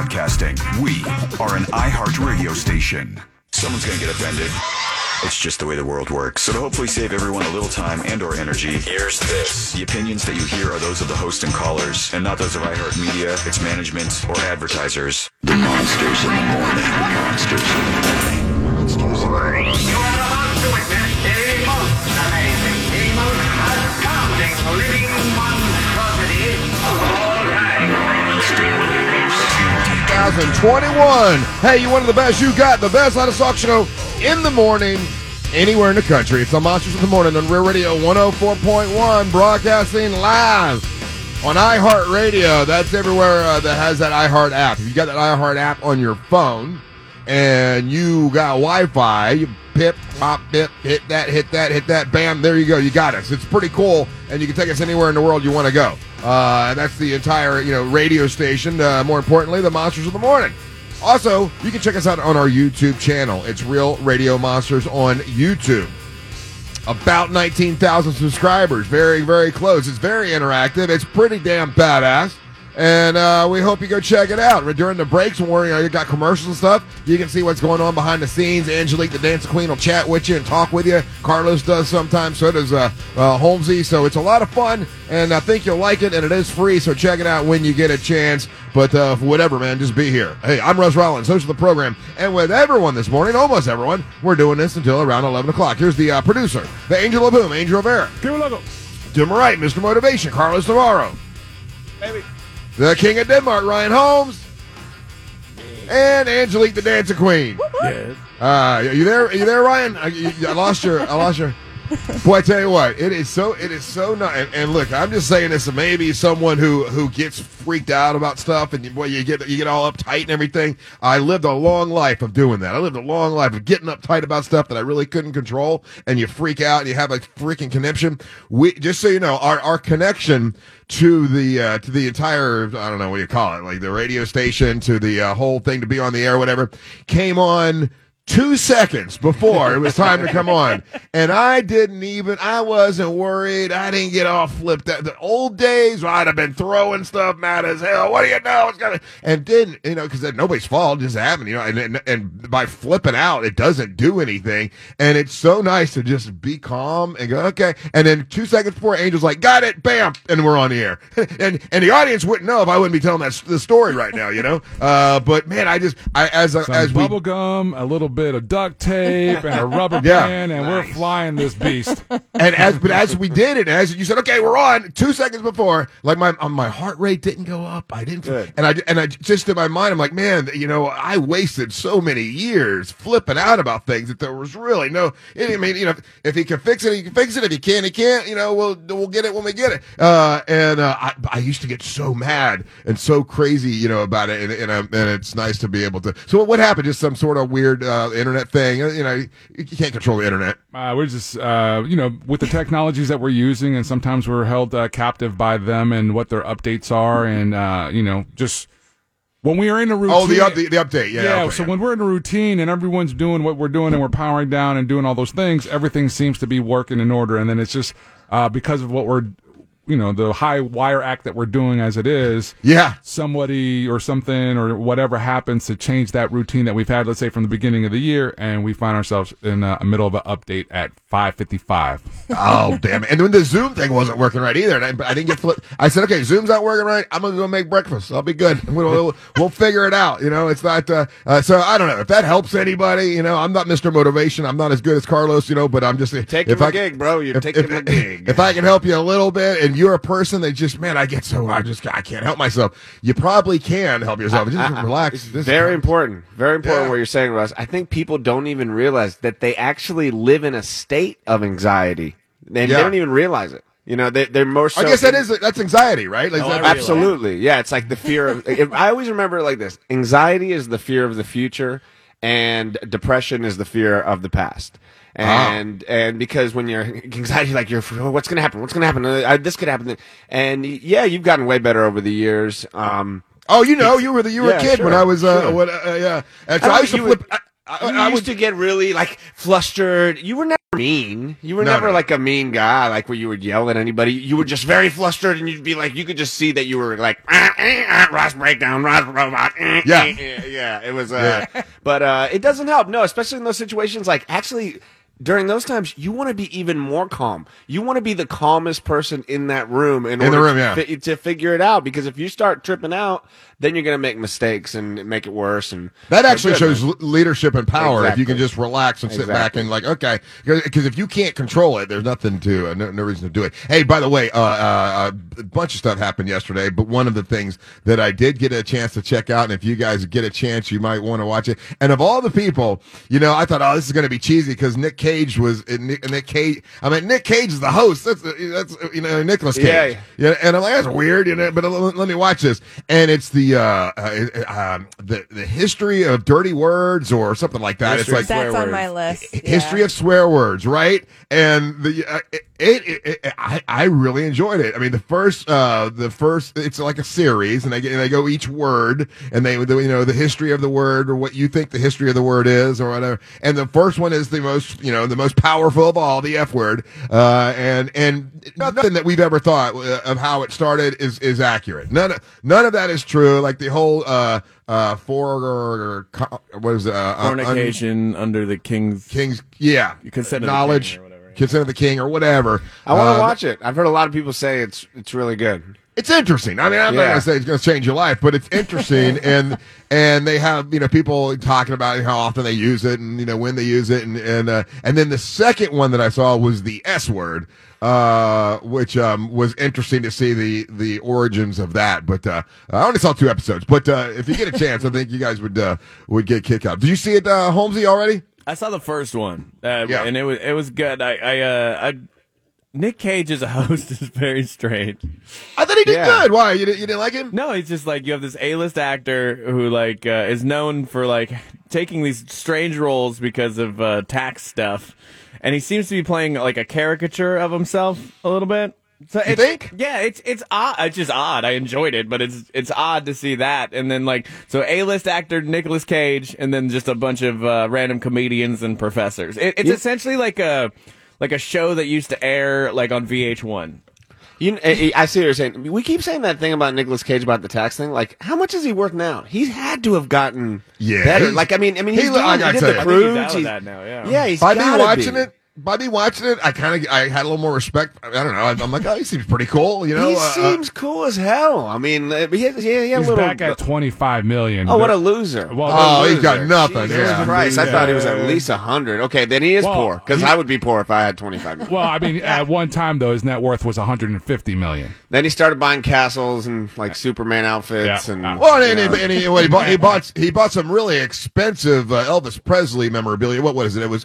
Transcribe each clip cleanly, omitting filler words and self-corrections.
Broadcasting. We are an iHeart radio station. Someone's going to get offended. It's just the way the world works. So to hopefully save everyone a little time and or energy, here's this. The opinions that you hear are those of the host and callers, and not those of iHeartMedia, its management, or advertisers. The Monsters in the Morning. Monsters in the Morning. Monsters in the Morning. You are about to witness the most amazing, the most astounding living monstrosity of all time. 2021. Hey, you wanted the best. You got the best Line of Talk show in the morning, anywhere in the country. It's the Monsters of the Morning on Real Radio 104.1, broadcasting live on iHeartRadio. That's everywhere that has that iHeart app. If you got that iHeart app on your phone and you got Wi-Fi, you pip, pop, pip, hit that, bam, there you go. You got us. It's pretty cool, and you can take us anywhere in the world you want to go. And that's the entire, radio station. More importantly, the Monsters of the Morning. Also, you can check us out on our YouTube channel. It's Real Radio Monsters on YouTube. About 19,000 subscribers. Very, very close. It's very interactive. It's pretty damn badass. And we hope you go check it out. During the breaks, when you got commercials and stuff, you can see what's going on behind the scenes. Angelique, the Dance Queen, will chat with you and talk with you. Carlos does sometimes. So does Holmesy. So it's a lot of fun, and I think you'll like it, and it is free, so check it out when you get a chance. But for whatever, man, just be here. Hey, I'm Russ Rollins, host of the program. And with everyone this morning, almost everyone, we're doing this until around 11 o'clock. Here's the producer, the Angel of Boom, Angel Rivera. To my right, Mr. Motivation, Carlos Navarro. Baby. The King of Denmark, Ryan Holmes. And Angelique, the Dancing Queen. Yes. Are you there, Ryan? I lost your. Boy, I tell you what, it is so nice. And look, I'm just saying this to maybe someone who gets freaked out about stuff, and boy, you get all uptight and everything. I lived a long life of doing that. I lived a long life of getting uptight about stuff that I really couldn't control, and you freak out and you have a freaking conniption. Just so you know, our connection to the entire, I don't know what you call it, like the radio station, to the whole thing, to be on the air, whatever, came on 2 seconds before it was time to come on. And I wasn't worried. I didn't get all flipped out. The old days, I'd have been throwing stuff mad as hell. What do you know? And didn't, because nobody's fault, it just happened, and by flipping out, it doesn't do anything. And it's so nice to just be calm and go, okay. And then 2 seconds before, Angel's like, got it, bam, and we're on the air. and the audience wouldn't know if I wouldn't be telling the story right now, but man, as bubble gum, a little bit of duct tape and a rubber band, and we're flying this beast. And as we did it, as you said, okay, we're on. 2 seconds before, like my heart rate didn't go up. I didn't, Good. and I just in my mind, I'm like, man, I wasted so many years flipping out about things that there was really no. I mean, if he can fix it, he can fix it. If he can't, he can't. We'll get it when we get it. I used to get so mad and so crazy, about it, and it's nice to be able to. So what happened? Just some sort of weird internet thing. You can't control the internet. We're just, with the technologies that we're using, and sometimes we're held captive by them and what their updates are, and just when we are in a routine. Oh, the update, yeah. Yeah. Okay, So when we're in a routine and everyone's doing what we're doing and we're powering down and doing all those things, everything seems to be working in order, and then it's just because of what we're. The high wire act that we're doing as it is. Yeah. Somebody or something or whatever happens to change that routine that we've had, let's say from the beginning of the year, and we find ourselves in the middle of an update at 5:55. Oh, damn it. And when the Zoom thing wasn't working right either, and I didn't get flipped. I said, okay, Zoom's not working right. I'm going to go make breakfast. I'll be good. We'll figure it out. It's not, so I don't know if that helps anybody. I'm not Mr. Motivation. I'm not as good as Carlos, but I'm just taking a gig, bro. You're taking a gig. If I can help you a little bit, and you're a person that just, man, I can't help myself. You probably can help yourself. Just relax. Very important what you're saying, Russ. I think people don't even realize that they actually live in a state of anxiety. They don't even realize it. They're more so. I guess that's anxiety, right? Like, absolutely. Yeah, it's like the fear of. I always remember it like this: anxiety is the fear of the future, and depression is the fear of the past. And because when you're anxiety, like what's going to happen? What's going to happen? This could happen. And yeah, you've gotten way better over the years. You were a kid when I was yeah. And so I used to flip. I used to get really like flustered. You were never mean. You were No, never no. like a mean guy, like where you would yell at anybody. You were just very flustered, and you'd be like, you could just see that you were like, Ross breakdown, Ross robot. Yeah. Yeah. It was, but it doesn't help. No, especially in those situations. Like, actually, during those times, you want to be even more calm. You want to be the calmest person in that room in order room, yeah. to figure it out. Because if you start tripping out, then you're going to make mistakes and make it worse. And That actually Good, shows man. leadership and power if you can Exactly. just relax and sit back Exactly. and like, okay, because if you can't control it, there's nothing to, no reason to do it. Hey, by the way, a bunch of stuff happened yesterday, but one of the things that I did get a chance to check out, and if you guys get a chance, you might want to watch it. And of all the people, I thought, oh, this is going to be cheesy because Nick Cage was Nick Cage. I mean, Nick Cage is the host. That's Nicolas Cage. Yeah. And I'm like, that's weird, but let me watch this. And it's the history of dirty words or something like that. History It's of like That's on my list. history Yeah. of swear words, right? And I really enjoyed it. I mean, the first it's like a series, and they go each word, and the history of the word or what you think the history of the word is or whatever. And the first one is the most powerful of all, the F word. And nothing that we've ever thought of how it started is accurate. None of that is true. Like the whole Fornication under the king's knowledge, consent of the king or whatever. consent of the king or whatever. I want to watch it. I've heard a lot of people say it's really good. It's interesting. I mean, I'm not Yeah. going to say it's going to change your life, but it's interesting. and they have people talking about how often they use it and when they use it, and then the second one that I saw was the S word, which was interesting to see the origins of that. But I only saw 2 episodes. But if you get a chance, I think you guys would get a kick out. Did you see it, Holmesy, already? I saw the first one, Yeah. and it was good. Nick Cage as a host is very strange. I thought he did Yeah. good. Why you didn't like him? No, it's just like you have this A-list actor who is known for taking these strange roles because of tax stuff, and he seems to be playing like a caricature of himself a little bit. So You think? Yeah, it's odd. It's just odd. I enjoyed it, but it's odd to see that. And then so A-list actor Nicolas Cage, and then just a bunch of random comedians and professors. It's essentially like a show that used to air on VH1. I see what you're saying. We keep saying that thing about Nicolas Cage about the tax thing. Like, how much is he worth now? He's had to have gotten better. he's- Like, I mean, he- he's doing, I he gotta did tell the you. I think Croods. he's out of that now. Yeah. Yeah, he's By me gotta watching be. it, I had a little more respect. I don't know. I'm like, oh, he seems pretty cool. He seems cool as hell. I mean, he had a He's little. back at 25 million. Oh, what a loser! Well, Oh, he's Loser. got nothing. Jesus Yeah. Christ, I thought he was at least 100. Okay, then he is Well, poor because I would be poor if I had 25 million. Well, I mean, at one time though, his net worth was 150 million. Then he started buying castles and Superman outfits Yeah. and. Well, he bought some really expensive Elvis Presley memorabilia. What is it? It was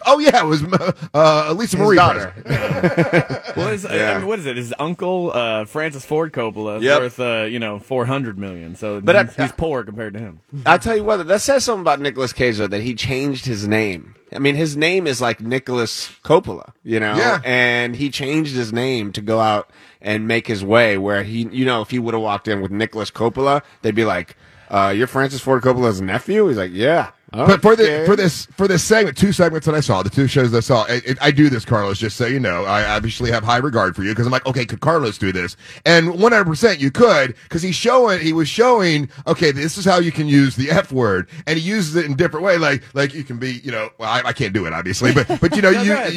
Lisa his Marie daughter. Presley. Well, Yeah. what is it? His uncle, Francis Ford Coppola, is Yep. worth 400 million. So But he's poor compared to him. I'll tell you what, that says something about Nicolas Cage, though, that he changed his name. I mean, his name is like Nicholas Coppola, Yeah. and he changed his name to go out and make his way where if he would have walked in with Nicholas Coppola, they'd be like, you're Francis Ford Coppola's nephew? He's like, yeah. But for Okay. this segment, 2 segments that I saw, the 2 shows I saw, I do this, Carlos, just so you know. I obviously have high regard for you because I'm like, okay, could Carlos do this? And 100% you could, because he was showing, okay, this is how you can use the F word, and he uses it in different way, like you can be, well, I can't do it obviously, but you go ahead.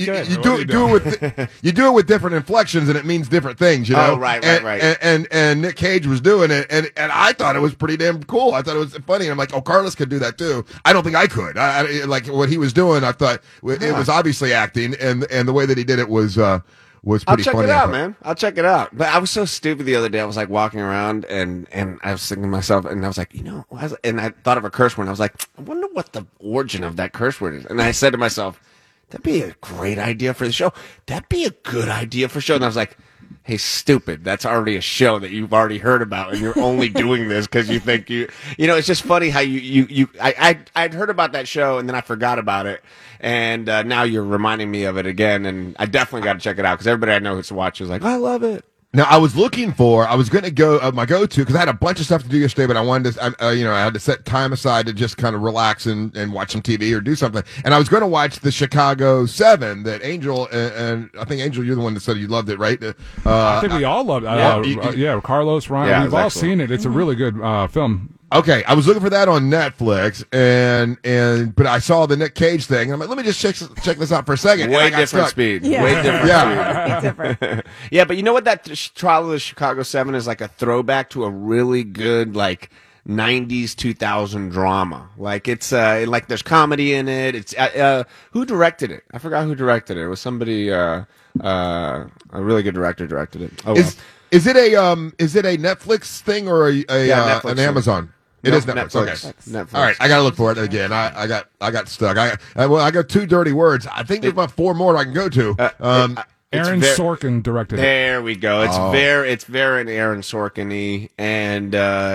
you do it with different inflections, and it means different things, you know. Oh, right. And Nick Cage was doing it, and I thought it was pretty damn cool. I thought it was funny. And I'm like, oh, Carlos could do that too. I don't think I could. I like what he was doing. I thought it was obviously acting, and the way that he did it was I'll pretty check funny. it I out, thought. man. I'll check it out. But I was so stupid the other day. I was like walking around and I was thinking to myself, and I was like, and I thought of a curse word. And I was like, I wonder what the origin of that curse word is. And I said to myself, that'd be a great idea for the show. That'd be a good idea for a show. And I was like, hey, stupid, that's already a show that you've already heard about, and you're only doing this because you think it's just funny how I'd heard about that show, and then I forgot about it, and now you're reminding me of it again, and I definitely got to check it out, because everybody I know who's watched is like, I love it. Now, I was going to go, my go-to, because I had a bunch of stuff to do yesterday, but I wanted to, I had to set time aside to just kind of relax and watch some TV or do something. And I was going to watch the Chicago 7 that Angel, and I think, Angel, you're the one that said you loved it, right? I think we all loved it. Carlos, Ryan, Yeah, we've all excellent. seen it. It's a really good film. Okay, I was looking for that on Netflix, but I saw the Nick Cage thing, and I'm like, let me just check this out for a second. And I Way got different stuck. speed. Yeah. Way different Yeah. It's different. Yeah, but you know what? That Trial of the Chicago 7 is like a throwback to a really good, like, 90s 2000 drama. Like, it's like there's comedy in it. It's who directed it? I forgot who directed it. It was somebody a really good director directed it. Oh, well. Is it a Netflix thing or Netflix an thing. Amazon? It is Netflix. Okay. Netflix. All right, I gotta look for it again. I got stuck. I got 2 dirty words. I think there's about 4 more I can go to. Aaron Sorkin directed it. There we go. It's very Aaron Sorkin-y, and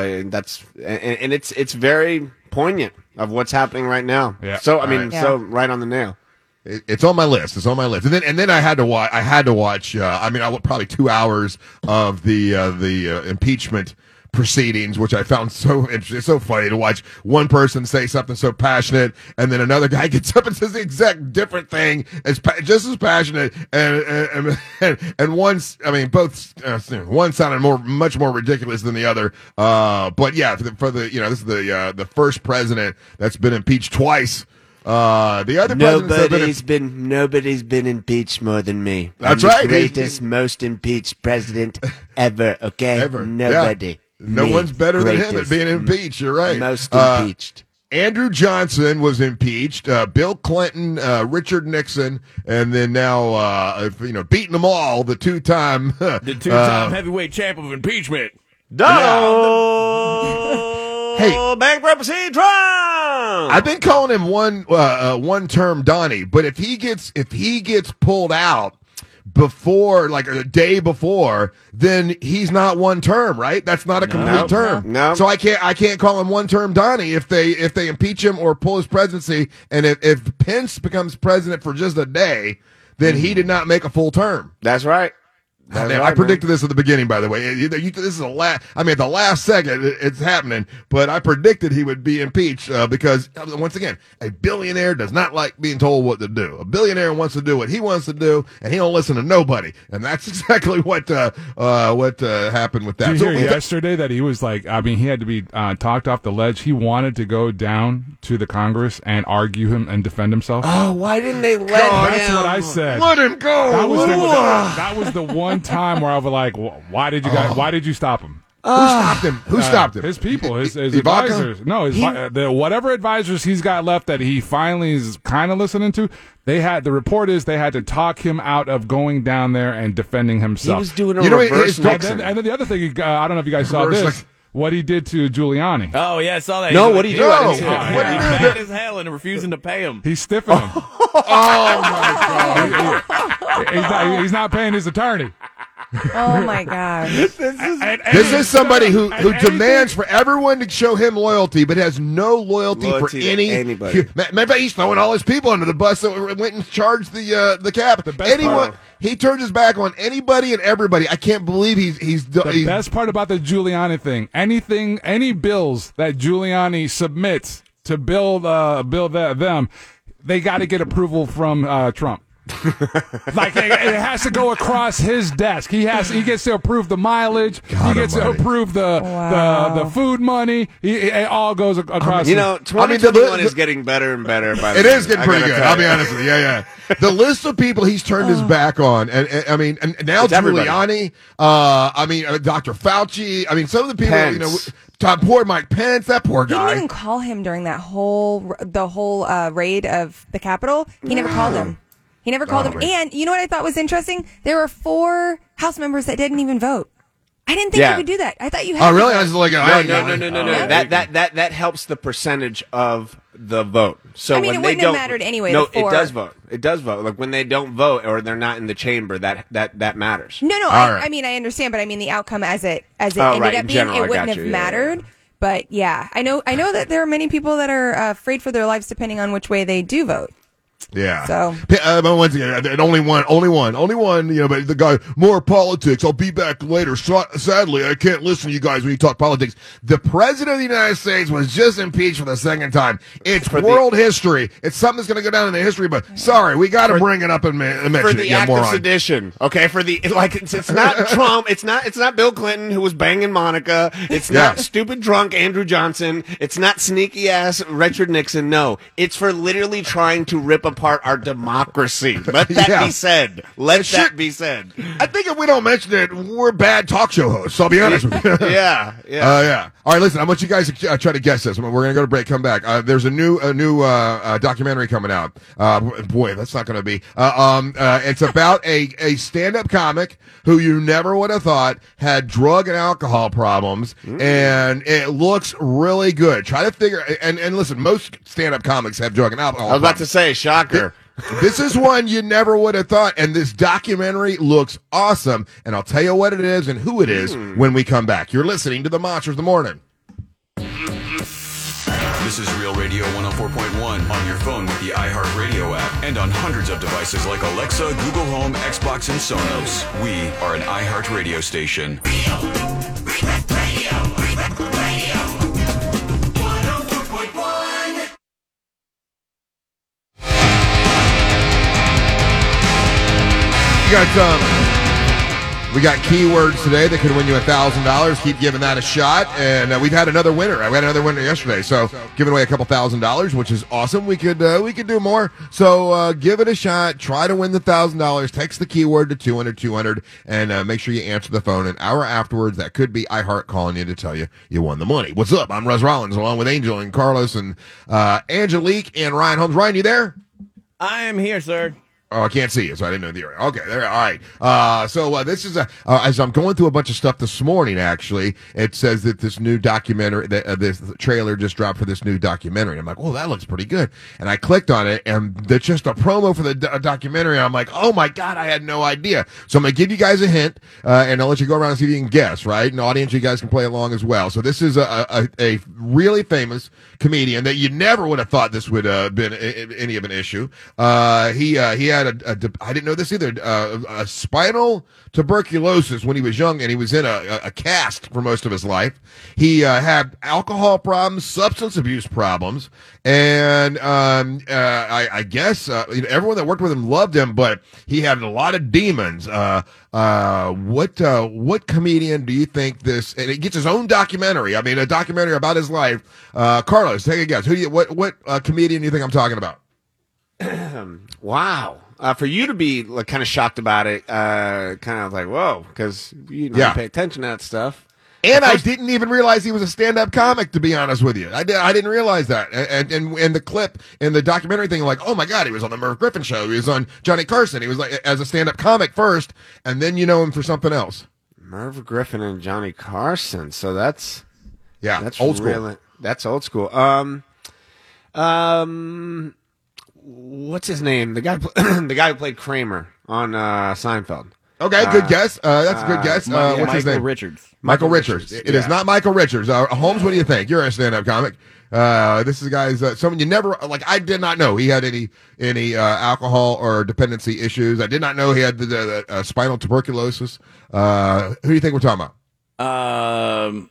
it's very poignant of what's happening right now. Yeah. So I mean, Yeah. so right on the nail. It's on my list. And then I had to watch. Probably 2 hours of the impeachment proceedings, which I found so interesting. It's so funny to watch one person say something so passionate, and then another guy gets up and says the exact different thing, just as passionate, and one sounded much more ridiculous than the other. But yeah, this is the first president that's been impeached twice. The other Nobody's been impeached more than me. That's I'm right. The greatest, most impeached president ever. Okay, Ever. Nobody. Yeah. No Me. one's better than him at Greatest. being impeached. You're right. Most impeached. Andrew Johnson was impeached. Bill Clinton, Richard Nixon, and then now, beating them all, the two-time heavyweight champ of impeachment. Hey. Bankruptcy Trump. I've been calling him one-term Donnie, but if he gets pulled out before, like a day before, then he's not one term, right? That's not a complete term. No. So I can't call him one term Donnie if they impeach him or pull his presidency. And if Pence becomes president for just a day, then he did not make a full term. That's right. I predicted this at the beginning, by the way. This is at the last second it's happening, but I predicted he would be impeached because, once again, a billionaire does not like being told what to do. A billionaire wants to do what he wants to do, and he don't listen to nobody. And that's exactly what happened with that. Did you hear yesterday that he was like, he had to be talked off the ledge. He wanted to go down to the Congress and argue him and defend himself. Oh, why didn't they let That's him? what I said. Let him go. That was the one time where I was like, why did you stop him? Who stopped him? His people, his Ivanka? advisors. No, whatever advisors he's got left that he finally is kind of listening to. The report is they had to talk him out of going down there and defending He himself. was doing a You know, reverse his- Nixon. And then the other thing, I don't know if you guys saw Reverse this. Nixon. What he did to Giuliani. Oh yeah, I saw that. No, He's what'd he like- do? I No. didn't see it. What He's did he do? mad as hell and refusing to pay him. He's stiffing him. Oh my God! He's not paying his attorney. Oh my gosh. This is somebody who demands for everyone to show him loyalty, but has no loyalty for Loyalty to anybody. Matter of fact, he's throwing all his people under the bus that went and charged the cap. best part- He turns his back on anybody and everybody. I can't believe he's The best part about the Giuliani thing, any bills that Giuliani submits to build them, they got to get approval from Trump. Like it has to go across his desk. He gets to approve the mileage. God he gets to almighty. approve the food money. It all goes across. You know, the 2021 is getting better and better. By the It way. is getting I pretty gotta good. tell I'll be you. honest with you. Yeah. The list of people he's turned his back on, and now It's everybody. Giuliani. Dr. Fauci. Some of the people. Pence. Poor Mike Pence. That poor He didn't guy. even call him during that whole raid of the Capitol. He never called him. He never called him. And you know what I thought was interesting? There were 4 House members that didn't even vote. I didn't think Yeah. you could do that. I thought you had Oh, to really? vote. I was like, No. That helps the percentage of the vote. So I mean, when it they wouldn't have don't, mattered anyway, No, the 4. it does vote. It does vote. Like when they don't vote or they're not in the chamber, that matters. No. All I right. mean, I understand, but I mean the outcome as it Oh, ended right, up in being, general, I it wouldn't got have you. Yeah, mattered. But yeah, I know that there are many people that are afraid for their lives depending on which way they do vote. Yeah. So- but once again, and only one. But the guy, more politics. I'll be back later. Sadly, I can't listen to you guys when you talk politics. The president of the United States was just impeached for the second time. It's world history. It's something that's going to go down in the history. But sorry, we got to bring it up and mention for it. the Yeah, act of moron. sedition. Okay, for the it's not Trump. It's not Bill Clinton who was banging Monica. It's not stupid drunk Andrew Johnson. It's not sneaky ass Richard Nixon. No, it's for literally trying to rip apart our democracy. Let that be said. Let that be said. I think if we don't mention it, we're bad talk show hosts. I'll be honest with you. Yeah. Yeah. All right, listen, I want you guys to try to guess this. We're going to go to break, come back. There's a new documentary coming out. Boy, that's not going to be. It's about a stand-up comic who you never would have thought had drug and alcohol problems, and it looks really good. Try to figure, and listen, most stand-up comics have drug and alcohol I was about problems. to say, shocker. This is one you never would have thought, and this documentary looks awesome, and I'll tell you what it is and who it is when we come back. You're listening to the Monsters of the Morning. This is Real Radio 104.1 on your phone with the iHeartRadio app and on hundreds of devices like Alexa, Google Home, Xbox, and Sonos. We are an iHeartRadio station. We got keywords today that could win you $1,000. Keep giving that a shot, and we've had another winner. We had another winner yesterday, so giving away a couple $1,000, which is awesome. We could do more. So give it a shot. Try to win the $1,000. Text the keyword to 200 and make sure you answer the phone. An hour afterwards, that could be iHeart calling you to tell you you won the money. What's up? I'm Russ Rollins, along with Angel and Carlos and Angelique and Ryan Holmes. Ryan, you there? I am here, sir. Oh, I can't see you, so I didn't know the area. Okay, there. All right. So this is as I'm going through a bunch of stuff this morning. Actually, it says that this new documentary, this trailer just dropped for this new documentary. I'm like, oh, that looks pretty good. And I clicked on it, and there's just a promo for the documentary. And I'm like, oh my god, I had no idea. So I'm gonna give you guys a hint, and I'll let you go around and see if you can guess. Right, and audience, you guys can play along as well. So this is a really famous comedian that you never would have thought this would have been any of an issue. He had I didn't know this either, a spinal tuberculosis when he was young, and he was in a cast for most of his life. He had alcohol problems, substance abuse problems, and I guess everyone that worked with him loved him, but he had a lot of demons. What comedian do you think this? And it gets his own documentary. I mean, a documentary about his life. Carlos, take a guess. What comedian do you think I'm talking about? Wow. For you to be like kind of shocked about it, kind of like, whoa, because you pay attention to that stuff. And I didn't even realize he was a stand-up comic, to be honest with you. I didn't realize that. And the clip in the documentary thing, like, oh my God, he was on the Merv Griffin show. He was on Johnny Carson. He was like as a stand-up comic first, and then you know him for something else. Merv Griffin and Johnny Carson. So that's old school. That's old school. What's his name? The guy who played Kramer on Seinfeld. Okay, good guess. That's a good guess. What's his name? Richards. Michael Richards. It is not Michael Richards. Holmes, what do you think? You're a stand-up comic. This is someone you never I did not know he had any alcohol or dependency issues. I did not know he had the spinal tuberculosis. Who do you think we're talking about?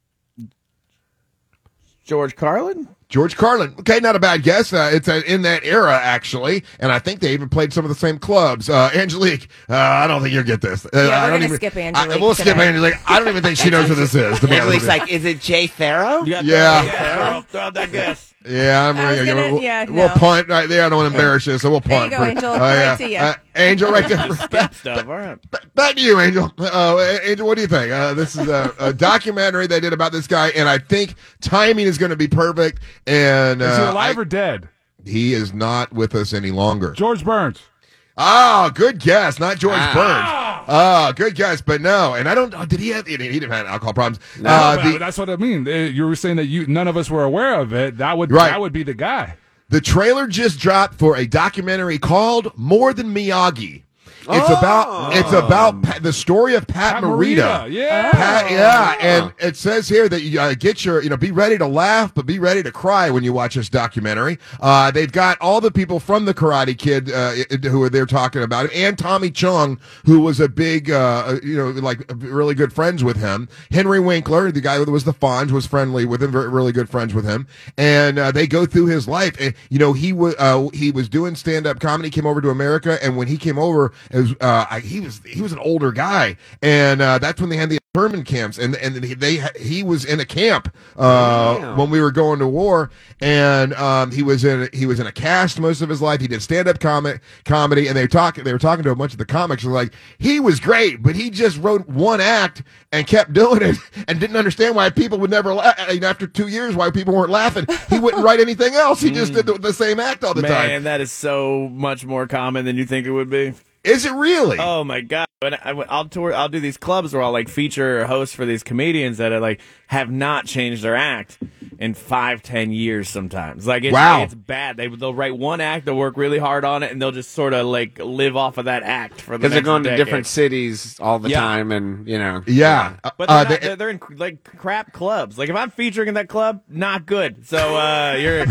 George Carlin. George Carlin. Okay, not a bad guess. It's in that era, actually, and I think they even played some of the same clubs. Angelique, I don't think you'll get this. We're going to skip Angelique. We'll skip Angelique. I don't even think she knows who this is. Angelique's like, is it Jay Farrow? Yeah. Throw out that guess. Yeah, we'll punt right there. I don't want to embarrass you, so we'll punt. There you go, Angel. Right to you. Angel, right there. Stuff. All right. Back to you, Angel. Angel, what do you think? This is a documentary they did about this guy, and I think timing is going to be perfect. And is he alive or dead? He is not with us any longer. George Burns. Oh, good guess. Not George Burns. Oh, good guess. But no. And I don't know. Did he have, he didn't have alcohol problems. No, that's what I mean. You were saying that none of us were aware of it. That would be the guy. The trailer just dropped for a documentary called More Than Miyagi. It's about the story of Pat Morita. Yeah. And it says here that you get your, be ready to laugh, but be ready to cry when you watch this documentary. They've got all the people from the Karate Kid who are there talking about it, and Tommy Chung, who was a big, really good friends with him. Henry Winkler, the guy who was the Fonz, was friendly with him, really good friends with him, and they go through his life. And, he was doing stand-up comedy, came over to America, and when he came over, he was an older guy, and that's when they had the internment camps, and he was in a camp when we were going to war, and he was in a cast most of his life. He did stand-up comedy, and they were talking to a bunch of the comics, and like, he was great, but he just wrote one act and kept doing it, and didn't understand why people would never laugh. After 2 years, why people weren't laughing. He wouldn't write anything else. He just did the same act all the time. Man, that is so much more common than you think it would be. Is it really? Oh my god! I'll do these clubs where I'll like feature hosts for these comedians that are like have not changed their act in 5-10 years. Sometimes, like it's bad. They'll write one act, they'll work really hard on it, and they'll just sort of like live off of that act for the because they're going decade. to different cities all the time, and But they're in like crap clubs. Like if I'm featuring in that club, not good. So you're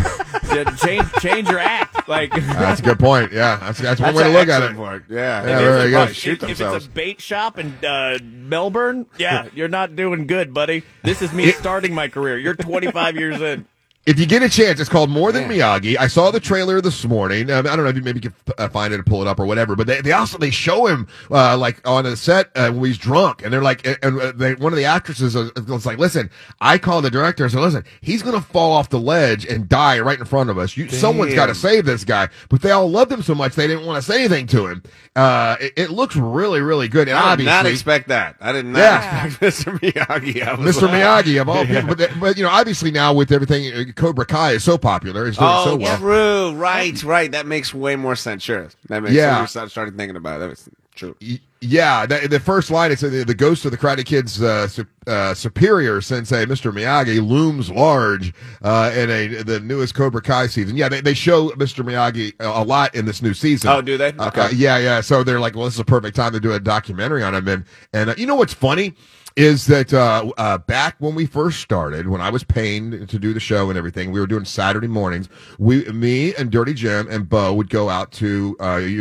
change your act. Like that's a good point. Yeah, that's one way to look at it. Point. Yeah, very good. Shoot if themselves. it's a bait shop in Melbourne, you're not doing good, buddy. This is me starting my career. You're 25 years in. If you get a chance, it's called More Than Miyagi. I saw the trailer this morning. I don't know if you maybe can find it or pull it up or whatever. But they show him like on a set when he's drunk, and they're like, one of the actresses was like, "Listen, I called the director and said, listen, he's gonna fall off the ledge and die right in front of us. Someone's got to save this guy." But they all loved him so much they didn't want to say anything to him. It looks really, really good. And I did obviously, not expect that. I did not expect Mr. Miyagi. Mr. Miyagi of all people, but obviously now with everything. Cobra Kai is so popular. It's doing so well. True. Right. That makes way more sense. Sure. That makes sense. I started thinking about it. That was true. Yeah. The first line is the ghost of the Karate Kid's superior sensei, Mr. Miyagi, looms large in the newest Cobra Kai season. Yeah, they show Mr. Miyagi a lot in this new season. Oh, do they? Okay. Yeah. So they're like, well, this is a perfect time to do a documentary on him. And you know what's funny? Is that back when we first started, when I was paying to do the show and everything, we were doing Saturday mornings. Me and Dirty Jim and Bo would go out to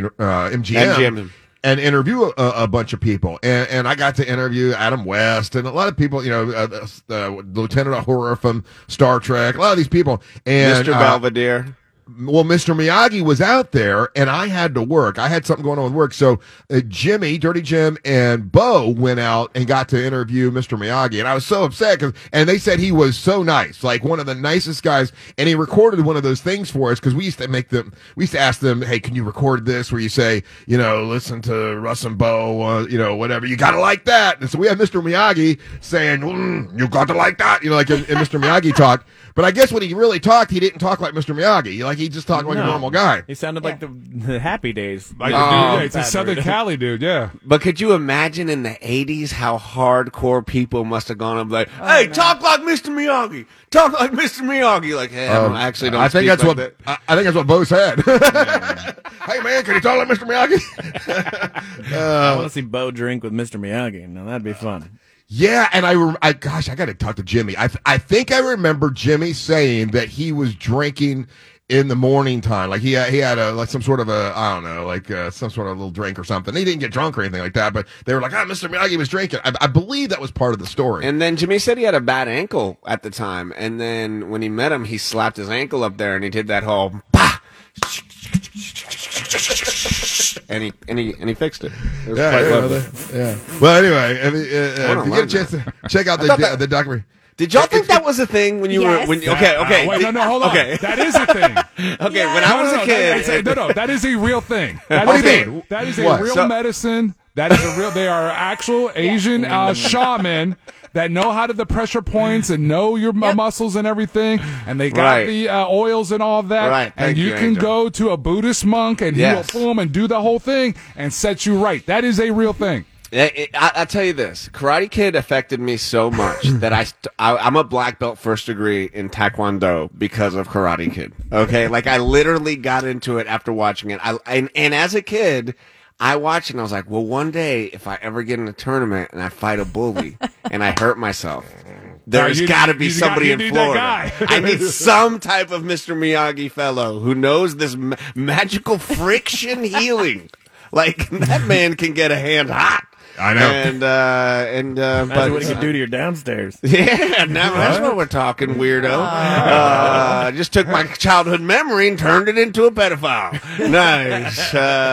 MGM and interview a bunch of people. And I got to interview Adam West and a lot of people, Lieutenant Uhura from Star Trek, a lot of these people. And Mr. Belvedere. Well, Mr. Miyagi was out there, and I had to work. I had something going on with work. So Jimmy, Dirty Jim, and Bo went out and got to interview Mr. Miyagi. And I was so upset, and they said he was so nice, like one of the nicest guys. And he recorded one of those things for us because we used to ask them, hey, can you record this where you say, listen to Russ and Bo, whatever. You got to like that. And so we had Mr. Miyagi saying, you got to like that, like in Mr. Miyagi talk. But I guess when he really talked, he didn't talk like Mr. Miyagi. Like he just talked like a normal guy. He sounded like the Happy Days. It's a Southern Cali dude, yeah. But could you imagine in the 80s how hardcore people must have gone up like, hey, talk like Mr. Miyagi. Talk like Mr. Miyagi. Like, hey, I think that's like what I think that's what Bo said. Hey man, can you talk like Mr. Miyagi? I want to see Bo drink with Mr. Miyagi. Now that'd be fun. Yeah, and I got to talk to Jimmy. I think I remember Jimmy saying that he was drinking in the morning time. Like he had some sort of some sort of little drink or something. He didn't get drunk or anything like that, but they were like, Mr. Miyagi was drinking. I believe that was part of the story. And then Jimmy said he had a bad ankle at the time. And then when he met him, he slapped his ankle up there and he did that whole bah! And he fixed it. It was quite lovely. Well, anyway, if you get a chance to check out the documentary. Did y'all think that was a thing when you were okay? Wait, no, hold on. Okay. That is a thing. Okay, when I was a kid. That is a real thing. What do you mean? That is a real medicine. That is a real. They are actual Asian shaman that know how to the pressure points and know your muscles and everything, and they got the oils and all of that. Right. And you can go to a Buddhist monk and he will boom and do the whole thing and set you right. That is a real thing. I'll tell you this. Karate Kid affected me so much that I'm a black belt first degree in Taekwondo because of Karate Kid. Okay? Like, I literally got into it after watching it. And as a kid, I watched it and I was like, well, one day if I ever get in a tournament and I fight a bully and I hurt myself, there's got to be somebody in Florida. I need some type of Mr. Miyagi fellow who knows this magical friction healing. Like, that man can get a hand hot. I know. That's what he can do to your downstairs. Yeah, now that's what we're talking, weirdo. Just took my childhood memory and turned it into a pedophile. Nice.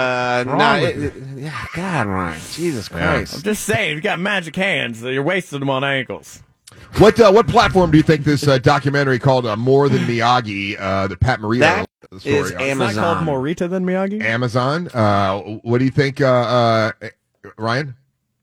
Yeah, God, Ryan. Jesus Christ. I'm just saying, you got magic hands, so you're wasting them on ankles. What platform do you think this documentary called More Than Miyagi, that Pat Morita That the story is on? It's not called Amazon. Morita than Miyagi? Amazon. What do you think, Ryan?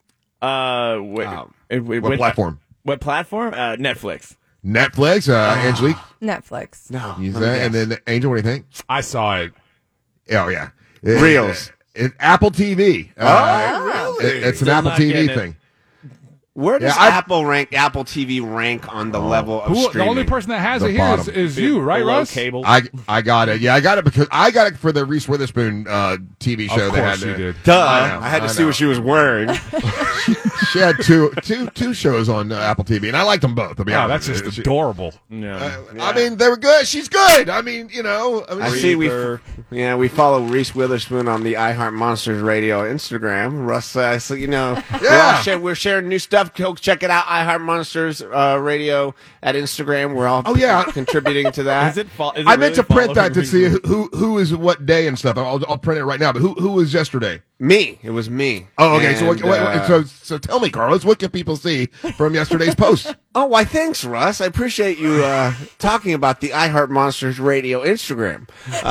What platform? What platform? Netflix. Netflix. Angelique. Netflix. No. You say? And then Angel, what do you think? I saw it. Oh yeah, Reels. Apple TV. Really? It's an Still Apple not TV getting it. thing. Where does Yeah, Apple TV rank on the level of Who, the streaming? only person that has The it here bottom. is you, right, Below Russ? cable. I got it. Yeah, I got it because I got it for the Reese Witherspoon TV show. Of they course had you to- did. Duh. I I had to know. see what she was wearing. She had two shows on Apple TV, and I liked them both. To be Wow, honest, that's just She- adorable. Yeah. I mean, they were good. She's good. I mean, I see we follow Reese Witherspoon on the iHeart Monsters Radio Instagram. Russ, so Yeah. we're sharing new stuff. Go check it out, iHeart Monsters Radio at Instagram. We're all contributing to that. Is it I meant to print that to Reese see who is what day and stuff. I'll print it right now. But who was yesterday? Me. It was me. Oh, okay. And, So tell me, Carlos, what can people see from yesterday's post? oh, why? Thanks, Russ. I appreciate you talking about the iHeart Monsters Radio Instagram,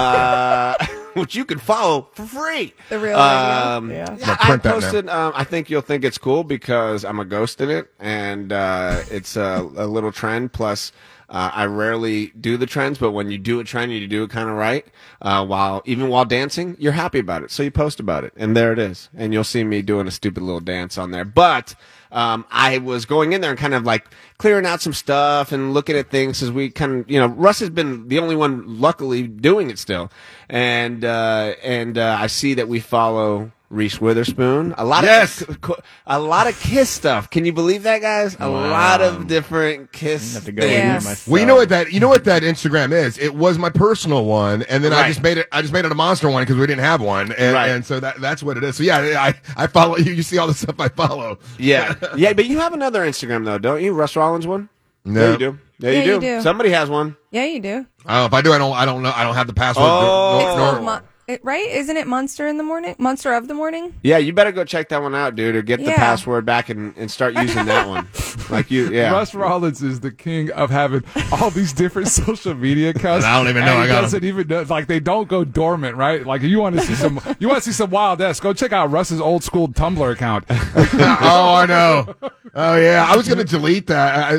which you can follow for free. The real radio. Yeah, I'll I print that now. posted. I think you'll think it's cool because I'm a ghost in it, and it's a little trend. Plus, I rarely do the trends, but when you do a trend, you do it kind of right. While dancing, you're happy about it, so you post about it, and there it is. And you'll see me doing a stupid little dance on there. But I was going in there and kind of like clearing out some stuff and looking at things as we kind of, Russ has been the only one, luckily, doing it still, and I see that we follow Reese Witherspoon. A lot of Kiss stuff. Can you believe that, guys? A lot of different Kiss have to go things. in there Yeah. myself. Well, you know what that Instagram is. It was my personal one, and then I just made it a monster one because we didn't have one, and so that's what it is. So yeah, I follow you. You see all the stuff I follow. Yeah, yeah, but you have another Instagram though, don't you? Russ Rollins one? No. Yeah, you do. Yeah, Yeah, you you do. do. Somebody has one. Yeah, you do. If I do, I don't know. I don't have the password. It's nor- called right? Isn't it Monster in the Morning? Monster of the Morning? Yeah, you better go check that one out, dude, or get the Yeah. password back and start using that one. Yeah. Russ Rollins is the king of having all these different social media accounts. And I don't even know and I he got doesn't even know, like they don't go dormant, right? Like you want to see some wild ass. Go check out Russ's old school Tumblr account. Oh, I know. Oh yeah, I was gonna delete that.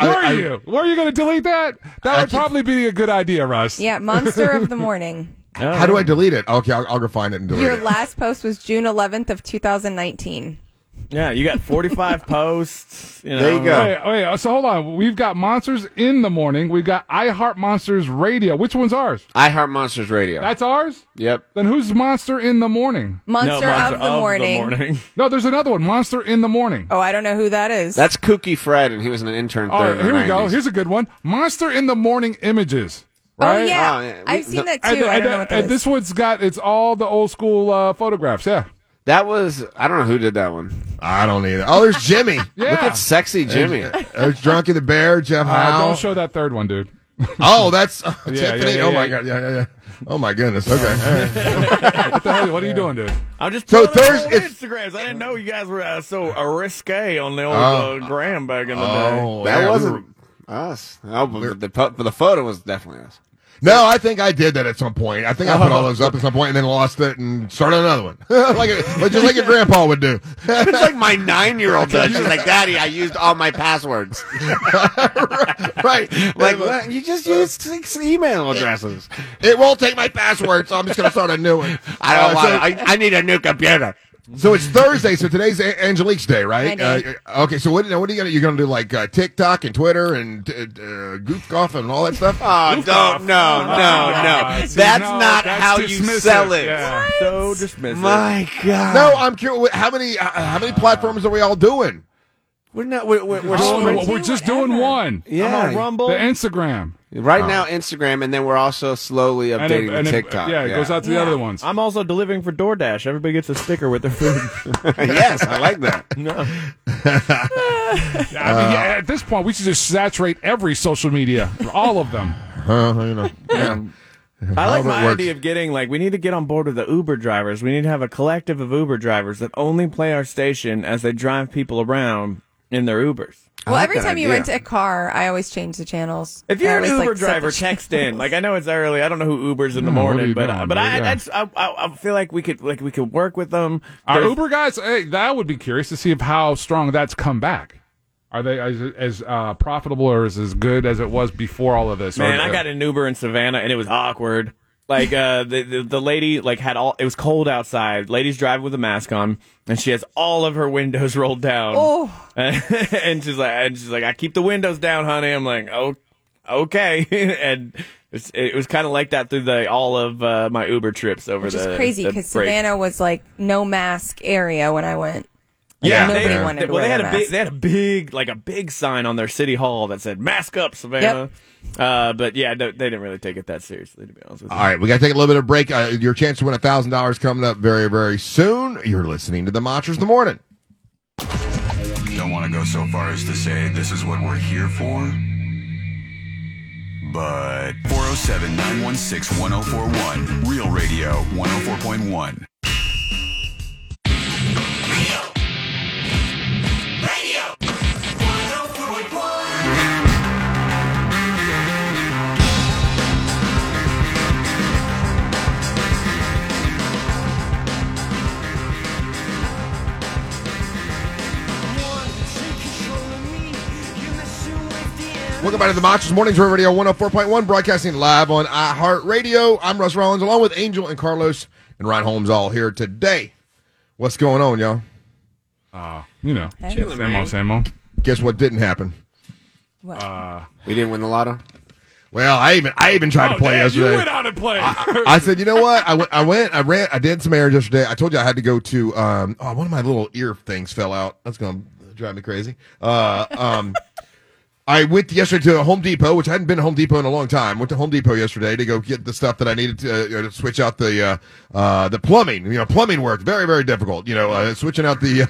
Were you going to delete that? That would can't- probably be a good idea, Russ. Yeah, Monster of the Morning. How do I delete it? Okay, I'll go find it and delete Your it. last post was June 11th of 2019. Yeah, you got 45 posts. There you go. Wait, so hold on. We've got Monsters in the Morning. We've got iHeart Monsters Radio. Which one's ours? iHeart Monsters Radio. That's ours? Yep. Then who's Monster in the Morning? Monster, of the Morning. No, there's another one. Monster in the Morning. Oh, I don't know who that is. That's Kooky Fred, and he was an intern. Oh, third in here the we go. 90s. Here's a good one. Monster in the Morning Images. Oh, Right? yeah. Oh, yeah. I've seen that too. And, I don't know what that and is. this one's got, it's all the old school photographs. Yeah. That was, I don't know who did that one. I don't either. Oh, there's Jimmy. Yeah. Look at sexy Jimmy. There's Drunky the Bear, Jeff Howe. Don't show that third one, dude. Oh, that's Yeah, Tiffany. yeah, Oh yeah. my God. Yeah. Oh my goodness. Okay. All right. What the hell? What are you doing, dude? I'm just So pulling up Thursday- old Instagrams. I didn't know you guys were so risque on the old Oh. gram back in the day. Oh, That yeah, we wasn't were- us. Oh, but the photo was definitely us. No, I think I did that at some point. I think I put all those up at some point and then lost it and started another one, just like your grandpa would do. It's like my 9-year-old does. She's like, Daddy, I used all my passwords. Right? Like, what? You just used 6 email addresses. It won't take my password, so I'm just going to start a new one. I don't want it. I need a new computer. So it's Thursday. So today's Angelique's day, right? My day. Okay. So what are you gonna? You're gonna do like TikTok and Twitter and goof golf and all that stuff? Oh, don't, no. See, That's no, not that's how you dismissive. sell it. Yeah. So dismissive. My God. No, I'm curious. How many platforms are we all doing? We're not. We're Oh, we're just doing one. yeah. I'm on Rumble. The Instagram. Right now, Instagram, and then we're also slowly updating And TikTok. it goes out to the other ones. I'm also delivering for DoorDash. Everybody gets a sticker with their food. Yes, I like that. I mean, yeah, at this point, we should just saturate every social media, all of them. Yeah. I like my works. idea of getting, like, we need to get on board with the Uber drivers. We need to have a collective of Uber drivers that only play our station as they drive people around in their Ubers. Well, like every that time you idea. rent a car, I always change the channels. If you're I an always, Uber like, set driver, the text in. Like, I know it's early. I don't know who Ubers in the what are morning, you but doing, but dude? I feel like we could work with them. Our There's- Uber guys, hey, that would be curious to see if how strong that's come back. Are they as profitable or as good as it was before all of this? Man, Or- I got an Uber in Savannah and it was awkward. Like the lady had all. It was cold outside. Lady's driving with a mask on, and she has all of her windows rolled down. Oh. and she's like, I keep the windows down, honey. I'm like, oh, okay. And it was kind of like that through all of my Uber trips over Which the. is crazy the because break. Savannah was like no mask area when I went. Like, Yeah, nobody wanted to wear a mask. they had a big sign on their city hall that said "Mask up, Savannah." But yeah, they didn't really take it that seriously, to be honest with you. All right, we got to take a little bit of a break. Your chance to win $1,000 coming up very, very soon. You're listening to the Monsters in the Morning. Don't want to go so far as to say this is what we're here for. But 407-916-1041. Real Radio 104.1. Welcome back to the Monsters Mornings Real Radio 104.1, broadcasting live on iHeartRadio. I'm Russ Rollins, along with Angel and Carlos and Ryan Holmes, all here today. What's going on, y'all? Same old. Guess what didn't happen? We didn't win the lotto. Well, I even tried to play yesterday. You went out and played. I said, you know what? I did some errands yesterday. I told you I had to go to, one of my little ear things fell out. That's going to drive me crazy. I went yesterday to Home Depot, which I hadn't been to Home Depot in a long time. Went to Home Depot yesterday to go get the stuff that I needed to switch out the plumbing. Plumbing work very, very difficult. Switching out the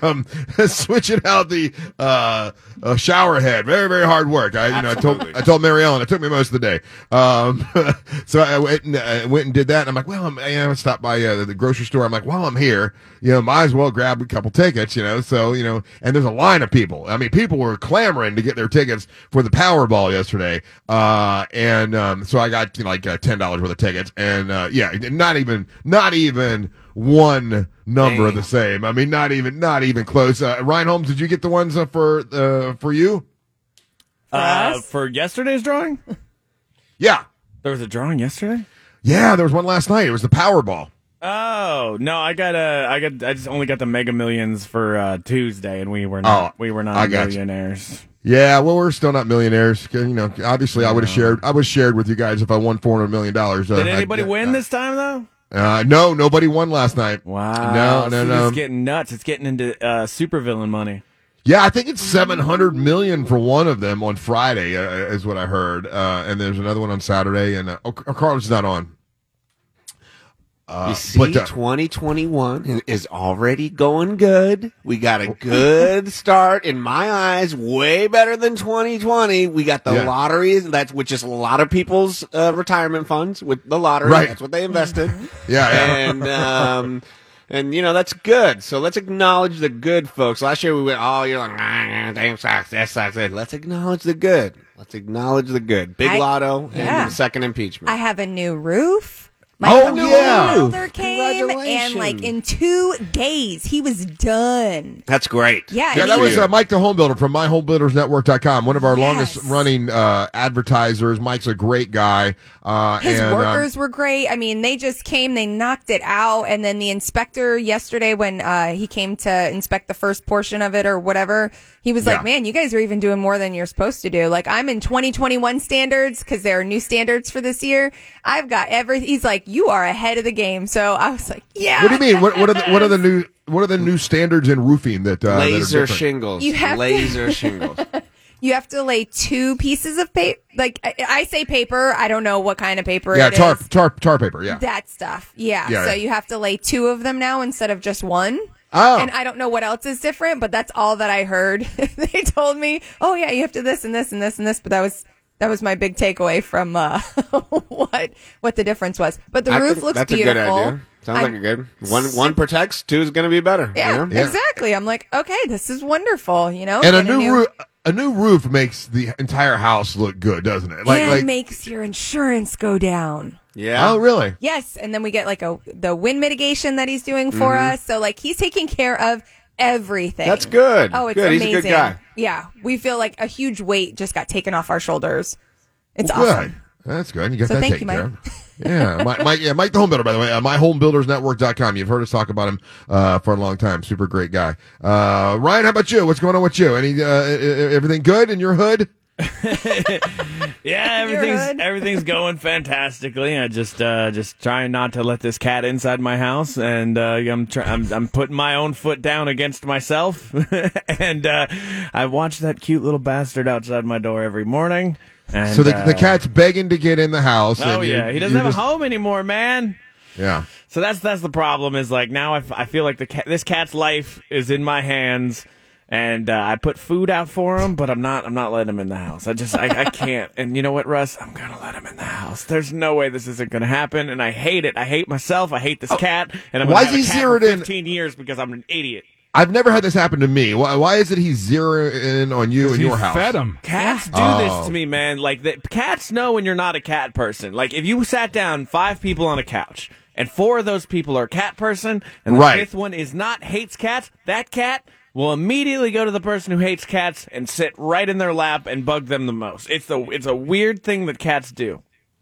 shower head, very, very hard work. I told Mary Ellen it took me most of the day. So I went and did that. And I'm like, well, I stopped by the grocery store. I'm like, while I'm here, might as well grab a couple tickets. So and there's a line of people. I mean, people were clamoring to get their tickets for the Powerball yesterday. So I got $10 worth of tickets, and not even one number of the same. I mean, not even close. Ryan Holmes, did you get the ones for you? For yesterday's drawing, Yeah. there was a drawing yesterday. Yeah, there was one last night. It was the Powerball. Oh no, I just only got the Mega Millions for Tuesday, and we were not I got you. millionaires. Yeah, well, we're still not millionaires. Obviously, I would have shared. I was shared with you guys if I won $400 million. Did anybody win this time though? No, nobody won last night. Wow. No. It's getting nuts. It's getting into supervillain money. Yeah, I think it's $700 million for one of them on Friday, is what I heard. And there's another one on Saturday, and Carlos is not on. You see, 2021 is already going good. We got a good start in my eyes, way better than 2020. We got the lottery, which is a lot of people's retirement funds with the lottery. Right. That's what they invested. Yeah. And that's good. So let's acknowledge the good, folks. Last year we went, you're like, damn sucks, that sucks. Let's acknowledge the good. Big lotto and the second impeachment. I have a new roof. Michael yeah. Builder came, and Congratulations. like in 2 days, he was done. That's great. Yeah, Yeah, and that he- was Mike the Home Builder from MyHomeBuildersNetwork.com, one of our Yes. longest running advertisers. Mike's a great guy. His and, workers were great. I mean, they just came, they knocked it out. And then the inspector yesterday, when he came to inspect the first portion of it or whatever, he was Yeah. like, man, you guys are even doing more than you're supposed to do. Like, I'm in 2021 standards because there are new standards for this year. I've got everything. He's like, you are ahead of the game. So I was like, yeah. What do you mean? What are the new standards in roofing that that are Laser different? shingles. You have to- Laser shingles. You have to lay 2 pieces of paper. Like, I say paper. I don't know what kind of paper Yeah, it is. tar paper. Yeah. That stuff. Yeah. Yeah, So yeah. you have to lay 2 of them now instead of just 1. Oh. And I don't know what else is different, but that's all that I heard. They told me, oh yeah, you have to this and this and this and this, but that was my big takeaway from what the difference was. But the I roof think looks that's beautiful. a good idea. Sounds like a good one protects, 2 is going to be better. Yeah, you know? exactly. I'm like, okay, this is wonderful, you know? And Get a new roof makes the entire house look good, doesn't it? and makes your insurance go down. Yeah. Oh, really? Yes, and then we get like the wind mitigation that he's doing for us. So like he's taking care of everything. That's good. Oh, it's Good. He's a amazing. good guy. Yeah, we feel like a huge weight just got taken off our shoulders. It's Well, awesome. good. That's good. You got So that thank taken you, care Mike. of. Yeah, Mike the Home Builder, by the way, MyHomeBuildersNetwork.com. You've heard us talk about him for a long time. Super great guy. Ryan, how about you? What's going on with you? Any everything good in your hood? Yeah, hood. everything's going fantastically. I just trying not to let this cat inside my house, and I'm putting my own foot down against myself, and I watch that cute little bastard outside my door every morning. And, So the cat's begging to get in the house. Oh and yeah, he doesn't have a home anymore, man. Yeah. So that's the problem. Is like now I feel like this cat's life is in my hands, and I put food out for him, but I'm not letting him in the house. I can't. And you know what, Russ? I'm gonna let him in the house. There's no way this isn't gonna happen, and I hate it. I hate myself. I hate this cat, and I'm Why gonna is have he a cat for zeroed in? 15 years because I'm an idiot. I've never had this happen to me. Why is it he's zeroing in on you and He your house? fed him. Cats do this to me, man. Like cats know when you're not a cat person. Like if you sat down 5 people on a couch and 4 of those people are a cat person and the Right. 5th one hates cats, that cat will immediately go to the person who hates cats and sit right in their lap and bug them the most. It's a weird thing that cats do.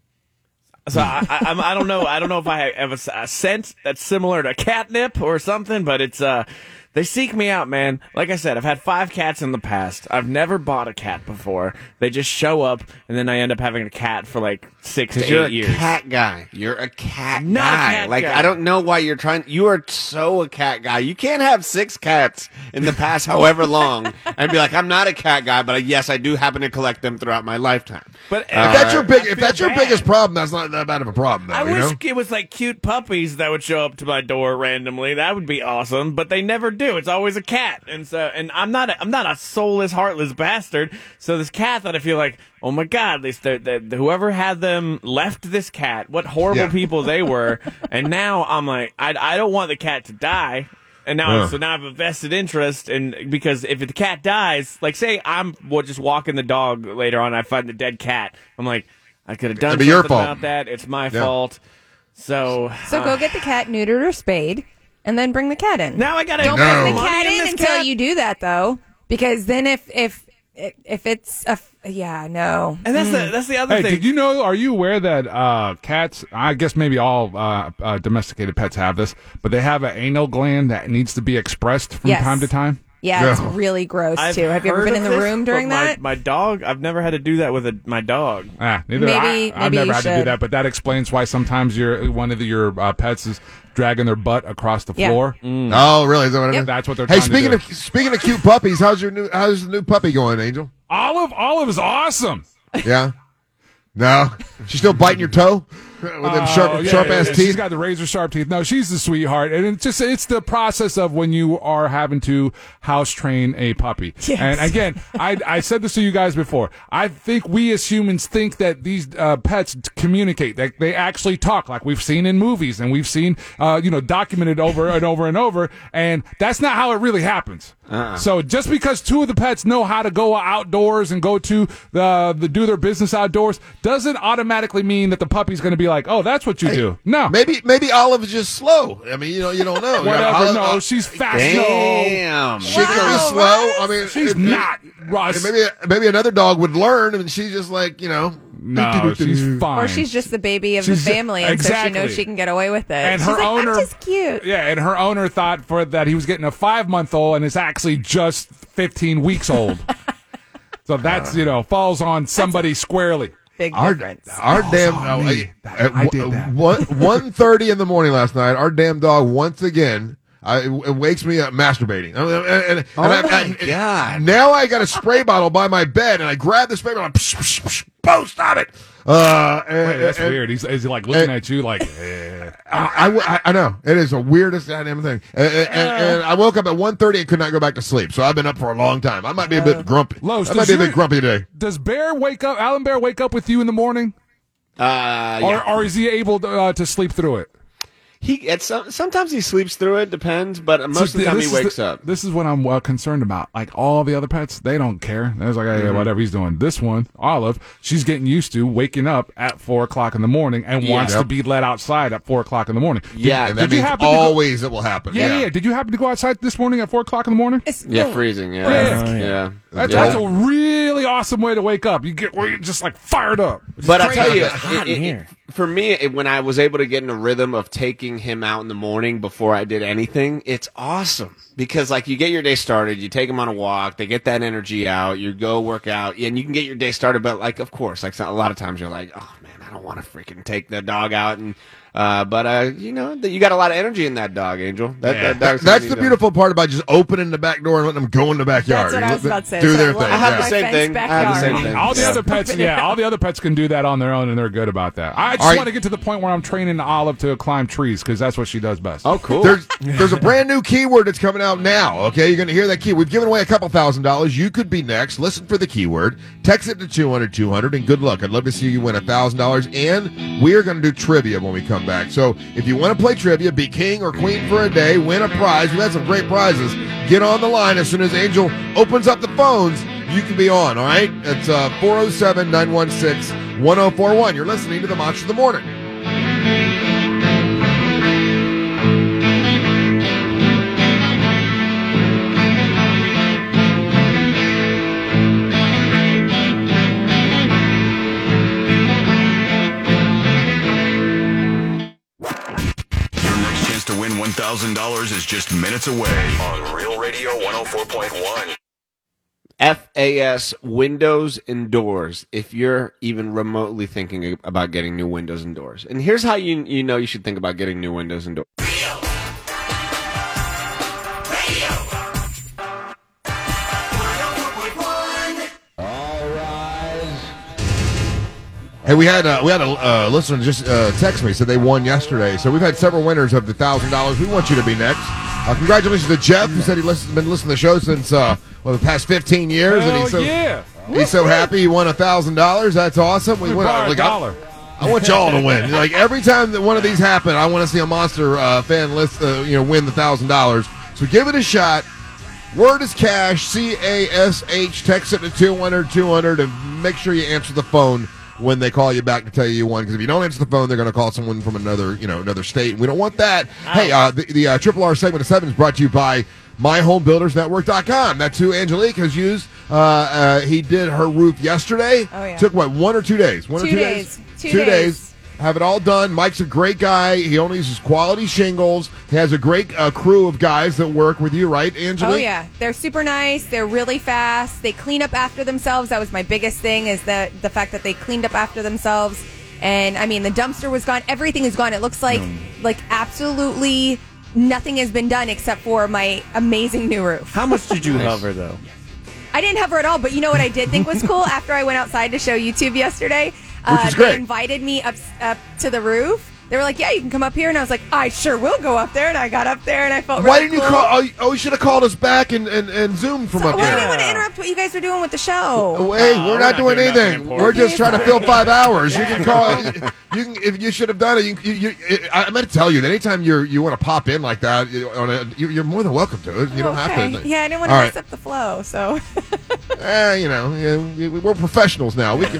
So I don't know. I don't know if I have a scent that's similar to catnip or something, but it's they seek me out, man. Like I said, I've had 5 cats in the past. I've never bought a cat before. They just show up, and then I end up having a cat for like 6 to 8 You're a years. cat guy. You're a cat Not a guy. cat Like guy. I don't know why you're trying. You are so a cat guy. You can't have 6 cats in the past, however long, and be like, I'm not a cat guy, but yes, I do happen to collect them throughout my lifetime. But If that's your feel bad. biggest problem, that's not that bad of a problem, though. I you wish know? it was like cute puppies that would show up to my door randomly. That would be awesome, but they never do. It's always a cat, and I'm not a soulless, heartless bastard. So this cat that I feel like, oh my god, whoever had them left this cat. What horrible Yeah. people they were, and now I'm like, I don't want the cat to die. And now, Yeah. so now I have a vested interest because if the cat dies, like say we're just walking the dog later on, I find the dead cat. I'm like, I could have done It'd be something your fault. about that. It's my Yeah. fault. So go get the cat neutered or spayed, and then bring the cat in. now I gotta Don't No. bring the money cat in this until cat? you do that, though, because then if it's no. And that's the other Hey, thing. did you know? Are you aware that cats? I guess maybe all domesticated pets have this, but they have an anal gland that needs to be expressed from Yes. time to time. Yeah, it's No. really gross I've too. Have you ever heard been in of the this, room during but that? My dog. I've never had to do that with my dog. Neither Maybe I've never you had to do should. that, but that explains why sometimes one of your pets is dragging their butt across the Yeah. floor. Oh, really? Is that what it is? That's what they're Hey, trying to do. speaking of cute puppies, how's the new puppy going, Angel? Olive is awesome. Yeah. No, she's still biting your toe with them sharp ass She's teeth. got the razor sharp teeth. No, she's the sweetheart, and it's the process of when you are having to house train a puppy. Yes. And again, I said this to you guys before. I think we as humans think that these pets communicate, that they actually talk, like we've seen in movies and we've seen documented over and over and over, and that's not how it really happens. So just because 2 of the pets know how to go outdoors and go to do their business outdoors doesn't automatically mean that the puppy's going to be like, oh, that's what you do. No. Maybe Olive is just slow. I mean, you don't know. Whatever. Olive, No, she's fast. Damn. She can be slow. I mean, She's not, Russ. Maybe another dog would learn, and she's just like, No, she's fine. Or she's just the baby of She's the family, and so she exactly. knows she can get away with it. And She's her like, owner, I'm just cute. Yeah, and her owner thought that he was getting a 5-month-old, and it's actually just 15 weeks old. So that's falls on somebody squarely. Big difference. Our damn on me. I did that. 1:30 in the morning last night. Our damn dog once again. It wakes me up masturbating. And my God. Now I got a spray bottle by my bed, and I grab the spray bottle. Psh, psh, psh, Bo, stop it! Wait, that's weird. Is he like looking at you like? I know it is the weirdest goddamn thing. And I woke up at 1:30 and could not go back to sleep. So I've been up for a long time. I might be a bit grumpy. Los, I might be a bit grumpy today. Does Alan Bear wake up with you in the morning? Yeah. Or is he able to sleep through it? Sometimes he sleeps through it, depends, but most of the time he wakes up. This is what I'm concerned about. Like all the other pets, they don't care. They're like, hey, whatever he's doing. This one, Olive, she's getting used to waking up at 4 o'clock in the morning and wants to be let outside at 4 o'clock in the morning. And that means always it will happen. Yeah. Did you happen to go outside this morning at 4 o'clock in the morning? Freezing. Yeah. That's a really awesome way to wake up. You're just like fired up. But I'll tell you, for me, when I was able to get in a rhythm of taking him out in the morning before I did anything, it's awesome. Because, like, you get your day started, you take them on a walk, they get that energy out, you go work out, and you can get your day started. But, like, of course, like, a lot of times you're like, oh, man, I don't want to freaking take the dog out. And you got a lot of energy in that dog, Angel. That's the beautiful part about just opening the back door and letting them go in the backyard. That's what I was about to say. Do their thing. I have the same thing. All the other pets can do that on their own, and they're good about that. I just want to get to the point where I'm training Olive to climb trees because that's what she does best. Oh, cool. There's a brand new keyword that's coming out now. Okay, you're going to hear that keyword. We've given away a couple $1,000. You could be next. Listen for the keyword. Text it to 200-200, and good luck. I'd love to see you win $1,000. And we are going to do trivia when we come back. So if you want to play trivia, be king or queen for a day, win a prize. We've had some great prizes. Get on the line as soon as Angel opens up the phones. You can be on, all right? It's 407-916-1041. You're listening to the Monster of the Morning. To win $1,000 is just minutes away on Real Radio 104.1. FAS Windows and Doors, if you're even remotely thinking about getting new windows and doors. And here's how you know you should think about getting new windows and doors. Hey, we had a listener just text me, said they won yesterday. So we've had several winners of the $1,000. We want you to be next. Congratulations to Jeff, who said been listening to the show since the past 15 years, and he's so happy he won $1,000. That's awesome. We win a dollar. I want y'all to win. Like every time that one of these happen, I want to see a Monster fan list, win the $1,000. So give it a shot. Word is cash, CASH. Text it to 200-200, and make sure you answer the phone when they call you back to tell you won, because if you don't answer the phone, they're going to call someone from another state. We don't want that. Hey, the Triple R segment of 7 is brought to you by MyHomeBuildersNetwork.com. That's who Angelique has used. He did her roof yesterday. Oh, yeah. Took, 1 or 2 days? 2 days. 2 days. Have it all done. Mike's a great guy. He only uses quality shingles. He has a great crew of guys that work with you, right, Angelique? Oh, yeah. They're super nice. They're really fast. They clean up after themselves. That was my biggest thing, is the fact that they cleaned up after themselves. And, I mean, the dumpster was gone. Everything is gone. It looks like absolutely nothing has been done except for my amazing new roof. How much did you hover, though? I didn't hover at all, but you know what I did think was cool? After I went outside to show YouTube yesterday, which is great. They invited me up to the roof. They were like, yeah, you can come up here. And I was like, I sure will go up there. And I got up there, and I felt really Why didn't cool. you call? Oh, you should have called us back and Zoom from up Why there. do you want to interrupt what you guys are doing with the show? Hey, we're not doing anything. We're just trying to fill 5 hours. You can call. if you should have done it. I meant to tell you that anytime you want to pop in like that, you're more than welcome to it. You don't have to. Yeah, I didn't want to mess up the flow, so. We're professionals now. We can.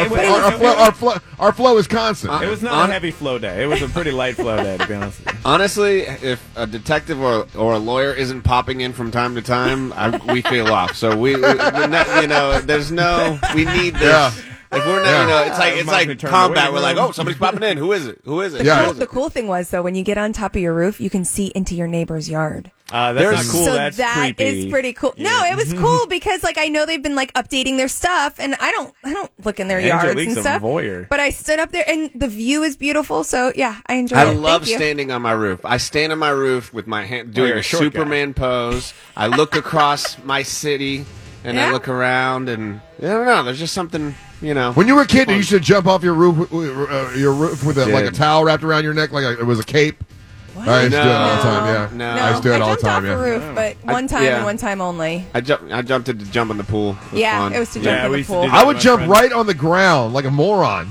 Our flow is constant. It was not a heavy flow day. It was a pretty light flow day, to be honest with you. Honestly, if a detective or a lawyer isn't popping in from time to time, we feel off. So we there's no. We need this. Yeah. If we're not, it's like combat. We're like, oh, somebody's popping in. Who is it? The cool thing was, though, when you get on top of your roof, you can see into your neighbor's yard. That's not cool. So that's that creepy. is pretty cool. No, it was cool because I know they've been updating their stuff, and I don't look in their yards and stuff. Voyeur. But I stood up there, and the view is beautiful. So yeah, I enjoyed it. I love standing on my roof. I stand on my roof with my hand doing a Superman pose. I look across my city, and I look around, and I don't know. There's just something. When you were a kid, you used to jump off your roof with a towel wrapped around your neck like it was a cape. I used to do it all the time. Yeah, I used to do it all the time. I jumped off the roof, but one time and one time only. I jumped to jump in the pool. It was fun. It was to jump in the pool. I would jump right on the ground like a moron.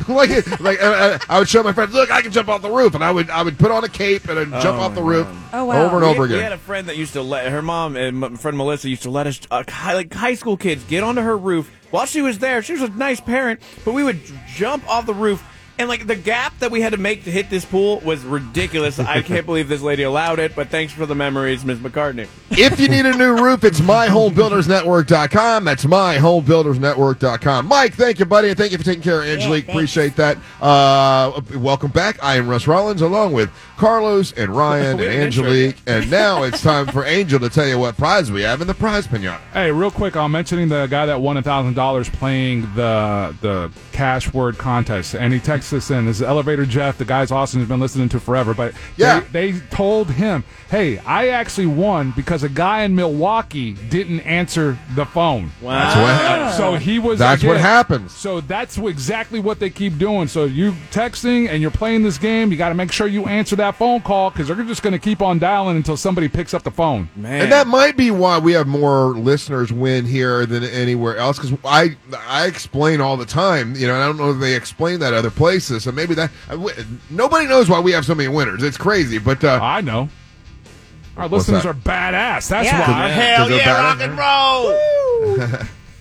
I would show my friends, look, I can jump off the roof, and I would put on a cape and I'd jump off the roof over and over again. We had a friend that used to let her mom and my friend Melissa used to let us high school kids get onto her roof while she was there. She was a nice parent, but we would jump off the roof. And the gap that we had to make to hit this pool was ridiculous. I can't believe this lady allowed it, but thanks for the memories, Ms. McCartney. If you need a new roof, it's myhomebuildersnetwork.com. That's myhomebuildersnetwork.com. Mike, thank you, buddy, and thank you for taking care of Angelique. Appreciate that. Welcome back. I am Russ Rollins, along with Carlos and Ryan and Angelique. And now it's time for Angel to tell you what prize we have in the prize pinata. Hey, real quick, I'm mentioning the guy that won $1,000 playing the cash word contest, and he texted us in. This is Elevator Jeff. The guy's awesome. He's been listening to forever. But they told him, hey, I actually won because a guy in Milwaukee didn't answer the phone. Wow. So he was. That's what happens. So that's exactly what they keep doing. So you texting and you're playing this game, you got to make sure you answer that phone call because they're just going to keep on dialing until somebody picks up the phone. Man. And that might be why we have more listeners win here than anywhere else, because I explain all the time, and I don't know if they explain that other places. So maybe nobody knows why we have so many winners. It's crazy, but I know. Our listeners are badass. That's why. Hell yeah, rock and roll!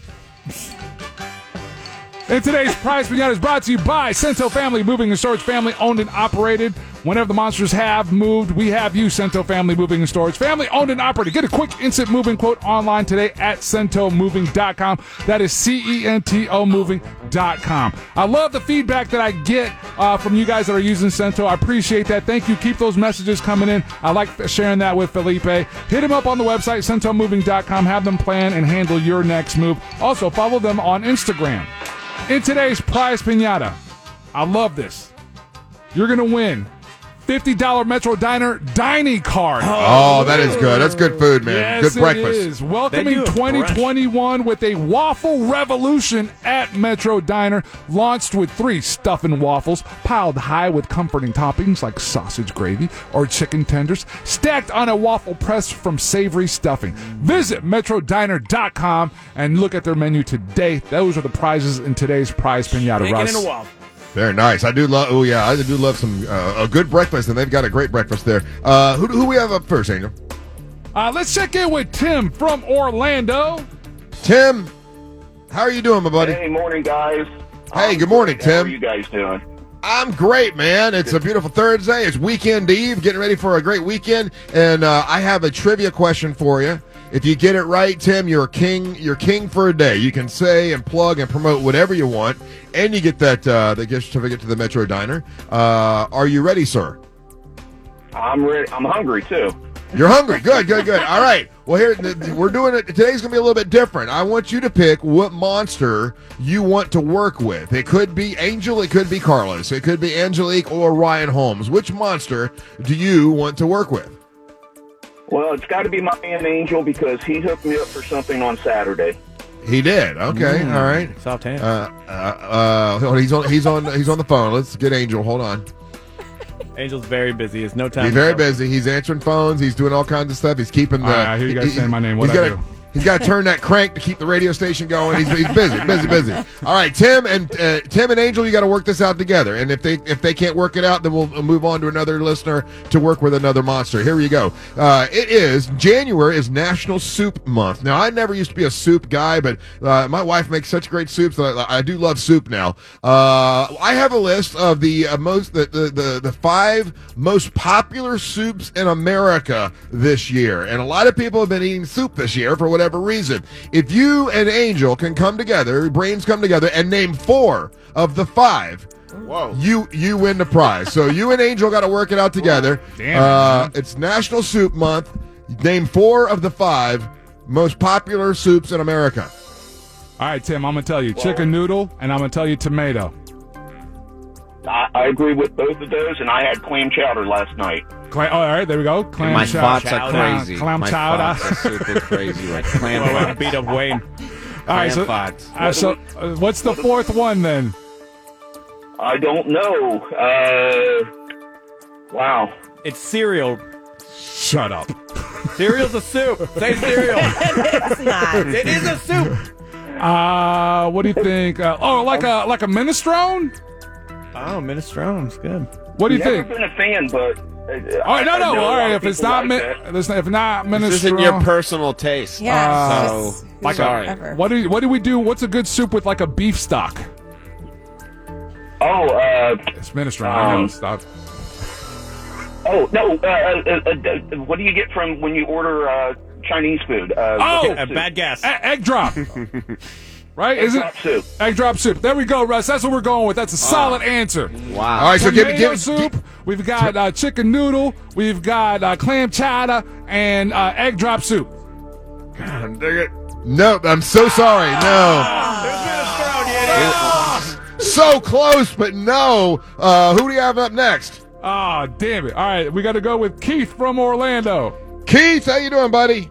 And today's prize pinata is brought to you by Cento Family Moving and Storage, family owned and operated. Whenever the monsters have moved, we have you, Cento Family Moving and Storage, family owned and operated. Get a quick instant moving quote online today at centomoving.com. That is CENTO moving.com. I love the feedback that I get from you guys that are using Cento. I appreciate that. Thank you. Keep those messages coming in. I like sharing that with Felipe. Hit him up on the website, centomoving.com. Have them plan and handle your next move. Also, follow them on Instagram. In today's prize pinata, I love this. You're going to win $50 Metro Diner Dining Card. Oh, that is good. That's good food, man. Yes, good breakfast. It is. Welcoming 2021 with a waffle revolution at Metro Diner. Launched with 3 stuffing waffles, piled high with comforting toppings like sausage gravy or chicken tenders, stacked on a waffle press from savory stuffing. Visit MetroDiner.com and look at their menu today. Those are the prizes in today's prize pinata. Russ. In a waffle. Very nice. I do love. Oh yeah, I do love some a good breakfast, and they've got a great breakfast there. Who we have up first, Angel? Let's check in with Tim from Orlando. Tim, how are you doing, my buddy? Hey, morning, guys. Hey, good morning, Tim. How are you guys doing? I'm great, man. It's a beautiful Thursday. It's weekend eve, getting ready for a great weekend, and I have a trivia question for you. If you get it right, Tim, you're king. You're king for a day. You can say and plug and promote whatever you want, and you get that the gift certificate to the Metro Diner. Are you ready, sir? I'm ready. I'm hungry too. You're hungry. Good. All right. Well, here we're doing it. Today's gonna be a little bit different. I want you to pick what monster you want to work with. It could be Angel. It could be Carlos. It could be Angelique or Ryan Holmes. Which monster do you want to work with? Well, it's got to be my man Angel because he hooked me up for something on Saturday. He did. Okay. All right. Soft hand. He's on the phone. Let's get Angel. Hold on. Angel's very busy. He's no time. He's very busy. He's answering phones. He's doing all kinds of stuff. He's keeping the. I hear you guys saying my name. What he's I got do? He's got to turn that crank to keep the radio station going. He's busy. All right, Tim and Angel, you got to work this out together. And if they can't work it out, then we'll move on to another listener to work with another monster. Here you go. January is National Soup Month. Now, I never used to be a soup guy, but my wife makes such great soups that I do love soup now. I have a list of the 5 most popular soups in America this year, and a lot of people have been eating soup this year for whatever reason. If you and Angel can come together, brains come together, and name 4 of the 5, Whoa. you win the prize. So you and Angel got to work it out together. Damn it, it's National Soup Month. Name 4 of the 5 most popular soups in America. All right, Tim, I'm going to tell you chicken noodle, and I'm going to tell you tomato. I agree with both of those, and I had clam chowder last night. All right, there we go. Clam My chowder. thoughts are crazy. Clam My chowder. thoughts are super crazy. Like clam Well, thoughts. beat up Wayne. All right, so, thoughts. what's the 4th one then? I don't know. Wow. It's cereal. Shut up. Cereal's a soup. Say cereal. It's not. It is a soup. What do you think? Like a minestrone? Oh, minestrone's good. What do you Never think? been a fan, but. All right, no. I know a All lot right, of if it's people not like that. if not minestrone, This isn't your personal taste. Yeah. So, it's just like, sorry. whatever. what do we do? What's a good soup with like a beef stock? Oh, It's minestrone. I know. Stop. no. What do you get from when you order Chinese food? A bad guess. Egg drop. Right? Is it drop soup. egg drop soup? There we go, Russ. That's what we're going with. That's a solid answer. Wow. All right, so give Tomato me soup. We've got chicken noodle. We've got clam chowder and egg drop soup. No, I'm so sorry. No. So close, but no. Who do you have up next? Oh, damn it. All right, we got to go with Keith from Orlando. Keith, how you doing, buddy?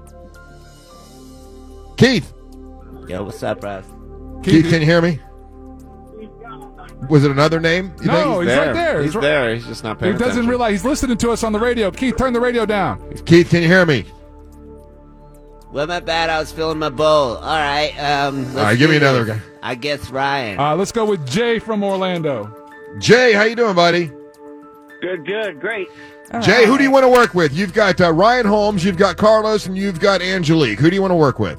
Keith. Yo, what's up, Russ? Keith, can you hear me? Was it another name? You No, he's right there. He's right- there. He's just not paying He doesn't attention. realize he's listening to us on the radio. Keith, turn the radio down. Keith, can you hear me? Well, my bad. I was filling my bowl. All right. All right, give me another guy. I guess Ryan. Let's go with Jay from Orlando. Jay, how you doing, buddy? Good, great. All Jay, right. who do you want to work with? You've got Ryan Holmes, you've got Carlos, and you've got Angelique. Who do you want to work with?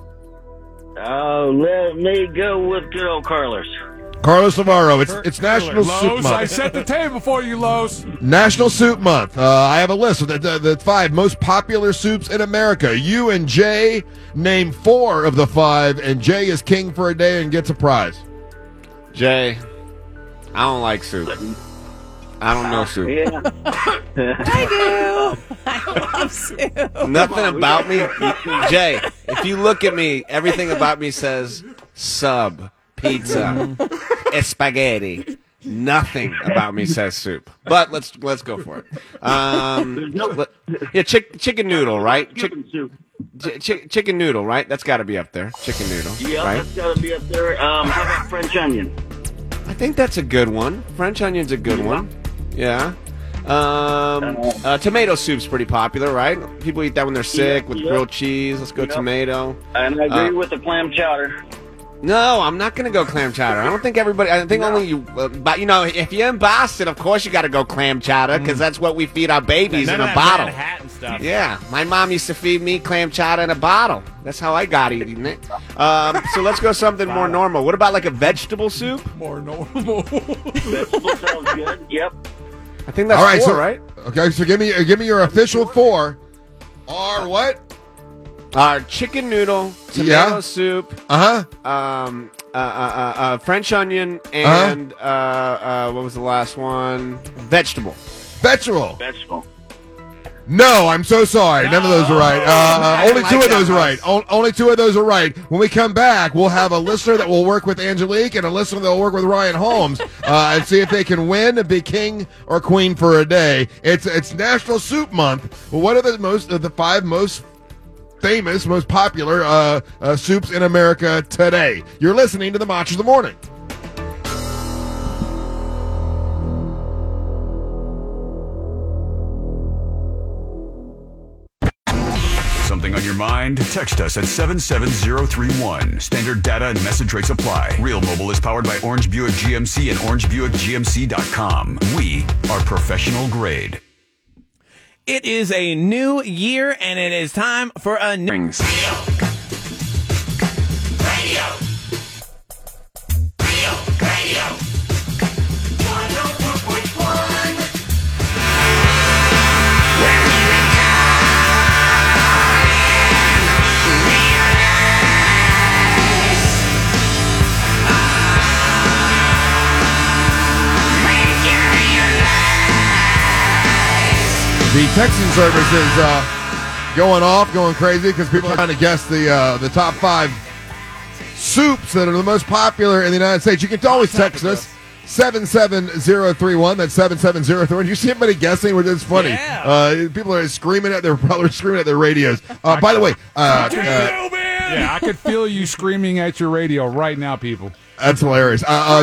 Let me go with good old Carlos. Carlos Navarro. It's National Soup Los, I Month. set the table for you, Los. National Soup Month. I have a list of the 5 most popular soups in America. You and Jay name 4 of the 5, and Jay is king for a day and gets a prize. Jay, I don't like soup. I don't know soup. Yeah. I do. I love soup. Nothing about me. Jay, if you look at me, everything about me says sub, pizza, spaghetti. Nothing about me says soup. But let's go for it. Chicken noodle, right? Chicken soup. Chicken noodle, right? That's got to be up there. Chicken noodle, Yeah, right? that's got to be up there. How about French onion? I think that's a good one. French onion's a good one. Yeah. Tomato soup's pretty popular, right? People eat that when they're sick with grilled cheese. Let's go tomato. And I agree with the clam chowder. No, I'm not going to go clam chowder. I don't think everybody. I think only you. But you know, if you're in Boston, of course you got to go clam chowder because that's what we feed our babies None in of a that bottle. Manhattan stuff. Yeah, my mom used to feed me clam chowder in a bottle. That's how I got eating it. So let's go something more normal. What about like a vegetable soup? More normal. Vegetable sounds good. Yep. I think that's All right, 4, so right? Okay, so give me your official 4. Are what? Chicken noodle, tomato Yeah. soup, Uh-huh. French onion, and what was the last one? Vegetable. Vegetable. Vegetable. No, I'm so sorry. None of those are right. Only like 2 of that those are one. right. Only 2 of those are right. When we come back, we'll have a listener that will work with Angelique and a listener that will work with Ryan Holmes and see if they can win and be king or queen for a day. It's National Soup Month. Well, what are the 5 most famous, most popular soups in America today? You're listening to the Monsters of the Morning. something on your mind? Text us at 77031. Standard data and message rates apply. Real Mobile is powered by Orange Buick GMC and OrangeBuickGMC.com. We are professional grade. It is a new year, and it is time for a new... Rings. The texting service is going off, going crazy because people are trying to guess the top 5 soups that are the most popular in the United States. You can always text us 77031. That's 77031. You see anybody guessing? It's funny. Yeah. People are screaming at their radios. By the way, Yeah, I could feel you screaming at your radio right now, people. that's hilarious.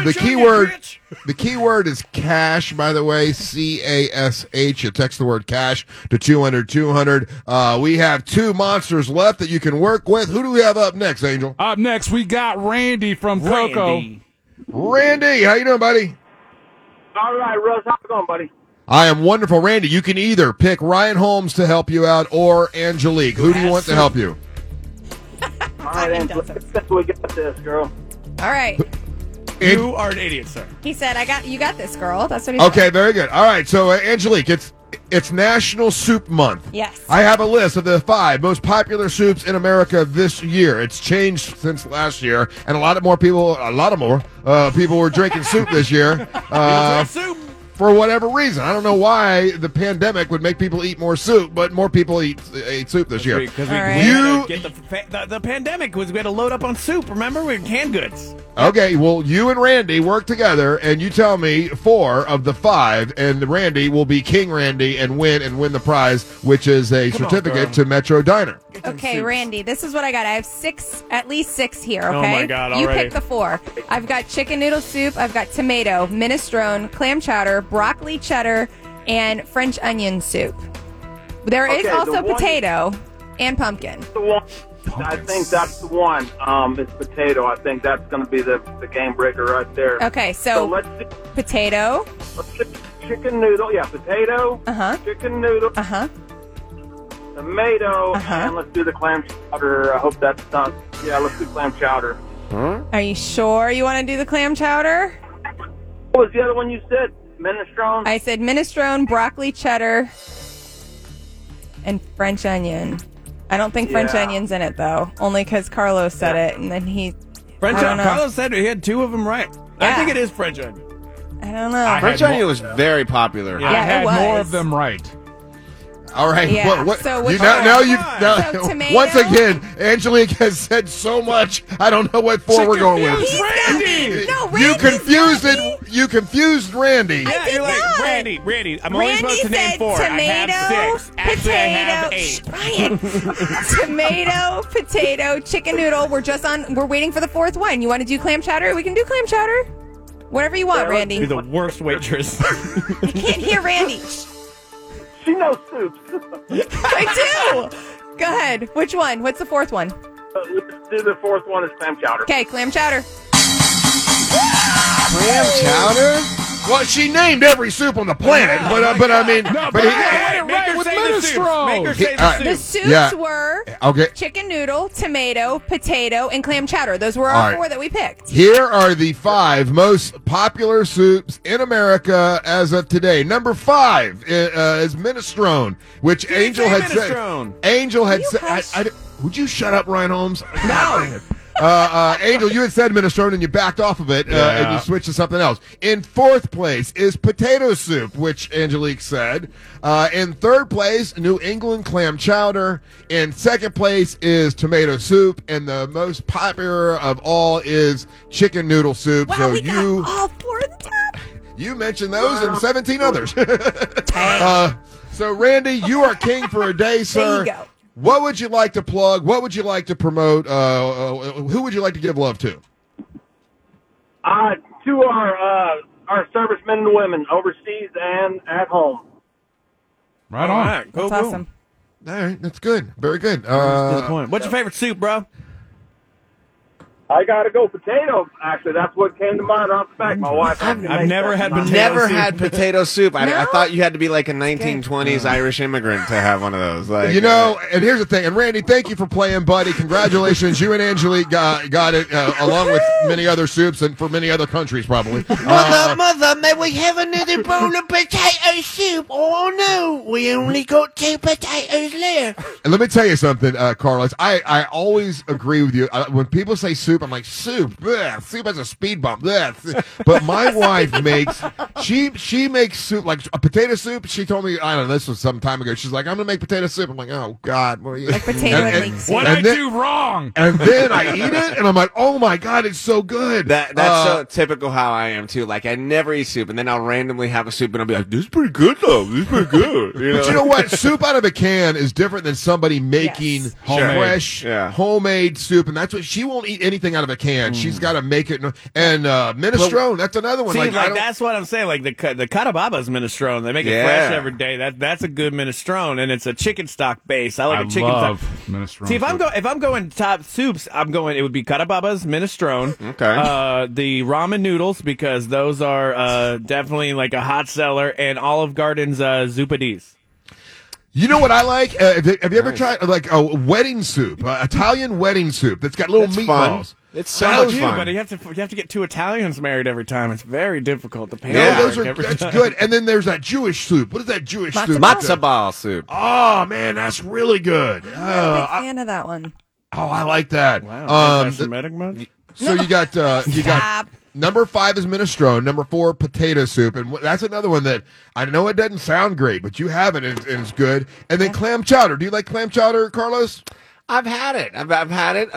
The keyword is cash, by the way, CASH. You text the word cash to 200-200. We have 2 monsters left that you can work with. Who do we have up next, Angel? Up next, we got Randy from Cocoa. Randy, how you doing, buddy? All right, Russ, how's it going, buddy? I am wonderful, Randy. You can either pick Ryan Holmes to help you out or Angelique. Who do you want to help you? All right, Angela, we got this, girl. All right. You are an idiot, sir. He said, you got this, girl. That's what he said. Okay, very good. All right, so Angelique, it's National Soup Month. Yes. I have a list of the 5 most popular soups in America this year. It's changed since last year, and a lot more people were drinking soup this year. Soup. For whatever reason. I don't know why the pandemic would make people eat more soup, but more people ate soup this year. Because we All right. had to get the pandemic was we had to load up on soup. Remember, we had canned goods. Okay, well, you and Randy work together, and you tell me 4 of the 5, and Randy will be King Randy and win the prize, which is a certificate to Metro Diner. Okay, Randy, this is what I got. I have at least 6 here, okay? Oh, my God, You already. pick the 4. I've got chicken noodle soup, I've got tomato, minestrone, clam chowder, broccoli cheddar, and French onion soup. There is Okay, also the one- potato and pumpkin. The one, I think that's the one. It's potato. I think that's going to be the game breaker right there. Okay, So so let's do potato, chicken noodle. Yeah, potato. Uh-huh. Chicken noodle. uh-huh. Tomato. Uh-huh. And let's do the clam chowder. I hope that's done. Yeah, let's do clam chowder. Are you sure you want to do the clam chowder? What was the other one you said? Minestrone? I said minestrone, broccoli cheddar, and French onion. I don't think French Yeah. onion's in it, though, only because Carlos said it, and then I don't know. Carlos said he had 2 of them right. I Yeah. think it is French onion. I don't know. French onion was very popular. I had it more was. of them right. All right. Yeah, What, so you which now one? you So tomato? once again, Angelique has said so much. I don't know what 4 we're going with. He's Randy! No, You Randy's confused not it. You confused Randy. Yeah, did you're like, not. Randy, I'm only Randy supposed to name said 4. tomato, I have 6. Actually, I have 8. Shh, Ryan. Tomato, potato, chicken noodle. We're waiting for the 4th one. You want to do clam chowder? We can do clam chowder. Whatever you want, Yeah, Randy. You're the worst waitress. I can't hear Randy. She knows soups. I do. Go ahead. Which one? What's the 4th one? Let's do the 4th one is clam chowder. Okay, clam chowder. Clam chowder? Well, she named every soup on the planet, but I mean, but he- I got it Make right her with say the soup. minestrone. Make her say All right. the The soup. soups Yeah. were okay. chicken noodle, tomato, potato, and clam chowder. Those were All our right. 4 that we picked. Here are the 5 most popular soups in America as of today. Number 5 is minestrone, which Angel say had minestrone. said. Angel had You said. hush. Would you shut up, Ryan Holmes? No. Angel, you had said minestrone and you backed off of it and you switched to something else. In 4th place is potato soup, which Angelique said. In 3rd place, New England clam chowder. In 2nd place is tomato soup. And the most popular of all is chicken noodle soup. Wow, so we you got all 4 of the top. you mentioned those and 17 others. So, Randy, you are king for a day, sir. There you go. What would you like to plug? What would you like to promote? Who would you like to give love to? To our servicemen and women overseas and at home. Right on. Cool, That's cool. awesome. All right, that's good. Very good. Good point. What's your favorite soup, bro? I gotta go potato. Actually, that's what came to mind off the back. My wife. I've never had potato Never soup. had potato soup. I No? thought you had to be like a 1920s Irish immigrant to have one of those. Like, You know, and here's the thing. And Randy, thank you for playing, buddy. Congratulations. You and Angelique got it, along with many other soups and for many other countries, probably. Mother, may we have another bowl of potato soup? Oh no, we only got 2 potatoes left. And let me tell you something, Carlos. I always agree with you. When people say soup, I'm like, soup. Bleh, soup has a speed bump. Bleh. But my wife makes, she makes soup, like a potato soup. She told me, I don't know, this was some time ago. She's like, I'm going to make potato soup. I'm like, oh, God. What are you? Like potato and leek soup. What And I then- do wrong? And then I eat it, and I'm like, oh, my God, it's so good. That's so typical how I am too. Like I never eat soup, and then I'll randomly have a soup, and I'll be like, "This is pretty good, though. This is pretty good." But you know what? Soup out of a can is different than somebody making Yes. fresh, Yeah. homemade soup, and that's what she won't eat anything out of a can. She's got to make it. And minestrone, that's another one. See, I like don't- that's what I'm saying. Like the Catababa's minestrone, they make it Yeah. fresh every day. That's a good minestrone, and it's a chicken stock base. I like I a chicken love stock. minestrone. See, soup. if I'm going top soups, I'm going. It would be Catababa's minestrone. Okay. The ramen noodles because those are definitely like a hot seller, and Olive Garden's Zupadis. You know what I like? Have you ever tried like a wedding soup, Italian wedding soup that's got little That's meatballs? fun. It's so That much was fun. But you have to get 2 Italians married every time. It's very difficult to pay. Yeah, Yeah. those are that's good. And then there's that Jewish soup. What is that Jewish soup? Matzo ball soup. Oh man, that's really good. I'm not a big fan of that one. I like that. Wow, anti-Semitic much? So you got Stop. number 5 is minestrone, number 4 potato soup, and that's another one that I know it doesn't sound great, but you have it and it's good. And then clam chowder. Do you like clam chowder, Carlos? I've had it. I've had it.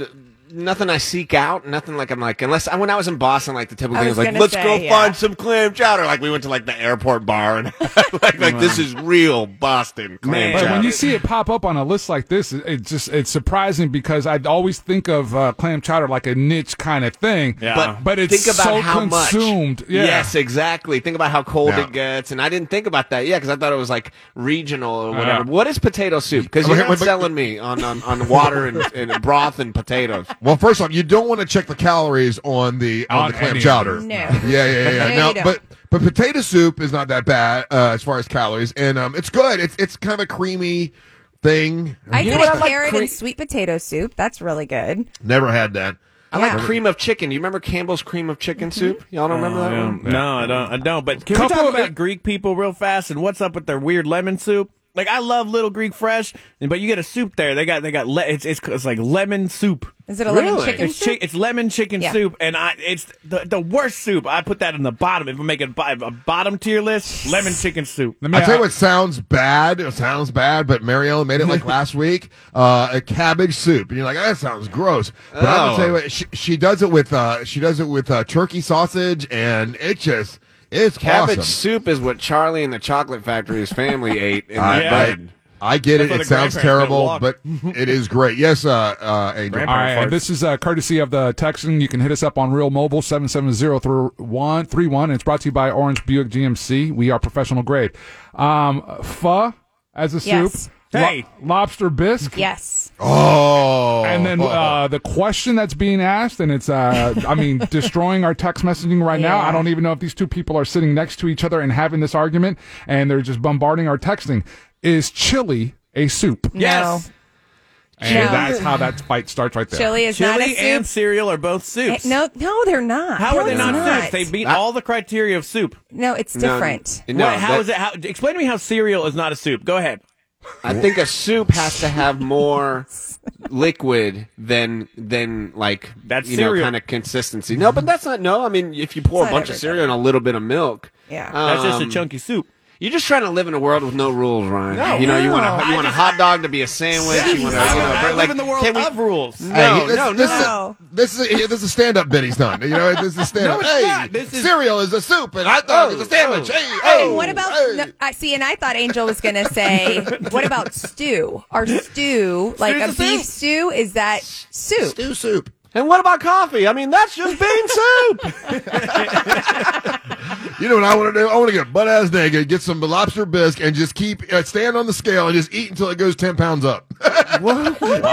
Nothing I seek out. Nothing like I'm like unless when I was in Boston, like the typical I thing was was like, gonna let's say, go yeah. find some clam chowder. Like we went to like the airport bar and like this is real Boston clam Man. But chowder. when you see it pop up on a list like this, it's surprising because I'd always think of clam chowder like a niche kind of thing. Yeah. But it's think about so how much. consumed. Yeah. Yes, exactly. Think about how cold Yeah. it gets, and I didn't think about that. Yeah, because I thought it was like regional or whatever. Yeah. What is potato soup? Because Okay, you're not but- selling me on water and broth and potatoes. Well, first off, you don't want to check the calories on the On clam any. chowder. No. Yeah. No, Now, you don't. but potato soup is not that bad as far as calories, and it's good. It's kind of a creamy thing. I You get know what a I like carrot cre- and sweet potato soup. That's really good. Never had that. I like Yeah. cream of chicken. You remember Campbell's cream of chicken soup? Y'all don't remember that one? No, I don't. But can we Couple talk of about it- Greek people real fast and what's up with their weird lemon soup? Like I love Little Greek Fresh, but you get a soup there. It's like lemon soup. Is it a lemon Really? chicken It's soup? it's lemon chicken Yeah. soup, and it's the worst soup. I put that in the bottom. If I make a bottom tier list, lemon chicken soup. Let me I tell you what sounds bad. It sounds bad, but Mariella made it like last week. A cabbage soup, and you're like, that sounds gross. But I'm gonna tell you what, she does it with turkey sausage, and it's Cabbage awesome. soup is what Charlie and the Chocolate Factory's family ate in I- that bed. I get it. That's why It the sounds grandparents terrible, don't but it is great. Yes, Angel. All right, and this is courtesy of the Texan. You can hit us up on Real Mobile 770-3131. And it's brought to you by Orange Buick GMC. We are professional grade. Pho as a Yes. soup. Hey. Lobster bisque. Yes. Oh, And then the question that's being asked, and it's, destroying our text messaging right now. Yeah. I don't even know if these two people are sitting next to each other and having this argument, and they're just bombarding our texting. Is chili a soup? Yes. And No. that's how that fight starts right there. Chili is not a Chili soup. and cereal are both soups. No, they're not. How are they No, not it's soups? They meet all the criteria of soup. No, it's different. No, What, how that- is it? Explain to me how cereal is not a soup. Go ahead. I think a soup has to have more liquid than like That's you know cereal. kind of consistency. No, but that's not. No, I mean if you pour a It's not bunch of everything. cereal and a little bit of milk, Yeah. That's just a um, chunky soup. You're just trying to live in a world with no rules, Ryan. No, you know, you want no. you want a hot dog to be a sandwich. You want to, I live in the world can we- of rules. No, This is a stand-up bit he's done. You know, this is a stand-up. No, it's not. This is- cereal is a soup, and hot dog is a sandwich. And what about? No, I see, and I thought Angel was going to say, "What about stew? Our stew, like Stew's a a beef soup. stew, is that soup?" Stew soup. And what about coffee? I mean, that's just bean soup. You know what I want to do? I want to get butt ass naked, get some lobster bisque, and just keep stand on the scale and just eat until it goes 10 pounds up. Whoa!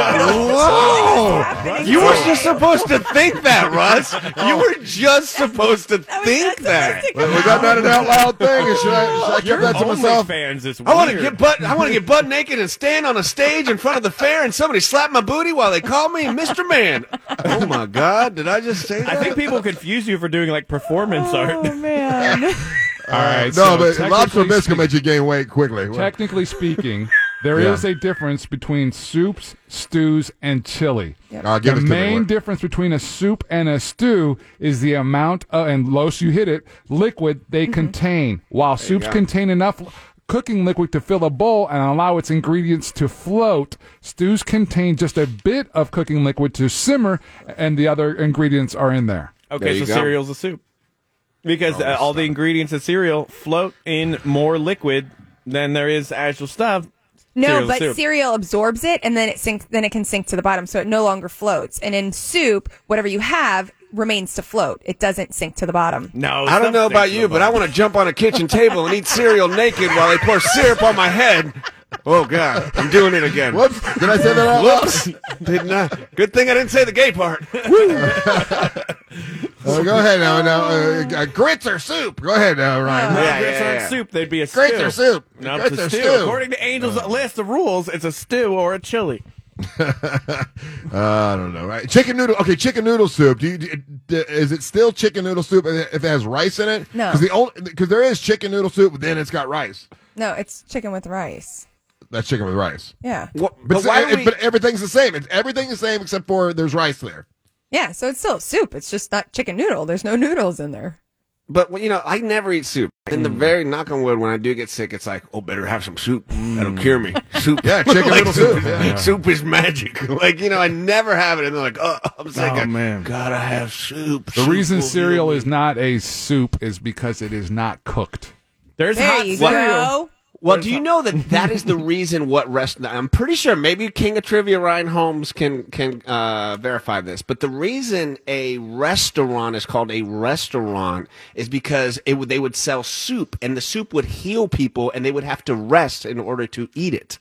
You were just supposed to think that, Russ. You were just supposed to think that. We got that an out loud thing. And should I keep that to myself? Fans is I want to get butt naked and stand on a stage in front of the fair, and somebody slap my booty while they call me Mr. Man. Oh my God! Did I just say that? I think people confuse you for doing like performance art. Oh man. All right. No, so but lobster technically bisque will make you gain weight quickly. Technically speaking, there Yeah. is a difference between soups, stews, and chili. Give The us to main me. difference between a soup and a stew is the amount of, and Los, you hit it, liquid they contain. While soups contain enough cooking liquid to fill a bowl and allow its ingredients to float, stews contain just a bit of cooking liquid to simmer, and the other ingredients are in there. Okay, you so go. cereal's a soup. Because all the ingredients of cereal float in more liquid than there is actual stuff. No, Cereal's but soup. cereal absorbs it, and then it sinks. Then it can sink to the bottom, so it no longer floats. And in soup, whatever you have remains to float. It doesn't sink to the bottom. No, I don't know about you, but I want to jump on a kitchen table and eat cereal naked while they pour syrup on my head. Oh God, I'm doing it again. Whoops! Did I say that out loud? Whoops! Did not. Good thing I didn't say the gay part. Go ahead now. Grits or soup? Go ahead now, Ryan. Yeah, grits yeah, aren't yeah. soup, they'd be a stew. Grits or soup? No, Grits it's a or stew. stew? According to Angel's list of rules, it's a stew or a chili. I don't know. Right? Chicken noodle. Okay, chicken noodle soup. Is it still chicken noodle soup if it has rice in it? No. Because there is chicken noodle soup, but then it's got rice. No, it's chicken with rice. That's chicken with rice. Yeah. But why do we? But everything's the same. Everything's the same except for there's rice there. Yeah, so it's still soup. It's just not chicken noodle. There's no noodles in there. But I never eat soup. In the very knock on wood, when I do get sick, it's like, oh, better have some soup. That'll cure me. Soup, Yeah, chicken noodle soup. Yeah. Soup is magic. I never have it, and they're like, oh, I'm sick. Oh, man. Gotta have soup. The reason cereal is not a soup is because it is not cooked. There's There hot you cereal. go. Well, do you know that is the reason what I'm pretty sure maybe King of Trivia Ryan Holmes can verify this, but the reason a restaurant is called a restaurant is because they would sell soup, and the soup would heal people, and they would have to rest in order to eat it.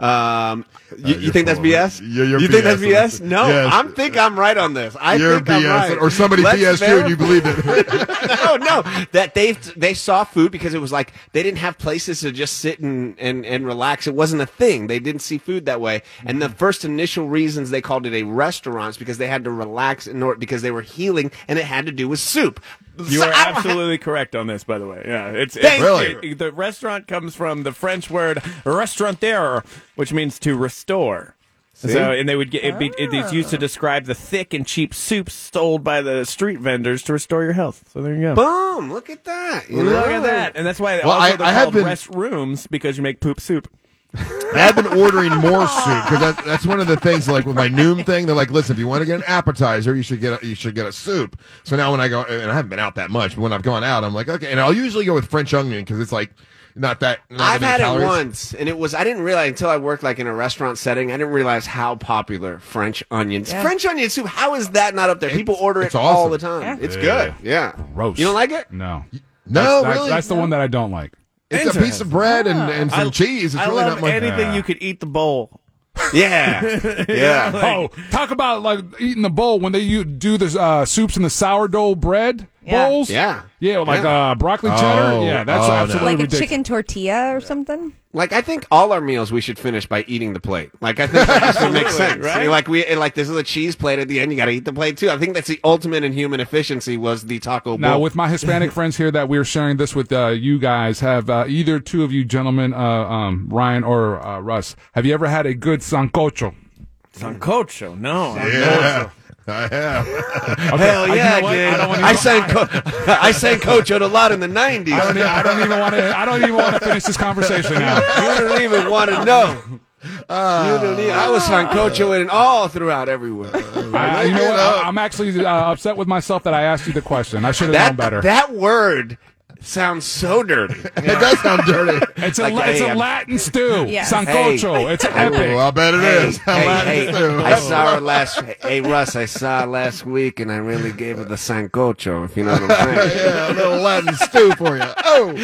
You think that's BS? You're you think that's BS. BS? No, Yes. I think I'm right on this. You're think I'm BS, right. or somebody Let's BS you and you believed it. no, that they saw food because it was like they didn't have places to just sit and relax. It wasn't a thing. They didn't see food that way. And the first initial reasons they called it a restaurant is because they had to relax because they were healing, and it had to do with soup. You So are I don't absolutely correct on this, by the way. Yeah, Really? the restaurant comes from the French word restaurateur, which means to restore. So, and they would get it's used to describe the thick and cheap soups sold by the street vendors to restore your health. So there you go. Boom! Look at that. Look at that, and that's why Well, also they're I have called been- rest rooms because you make poop soup. I've been ordering more soup because that's one of the things. Like with my Noom thing, they're like, "Listen, if you want to get an appetizer, you should get a soup." So now when I go, and I haven't been out that much, but when I've gone out, I'm like, okay, and I'll usually go with French onion because it's like not that I've many had calories. it once, and I didn't realize until I worked in a restaurant setting. I didn't realize how popular French onions. Yeah. French onion soup. How is that not up there? People order it it's all awesome. the time. Yeah. It's good. Yeah. Gross. You don't like it? No. No, That's, really, that's the one that I don't like. it's a piece of bread and some cheese. It's I really love not much. anything you could eat the bowl. Yeah. Yeah. Oh, talk about like eating the bowl when they do the soups in the sourdough bread Yeah. bowls. Yeah. Yeah, like Yeah. broccoli cheddar. Oh. Yeah, that's Oh, no. absolutely Like a ridiculous. chicken tortilla or something? I think all our meals we should finish by eating the plate. I think that just makes sense. right? This is a cheese plate at the end. You got to eat the plate too. I think that's the ultimate in human efficiency was the taco Now, bowl. with my Hispanic friends here that we're sharing this with you guys, have either two of you gentlemen, Ryan or Russ, have you ever had a good sancocho? Sancocho, no. Yeah, I have. Hell yeah, you know what? dude! I don't wanna- I sang Cochoed a lot in the '90s. I don't even want to finish this conversation now. You don't even want to know. I was sancochoing all throughout everywhere. You know what? I'm actually upset with myself that I asked you the question. I should have known better. That word Sounds so dirty. It does sound dirty. It's Like, it's hey, a I'm- Latin stew. Yes. Sancocho. It's epic. Oh, I bet it is. Hey, I saw her last. Hey, Russ, I saw her last week, and I really gave her the sancocho. If you know what I'm saying. Yeah, a little Latin stew for you. Oh,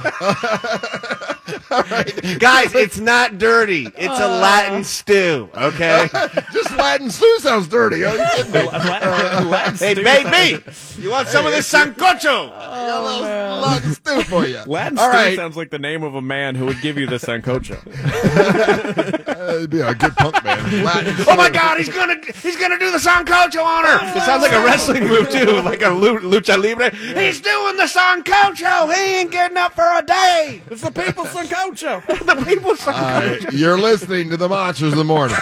all right, Guys, it's not dirty. It's a Latin stew. Okay. just Latin stew sounds dirty. Are you kidding me? Hey, baby, you want some of this sancocho? A little Latin stew for you. Latin All stew right. sounds like the name of a man who would give you the sancocho. It'd be a good punk band. Latin Oh my stew. God, he's gonna do the sancocho on her. It sounds like a wrestling move too, like a lucha libre. He's doing the sancocho. He ain't getting up for a day. It's the people's sancocho. The people's All sancocho. right, you're listening to the Monsters of the Morning.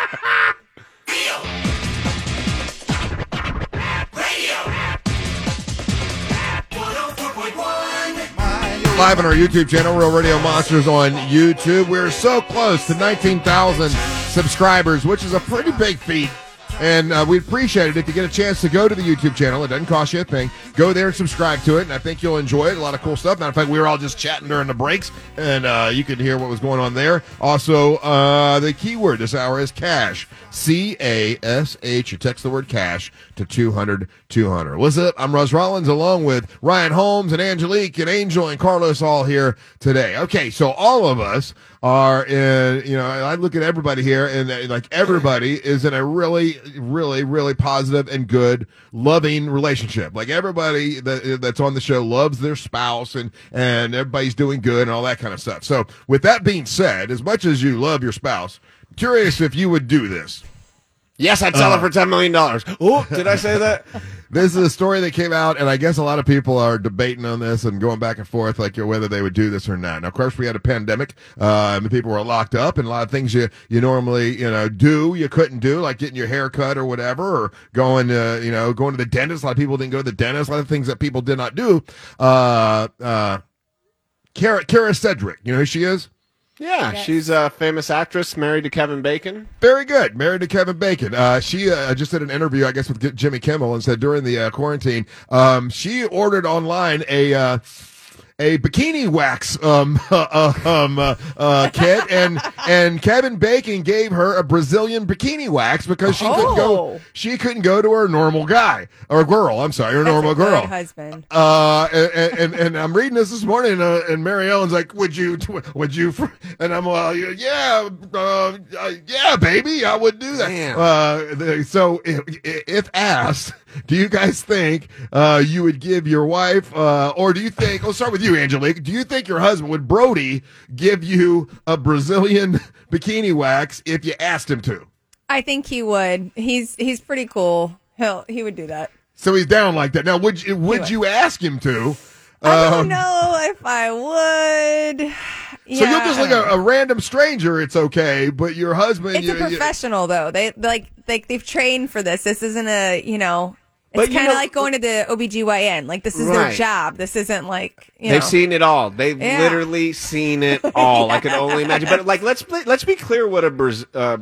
Live on our YouTube channel, Real Radio Monsters on YouTube. We're so close to 19,000 subscribers, which is a pretty big feat. And we'd appreciate it if you get a chance to go to the YouTube channel. It doesn't cost you a thing. Go there and subscribe to it, and I think you'll enjoy it. A lot of cool stuff. Matter of fact, we were all just chatting during the breaks, and you could hear what was going on there. Also, the keyword this hour is cash. C-A-S-H. You text the word cash to 200-200. What's up? I'm Russ Rollins, along with Ryan Holmes and Angelique and Angel and Carlos, all here today. Okay, so all of us are in, I look at everybody here, and like everybody is in a really, really, really positive and good, loving relationship. Like everybody that's on the show loves their spouse, and everybody's doing good and all that kind of stuff. So with that being said, as much as you love your spouse, I'm curious if you would do this. Yes, I'd sell it for $10 million. Oh, did I say that? This is a story that came out, and I guess a lot of people are debating on this and going back and forth, like whether they would do this or not. Now, of course, we had a pandemic, and people were locked up, and a lot of things you normally, do, you couldn't do, like getting your hair cut or whatever, or going to the dentist. A lot of people didn't go to the dentist. A lot of things that people did not do. Kara Sedgwick, you know who she is? Yeah, she's a famous actress married to Kevin Bacon. Very good. Married to Kevin Bacon. She just did an interview, I guess, with Jimmy Kimmel, and said during the quarantine, she ordered online a bikini wax kit, and Kevin Bacon gave her a Brazilian bikini wax because she couldn't go to her normal guy or girl. I'm sorry, her normal girl. Good husband. And I'm reading this morning, and Mary Ellen's like, would you? And I'm yeah, baby, I would do that. So if asked, do you guys think you would give your wife, or do you think? I'll start with you, Angelique. Do you think your husband would Brody give you a Brazilian bikini wax if you asked him to? I think he would. He's pretty cool. He would do that. So he's down like that. Now, would you ask him to? I don't know if I would. So you'll just like a random stranger, it's okay, but your husband. It's a professional though. They've trained for this. This isn't a It's kind of like going to the OBGYN. Like, this is their job. This isn't like, They've seen it all. They've literally seen it all. I can only imagine. But like, let's be clear what a bikini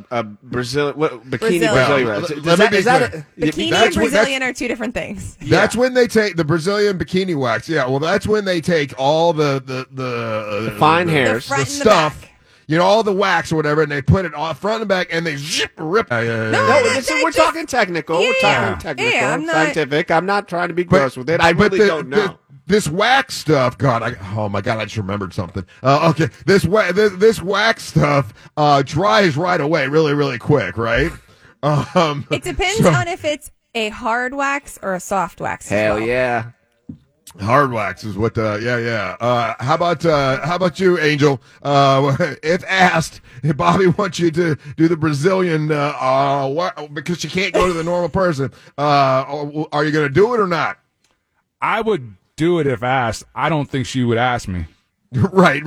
Brazilian is. Bikini and Brazilian are two different things. That's when they take the Brazilian bikini wax. Yeah, well, that's when they take all the fine hairs, the front the and the stuff. back. All the wax or whatever, and they put it on front and back, and they rip. We're talking technical. We're talking technical, scientific. I'm not trying to be gross with it. I really don't know. This wax stuff, oh my God, I just remembered something. Okay, this wax stuff dries right away, really, really quick, right? It depends on if it's a hard wax or a soft wax. Hell yeah. Hard wax is what. How about you, Angel? If asked, if Bobby wants you to do the Brazilian, because she can't go to the normal person, are you going to do it or not? I would do it if asked. I don't think she would ask me. Right.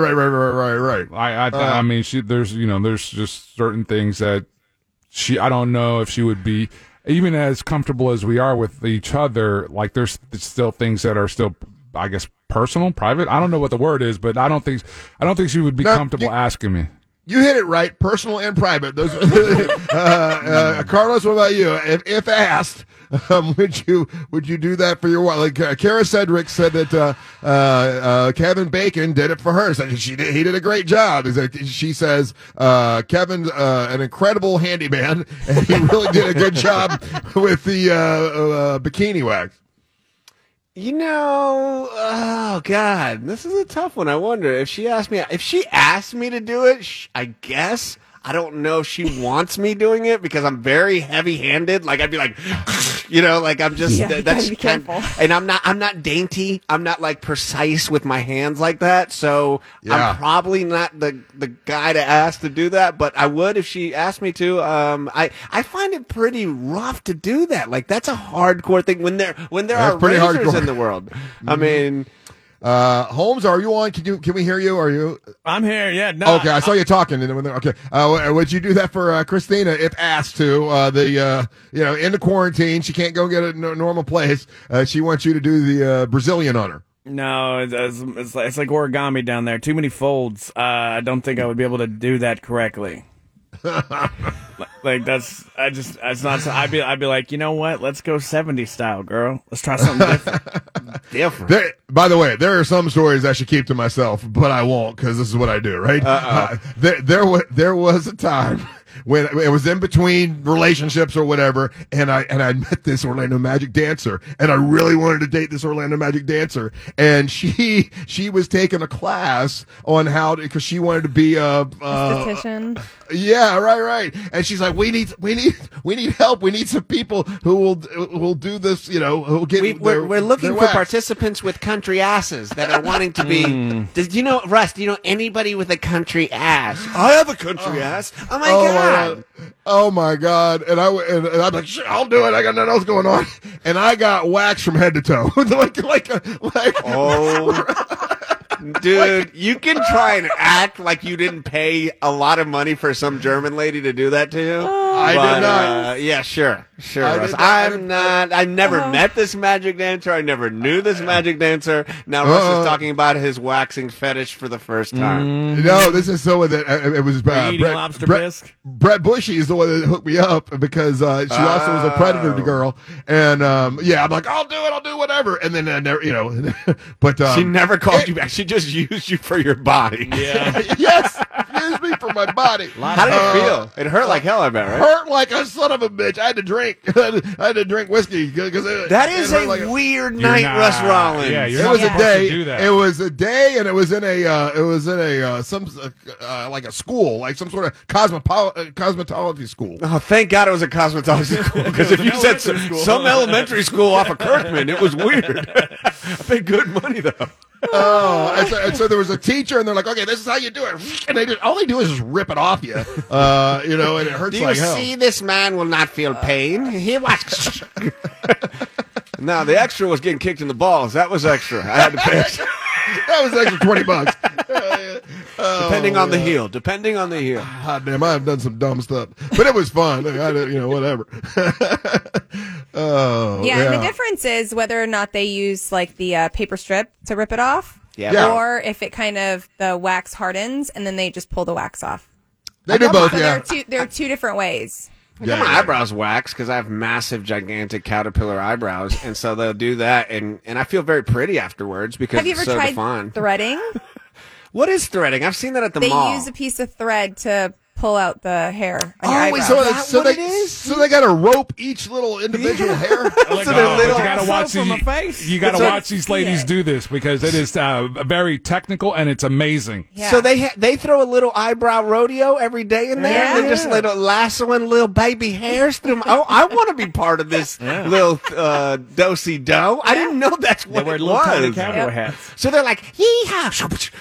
I mean, there's just certain things that I don't know if she would be. Even as comfortable as we are with each other, like there's still things that are still, I guess, personal, private. I don't know what the word is, but I don't think she would be comfortable asking me. You hit it right, personal and private. Those, Carlos, what about you? If asked, would you do that for your wife? Like Kara Cedric said that Kevin Bacon did it for her. So he did a great job. She says Kevin's an incredible handyman, and he really did a good job with the bikini wax. You know, oh God, this is a tough one. I wonder if she asked me to do it. I guess. I don't know if she wants me doing it because I'm very heavy-handed. Like I'd be like, like I'm just that's kind and I'm not dainty. I'm not like precise with my hands like that. So I'm probably not the guy to ask to do that. But I would if she asked me to. I find it pretty rough to do that. Like that's a hardcore thing when there are razors in the world. I mean. Holmes, are you on? Can we hear you? Are you? I'm here. Yeah. No. Okay, I saw you talking. Okay. Would you do that for Christina if asked to? In the quarantine, she can't go get a normal place. She wants you to do the Brazilian on her. No, it's like origami down there. Too many folds. I don't think I would be able to do that correctly. Like it's not. I'd be like, you know what? Let's go 70s style, girl. Let's try something different. By the way, there are some stories I should keep to myself, but I won't because this is what I do, right? There was a time when it was in between relationships or whatever, and I met this Orlando Magic dancer, and I really wanted to date this Orlando Magic dancer, and she was taking a class on how to, because she wanted to be a esthetician. Yeah, right. And she's like, we need help. We need some people who will do this. Who'll get. We're looking for wax. participants with country asses that are wanting to be. Russ? Do you know anybody with a country ass? I have a country ass. Oh my god. Oh my god. And I'm like, shit, I'll do it. I got nothing else going on. And I got wax from head to toe. Dude, you can try and act like you didn't pay a lot of money for some German lady to do that to you. I did not. Yeah, sure, Russ. I've never met this magic dancer. I never knew this magic dancer. Now Russ is talking about his waxing fetish for the first time. No, this is so that it was lobster bisque. Brett Bushy is the one that hooked me up because she also was a predator girl, and I'm like, I'll do whatever, and then but she never called you back. She just used you for your body. Yeah. Yes, used me for my body. How did it feel? It hurt like hell, I bet, right? Hurt like a son of a bitch. I had to drink. I had to drink whiskey because that is a weird night, Russ Rollins. Yeah, it was a day. Do that. It was a day, and it was in some like a school, like some sort of cosmetology school. Oh, thank God it was a cosmetology school, because if you said some elementary school off of Kirkman, it was weird. I paid good money though. And so there was a teacher, and they're like, "Okay, this is how you do it," and all they do is just rip it off you, and it hurts like hell. Do you see, this man will not feel pain. He was. Now the extra was getting kicked in the balls. That was extra. I had to pay extra. That was extra $20. Depending on the heel. God damn, I have done some dumb stuff, but it was fun. Whatever. And the difference is whether or not they use like the paper strip to rip it off, or if it kind of the wax hardens and then they just pull the wax off. They do both. So there are two different ways. I got my eyebrows waxed because I have massive, gigantic caterpillar eyebrows, and so they'll do that, and I feel very pretty afterwards because it's so defined. Threading? What is threading? I've seen that at the mall. They use a piece of thread to pull out the hair on your eyebrows. So they got to rope each little individual hair. You gotta watch these ladies do this because it is very technical and it's amazing. Yeah. So they throw a little eyebrow rodeo every day in there. Yeah. They just lassoing little baby hairs through them. Oh, I want to be part of this little do-si-do. I didn't know that's what it was. Tiny cowboy hats. So they're like, yee-haw.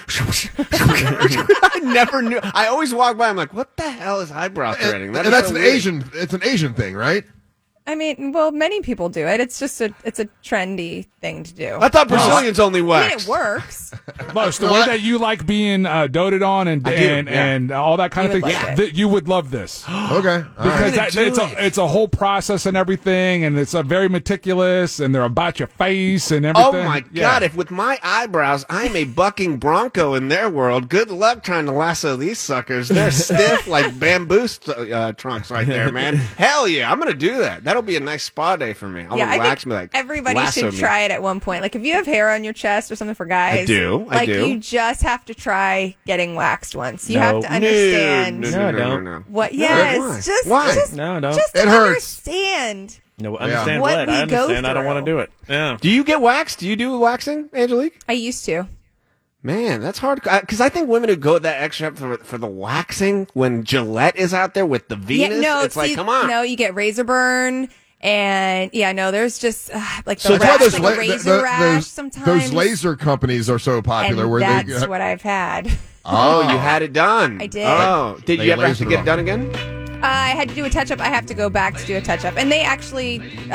I never knew. I always walk by. I'm like, what the hell is eyebrow threading? It's an Asian thing, right? I mean, well, many people do it. It's just it's a trendy thing to do. I thought Brazilians only I mean, wax. it works. Most the way that you like being doted on and all that kind You of would thing, like it. you would love this. Okay. All Because right. it's a whole process and everything, and it's very meticulous, and they're about your face and everything. Oh my Yeah. God! If with my eyebrows I'm a bucking bronco in their world, good luck trying to lasso these suckers. They're stiff like bamboo trunks right there, man. Hell yeah, I'm gonna do that. That'll be a nice spa day for me. I'll Yeah, I relax think me like everybody lasso should me. try it at one point. Like if you have hair on your chest or something for guys, I do. You just have to try getting waxed once. You No. have to understand No. what. Yes, Why? just Why? just No, no. just It hurts. understand. No, understand What what? we I go understand. I don't want to through. do it. Yeah. Do you get waxed? Do you do waxing, Angelique? I used to. Man, that's hard because I think women who go that extra for the waxing when Gillette is out there with the Venus, it's like, come on. No, you get razor burn. And there's just like the So rash, that's why like a razor rash sometimes. those laser companies are so popular. and where that's they what I've had. Oh, you had it done. I did. Oh, did They you ever have to lasered get it it done again? I had to do a touch up. I have to go back to do a touch up, and they actually,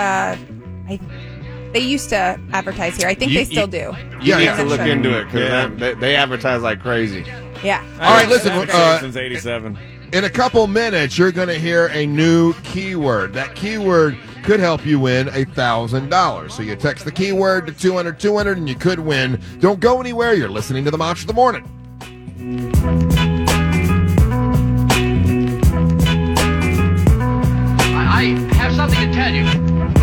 they used to advertise here. I think they still do. You Yeah, need to look Sure. into it because they advertise like crazy. Yeah. All right, listen. Since '87. In a couple minutes, you're going to hear a new keyword. That keyword could help you win $1,000. So you text the keyword to 200 and you could win. Don't go anywhere. You're listening to the Monster of the Morning. I have something to tell you.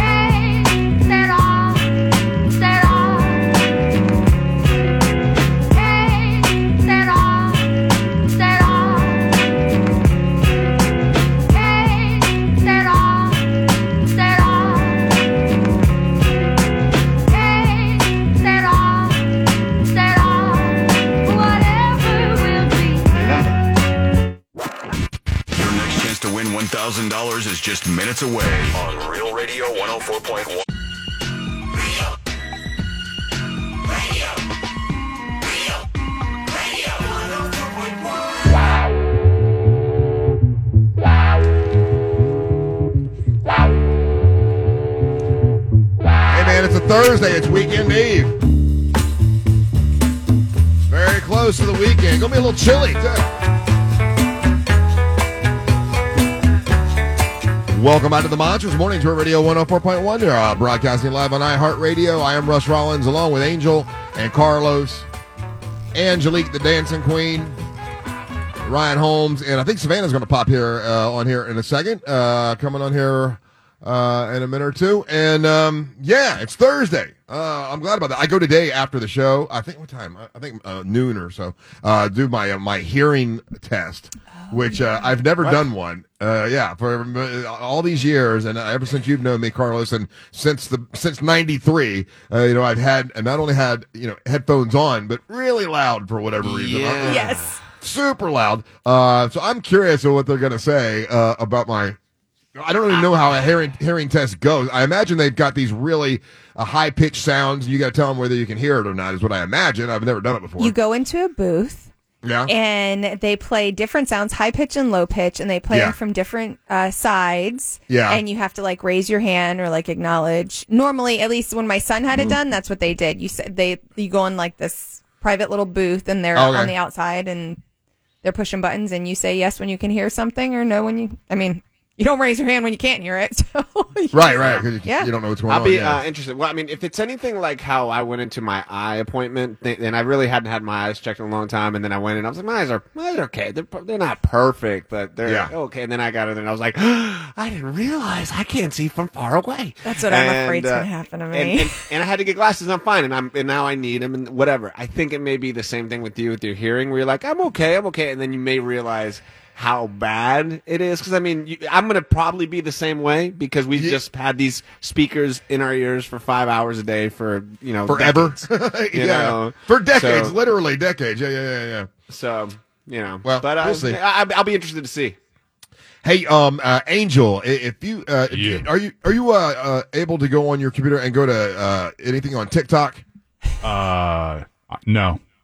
Your next chance to win $1,000 is just minutes away on Real Radio 104.1. Hey, man, it's a Thursday. It's weekend eve. Very close to the weekend. Gonna be a little chilly, too. Welcome back to the Monsters Morning Tour Radio 104.1. They're broadcasting live on iHeartRadio. I am Russ Rollins along with Angel and Carlos, Angelique the Dancing Queen, Ryan Holmes, and I think Savannah's going to pop here on here in a second, coming on here in a minute or two. And yeah, it's Thursday. I'm glad about that. I go today after the show. I think what time? I think noon or so. Do my hearing test, which I've never done one. Yeah, for all these years, and ever since you've known me, Carlos, and since '93, I've had and not only had headphones on, but really loud for whatever reason. Yeah. Yes. Super loud. So I'm curious of what they're going to say about my. I don't even know how a hearing test goes. I imagine they've got these really high pitched sounds. You got to tell them whether you can hear it or not. Is what I imagine. I've never done it before. You go into a booth. Yeah. And they play different sounds, high pitch and low pitch, and they play them from different sides. Yeah. And you have to like raise your hand or like acknowledge. Normally, at least when my son had it done, that's what they did. You go in like this private little booth, and they're on the outside, and they're pushing buttons, and you say yes when you can hear something or no when you. I mean, you don't raise your hand when you can't hear it. So Right. 'Cause Yeah. you don't know what's going I'll on. be yeah. interested. Well, I mean, if it's anything like how I went into my eye appointment, then I really hadn't had my eyes checked in a long time, and then I went in. I was like, my eyes are okay. They're not perfect, but they're okay. And then I got it, and I was like, I didn't realize I can't see from far away. That's what I'm afraid is going to happen to me. And I had to get glasses. I'm fine, and now I need them, and whatever. I think it may be the same thing with you with your hearing, where you're like, I'm okay, and then you may realize how bad it is, because I mean, I'm going to probably be the same way, because we've just had these speakers in our ears for 5 hours a day for forever. decades, you yeah, know? for decades, So- literally decades. Yeah. So Well, but we'll see. I'll be interested to see. Hey, Angel, if you are you able to go on your computer and go to anything on TikTok? No.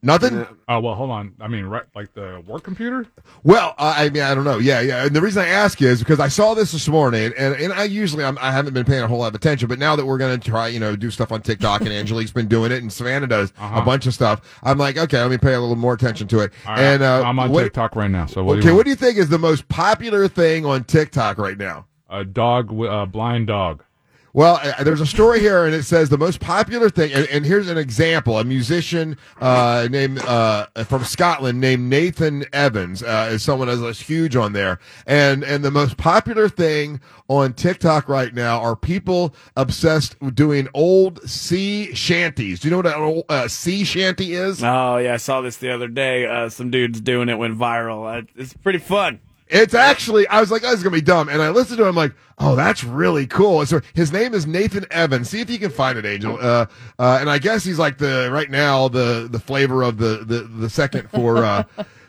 Nothing? Oh, well, hold on. I mean, right, like the work computer? Well, I mean, I don't know. Yeah. And the reason I ask is because I saw this morning, and I usually I haven't been paying a whole lot of attention, but now that we're going to try, do stuff on TikTok, and Angelique's been doing it, and Savannah does a bunch of stuff, I'm like, okay, let me pay a little more attention to it. All right, and I'm on TikTok right now. So what do you think is the most popular thing on TikTok right now? A dog, a blind dog. Well, there's a story here, and it says the most popular thing, and here's an example. A musician named from Scotland named Nathan Evans is someone that's huge on there. And the most popular thing on TikTok right now are people obsessed with doing old sea shanties. Do you know what an old sea shanty is? Oh, yeah, I saw this the other day. Some dudes doing it went viral. It's pretty fun. It's actually, I was like, oh, this is going to be dumb. And I listened to him like, oh, that's really cool. So his name is Nathan Evans. See if you can find it, Angel. And I guess he's like right now the flavor of the second for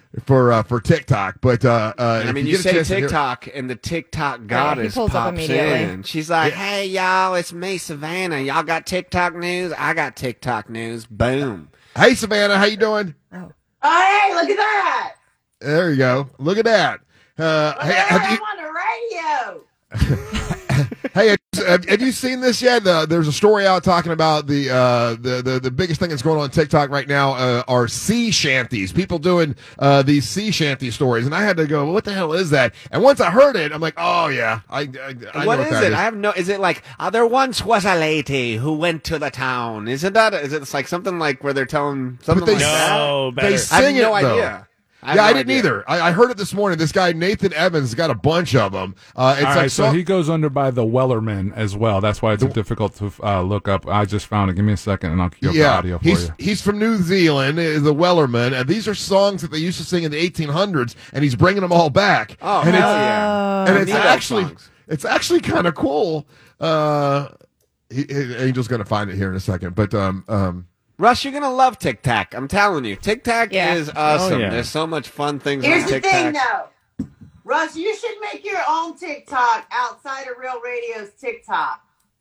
TikTok. But I mean, you say TikTok, and the TikTok goddess pops in. She's like, "Hey, y'all, it's me, Savannah. Y'all got TikTok news? I got TikTok news. Boom." Hey, Savannah, how you doing? Oh, hey, look at that. There you go. Look at that. I'm on the radio. Hey, have you seen this yet? There's a story out talking about the biggest thing that's going on TikTok right now are sea shanties. People doing these sea shanty stories, and I had to go, what the hell is that? And once I heard it, I'm like, oh yeah, I know what is it? I have no. Is it like there once was a lady who went to the town? Is it like something like where they're telling something like that? No, better. They sing I have no it, idea. I didn't either. I heard it this morning. This guy, Nathan Evans, got a bunch of them. So he goes under by the Wellerman as well. That's why it's difficult to look up. I just found it. Give me a second, and I'll cue up the audio for you. He's from New Zealand, the Wellerman, and these are songs that they used to sing in the 1800s, and he's bringing them all back. Oh, and hell yeah. And it's actually kind of cool. Angel's going to find it here in a second, but Russ, you're gonna love TikTok. I'm telling you, TikTok is awesome. Oh, yeah. There's so much fun things Here's on the TikTok. thing, though. Russ, you should make your own TikTok outside of Real Radio's TikTok.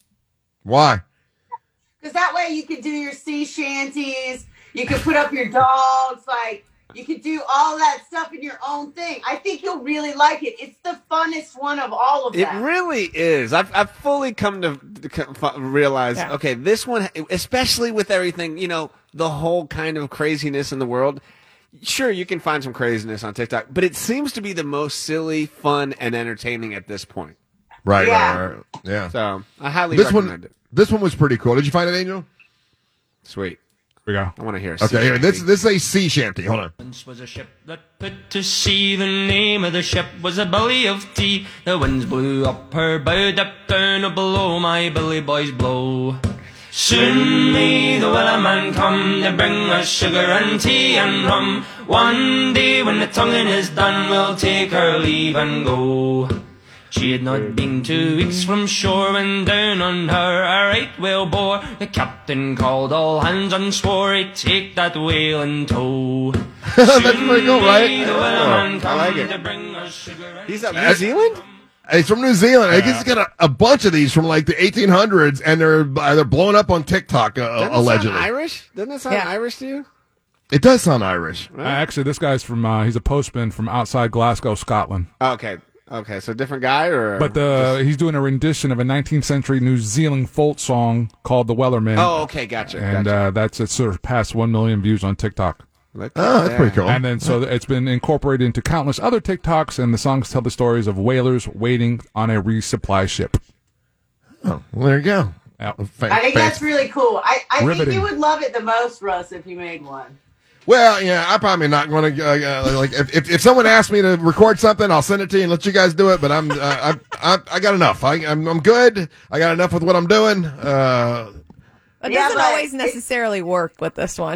why? Because that way you can do your sea shanties, you can put up your dogs, like, you could do all that stuff in your own thing. I think you'll really like it. It's the funnest one of all of them. It really is. I've fully come to realize, okay, this one, especially with everything, the whole kind of craziness in the world. Sure, you can find some craziness on TikTok, but it seems to be the most silly, fun, and entertaining at this point. Right. Yeah. So I highly recommend it. This one was pretty cool. Did you find it, Angel? Sweet. Here we go. I want to hear it. Okay, here, this is a sea shanty. Hold on. Once was a ship that put to sea. The name of the ship was a Billy of Tea. The winds blew up her bow, dipped down below. My Billy boys blow. Soon may the Wellerman come to bring us sugar and tea and rum. One day when the tonguing is done, we'll take our leave and go. She had not been 2 weeks from shore when down on her a right whale bore. The captain called all hands and swore he'd take that whale in tow. That's pretty cool, right? I like it. He's up New Zealand? He's from New Zealand. He's got a bunch of these from like the 1800s, and they're blowing up on TikTok allegedly. Sound Irish? Doesn't it sound Irish to you? It does sound Irish. Actually, this guy's from he's a postman from outside Glasgow, Scotland. Okay, so different guy, or he's doing a rendition of a 19th century New Zealand folk song called "The Wellerman." Oh, okay, gotcha. And that's surpassed 1 million views on TikTok. That's pretty cool. And then so it's been incorporated into countless other TikToks, and the songs tell the stories of whalers waiting on a resupply ship. Oh, well, there you go. Yep. I think that's really cool. I think Riveting. you would love it the most, Russ, if you made one. Well, yeah, I'm probably not going to like if someone asks me to record something, I'll send it to you and let you guys do it. But I got enough. I'm good. I got enough with what I'm doing. It doesn't always necessarily work with this one.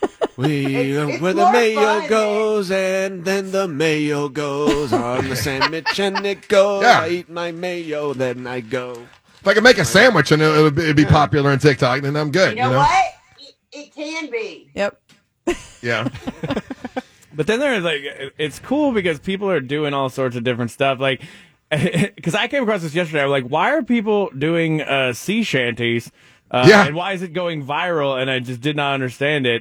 Where the mayo goes, and then the mayo goes on the sandwich, and it goes. I eat my mayo, then I go. If I could make a sandwich and it'd be popular on TikTok, then I'm good. You know what? It can be. Yep. Yeah. But then there's it's cool because people are doing all sorts of different stuff. Like, because I came across this yesterday. I was like, why are people doing sea shanties? And why is it going viral? And I just did not understand it.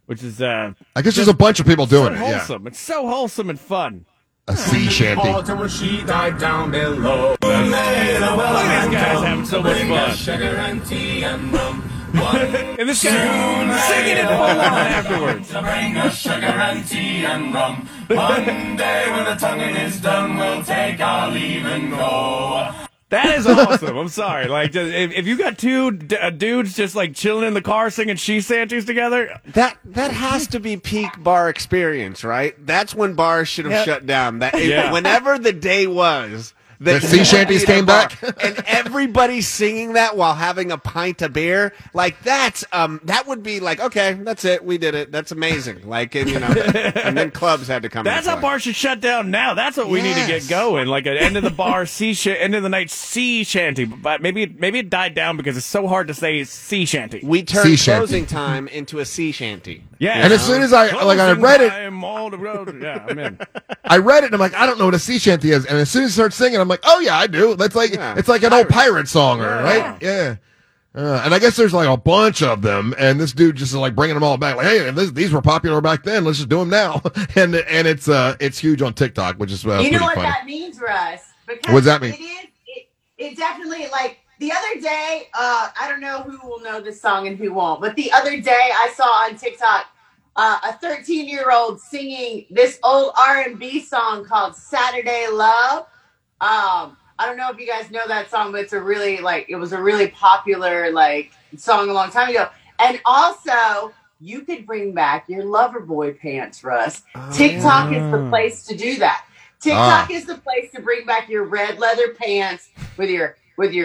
which is I guess there's a bunch of people doing so it. Yeah, wholesome. It's so wholesome and fun. a sea shanty. When she died down below. Look at these guys having so much fun. Sugar and tea and rum. And this guy singing it full on afterwards. To bring us sugar and tea and rum. One day when the tonguing is done, we'll take our leave and go. That is awesome. I'm sorry. Like, just, if you got two dudes just like chilling in the car singing she shanties together, That has to be peak bar experience, right? That's when bars should have shut down. Whenever the day was. The sea shanties came back, and everybody's singing that while having a pint of beer. Like that would be like, okay, that's it, we did it. That's amazing. Like, and and then clubs had to come. that's how bars should shut down now. That's what we need to get going. Like an end of the bar end of the night sea shanty. But maybe it died down because it's so hard to say sea shanty. We turned closing time into a sea shanty. Yeah, and as soon as I read it, all the road. Yeah, I'm in. I read it and I'm like, I don't know what a sea shanty is. And as soon as I start singing, I'm like, oh yeah, I do. That's like it's like an old pirate song, right? Yeah. And I guess there's like a bunch of them, and this dude just is like bringing them all back. Like, hey, these were popular back then. Let's just do them now. and it's huge on TikTok, which is you know pretty what funny. that means, Russ? Because What's that mean? It definitely, like, the other day, I don't know who will know this song and who won't, but the other day I saw on TikTok a 13-year-old singing this old R&B song called Saturday Love. I don't know if you guys know that song, but it's it was a really popular, song a long time ago. And also, you could bring back your Loverboy pants, Russ. TikTok is the place to do that. TikTok is the place to bring back your red leather pants with your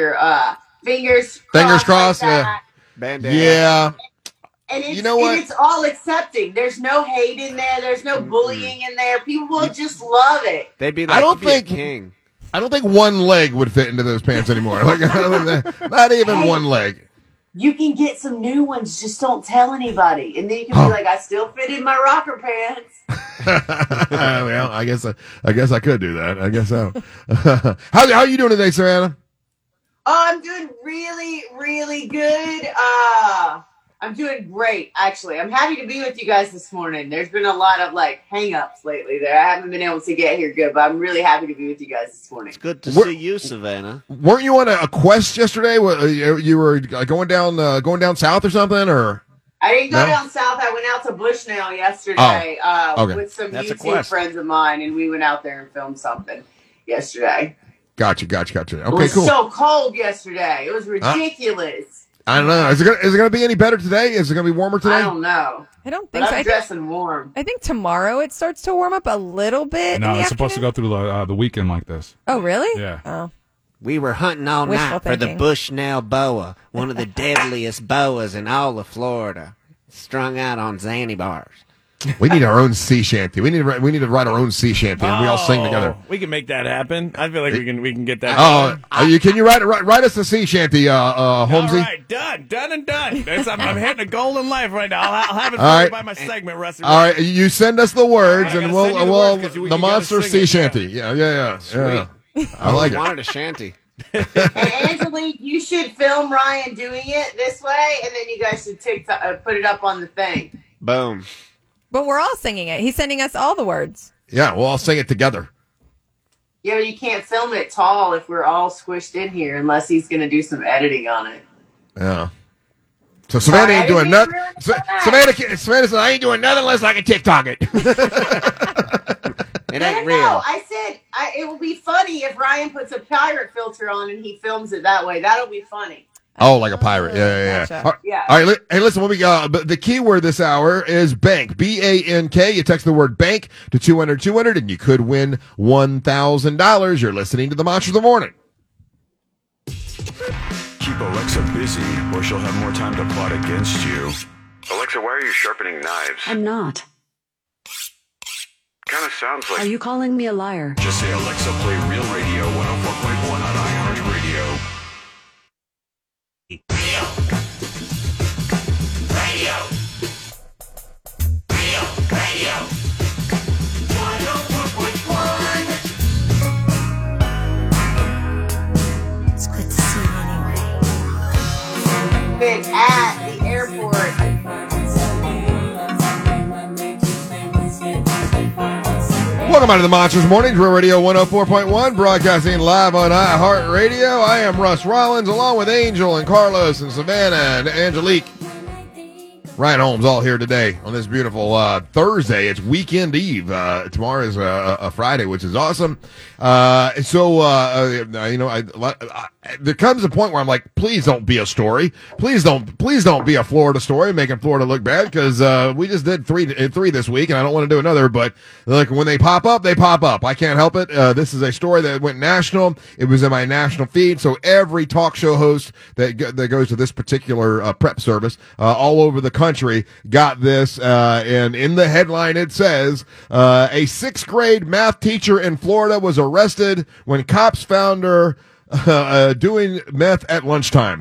fingers crossed, like yeah. Band-aid. Yeah. And it's, you know what? And it's all accepting. There's no hate in there. There's no bullying in there. People will just love it. They'd be like, I don't think king. I don't think one leg would fit into those pants anymore. Like, not even one leg. You can get some new ones. Just don't tell anybody, and then you can be like, "I still fit in my rocker pants." Well, I guess I could do that. I guess so. How are you doing today, Savannah? Oh, I'm doing really, really good. I'm doing great, actually. I'm happy to be with you guys this morning. There's been a lot of hang-ups lately there. I haven't been able to get here good, but I'm really happy to be with you guys this morning. It's good to see you, Savannah. Weren't you on a quest yesterday? You were going down south or something, or? I didn't go down south. I went out to Bushnell yesterday with some YouTube friends of mine, and we went out there and filmed something yesterday. Gotcha. Okay, it was cool. so cold yesterday. It was ridiculous. I don't know. Is it going to be any better today? Is it going to be warmer today? I don't know. I don't think but so. I'm dressing warm. I think tomorrow it starts to warm up a little bit. No, it's supposed to go through the weekend like this. Oh, really? Yeah. Oh. We were hunting all Wishful night for the thinking. Bushnell boa, one of the deadliest boas in all of Florida, strung out on Zanny bars. We need our own sea shanty. We need to write our own sea shanty, and we all sing together. We can make that happen. I feel like we can get that. Can you write us a sea shanty, Holmesy? All right, done and done. I'm hitting a golden life right now. I'll have it All right. by my segment, Rusty. All right, you send us the words, and we'll you the gotta monster sing sea it. shanty. Yeah. I like it. Wanted a shanty. And Angelique, you should film Ryan doing it this way, and then you guys should put it up on the thing. Boom. But we're all singing it. He's sending us all the words. Yeah, we'll all sing it together. Yeah, but you can't film it tall if we're all squished in here, unless he's going to do some editing on it. Yeah. So Savannah ain't doing nothing. Savannah said, I ain't doing nothing unless I can TikTok it. It ain't real. No, I said it will be funny if Ryan puts a pirate filter on and he films it that way. That'll be funny. Oh, like a pirate. Yeah. Gotcha. Yeah. All right. Hey, listen, what we got? The key word this hour is bank. BANK. You text the word bank to 200-200, and you could win $1,000. You're listening to the Monster of the Morning. Keep Alexa busy, or she'll have more time to plot against you. Alexa, why are you sharpening knives? I'm not. Kind of sounds like... Are you calling me a liar? Just say, Alexa, play Real Radio 104.1 on iHeartRadio. It's good to see you anyway. Been at the airport Welcome out to the Monsters Morning, Real Radio 104.1, broadcasting live on iHeartRadio. I am Russ Rollins, along with Angel and Carlos and Savannah and Angelique. Ryan Holmes all here today on this beautiful Thursday. It's weekend eve. Tomorrow is a Friday, which is awesome. There comes a point where I'm like, please don't be a story. Please don't be a Florida story, making Florida look bad, because we just did three this week, and I don't want to do another. But like when they pop up, they pop up. I can't help it. This is a story that went national. It was in my national feed, so every talk show host that goes to this particular prep service all over the country got this, and in the headline it says, a 6th grade math teacher in Florida was arrested when cops found her doing meth at lunchtime. No.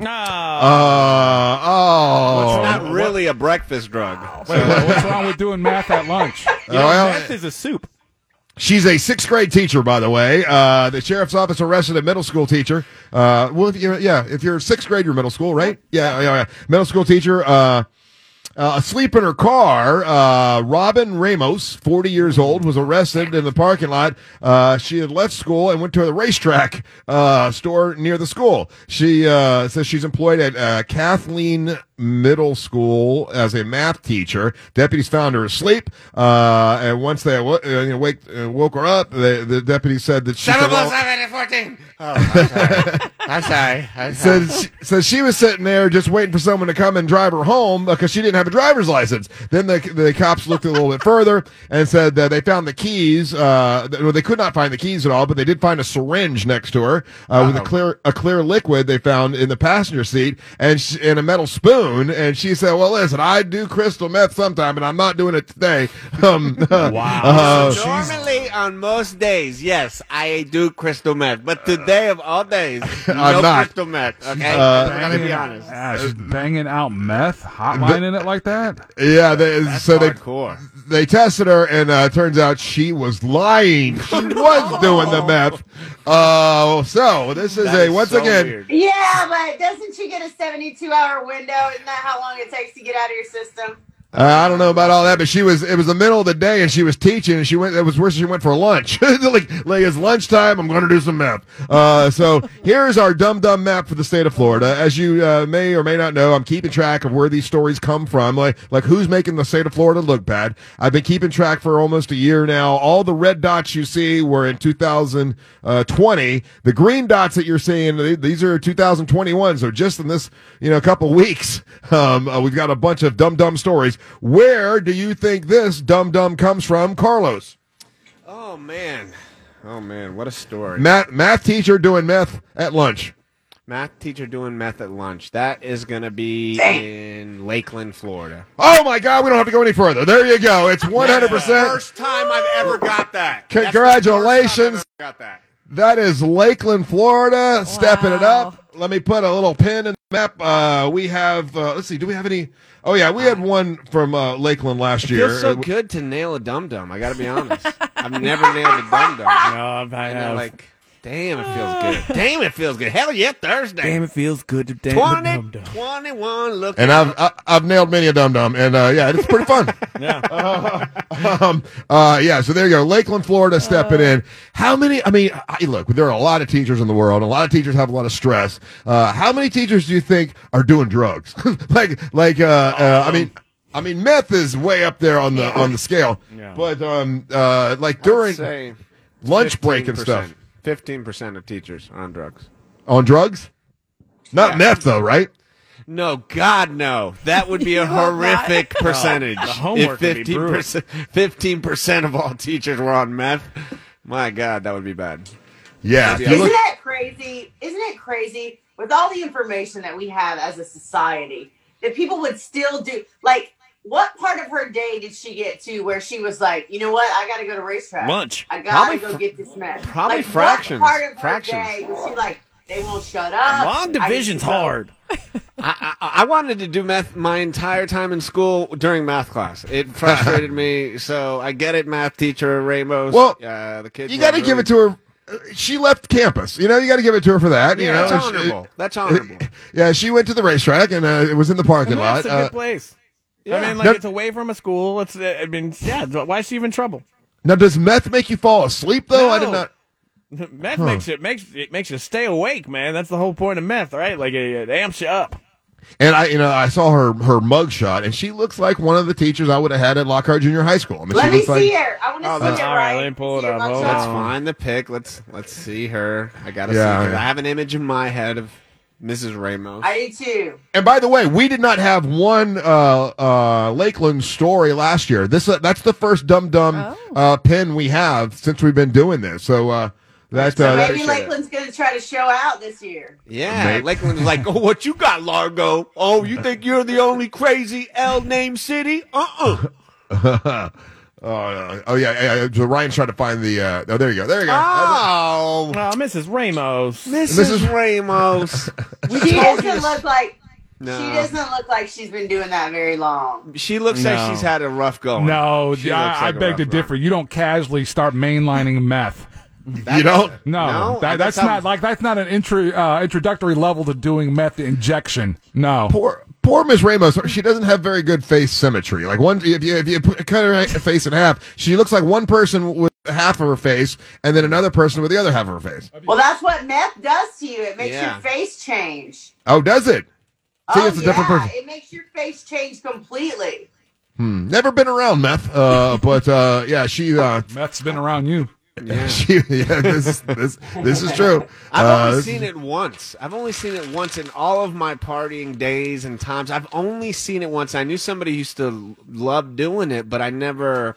Well, it's not really a breakfast drug. What's wrong with doing math at lunch? Meth is a soup. She's a 6th grade teacher, by the way. The sheriff's office arrested a middle school teacher. If you're 6th grade, you're middle school, right? Yeah. Middle school teacher, asleep in her car. Robin Ramos, 40 years old, was arrested in the parking lot. She had left school and went to the racetrack store near the school. She says she's employed at Kathleen Middle School as a math teacher. Deputies found her asleep, and once they woke her up, the deputy said that she 7+7 14. I'm sorry. Says she was sitting there just waiting for someone to come and drive her home because she didn't have a driver's license. Then the cops looked a little bit further and said that they found the keys. They could not find the keys at all, but they did find a syringe next to her with a clear liquid they found in the passenger seat and a metal spoon. And she said, "Well, listen, I do crystal meth sometime, and I'm not doing it today." Wow. Normally, on most days, yes, I do crystal meth, but today of all days, no crystal meth. Okay, I gotta be honest. Yeah, she's banging out meth, hotlining it like that. Yeah, they tested her, and turns out she was lying. She was doing the meth. So this is weird. Yeah, but doesn't she get a 72-hour window? Isn't that how long it takes to get out of your system? I don't know about all that, but it was the middle of the day, and she was teaching, and it was where she went for lunch. like it's lunchtime, I'm going to do some meth. So here's our dumb map for the state of Florida. As you may or may not know, I'm keeping track of where these stories come from, like who's making the state of Florida look bad. I've been keeping track for almost a year now. All the red dots you see were in 2020. The green dots that you're seeing, these are 2021. So just in this, couple weeks, we've got a bunch of dumb stories. Where do you think this dumb comes from, Carlos? Oh man, what a story! Math teacher doing meth at lunch. Math teacher doing meth at lunch. That is going to be in Lakeland, Florida. Oh my God, we don't have to go any further. There you go. It's 100%. First time I've ever got that. Congratulations. Got that. That is Lakeland, Florida. Wow. Stepping it up. Let me put a little pin in the map. We have, let's see, do we have any? Oh, yeah, we had one from Lakeland last year. It feels so good to nail a dum-dum, I got to be honest. I've never nailed a dum-dum. No, I have. Like, damn, it feels good. Damn, it feels good. Hell yeah, Thursday. Damn, it feels good to dance a dum-dum. 21, look and I've nailed many a dum-dum, and it's pretty fun. Yeah. So there you go. Lakeland, Florida, stepping in. How many, look, there are a lot of teachers in the world. A lot of teachers have a lot of stress. How many teachers do you think are doing drugs? Meth is way up there on the scale. Yeah. But during lunch break and stuff. 15% of teachers are on drugs. On drugs? Not meth, though, right? No, God, no. That would be a horrific percentage. The homework if 15% of all teachers were on meth, my God, that would be bad. Yeah. Isn't it crazy? Isn't it crazy with all the information that we have as a society that people would still do? Like, what part of her day did she get to where she was like, you know what? I got to go to racetrack. Lunch. I got to go get this meth. Probably like, fractions. What part of her day was she like, they won't shut up? Long division's hard. I wanted to do meth my entire time in school during math class. It frustrated me. So I get it, math teacher Ramos. Well, the kids. You got to give it to her. She left campus. You got to give it to her for that. That's honorable. That's honorable. Yeah, she went to the racetrack and it was in the parking lot. It's a good place. Yeah. It's away from a school. Why is she even in trouble? Now, does meth make you fall asleep though? No. I did not. Meth makes you stay awake, man. That's the whole point of meth, right? Like it amps you up. And I saw her mugshot, and she looks like one of the teachers I would have had at Lockhart Junior High School. I mean, Let she me looks like, see her. I want to see her. All right, let me pull it up. Hold Let's on. find the pic. Let's see her. I gotta Yeah, see her. yeah. I have an image in my head of Mrs. Ramos. I do too. And by the way, we did not have one Lakeland story last year. That's the first Dum Dum pin we have since we've been doing this. So So maybe Lakeland's going to try to show out this year. Yeah, Maybe. Lakeland's like, oh, what you got, Largo? Oh, you think you're the only crazy L-named city? Oh yeah. So Ryan's trying to find the. Oh, there you go. Oh, Mrs. Ramos. Mrs. Ramos. She doesn't look like. No. She doesn't look like she's been doing that very long. She looks like she's had a rough going. No, She looks I like a beg rough to run. differ. You don't casually start mainlining meth. You don't? No, No? that's That's not an introductory level to doing meth injection. No. Poor Miss Ramos. She doesn't have very good face symmetry. Like if you cut her face in half, she looks like one person with half of her face, and then another person with the other half of her face. Well, that's what meth does to you. It makes Yeah. your face change. Oh, does it? See, it's a different person. It makes your face change completely. Never been around meth, but yeah, she. Meth's been around you. Yeah. This is true. I've only seen it once. I've only seen it once in all of my partying days and times. I've only seen it once. I knew somebody who used to love doing it, but I never.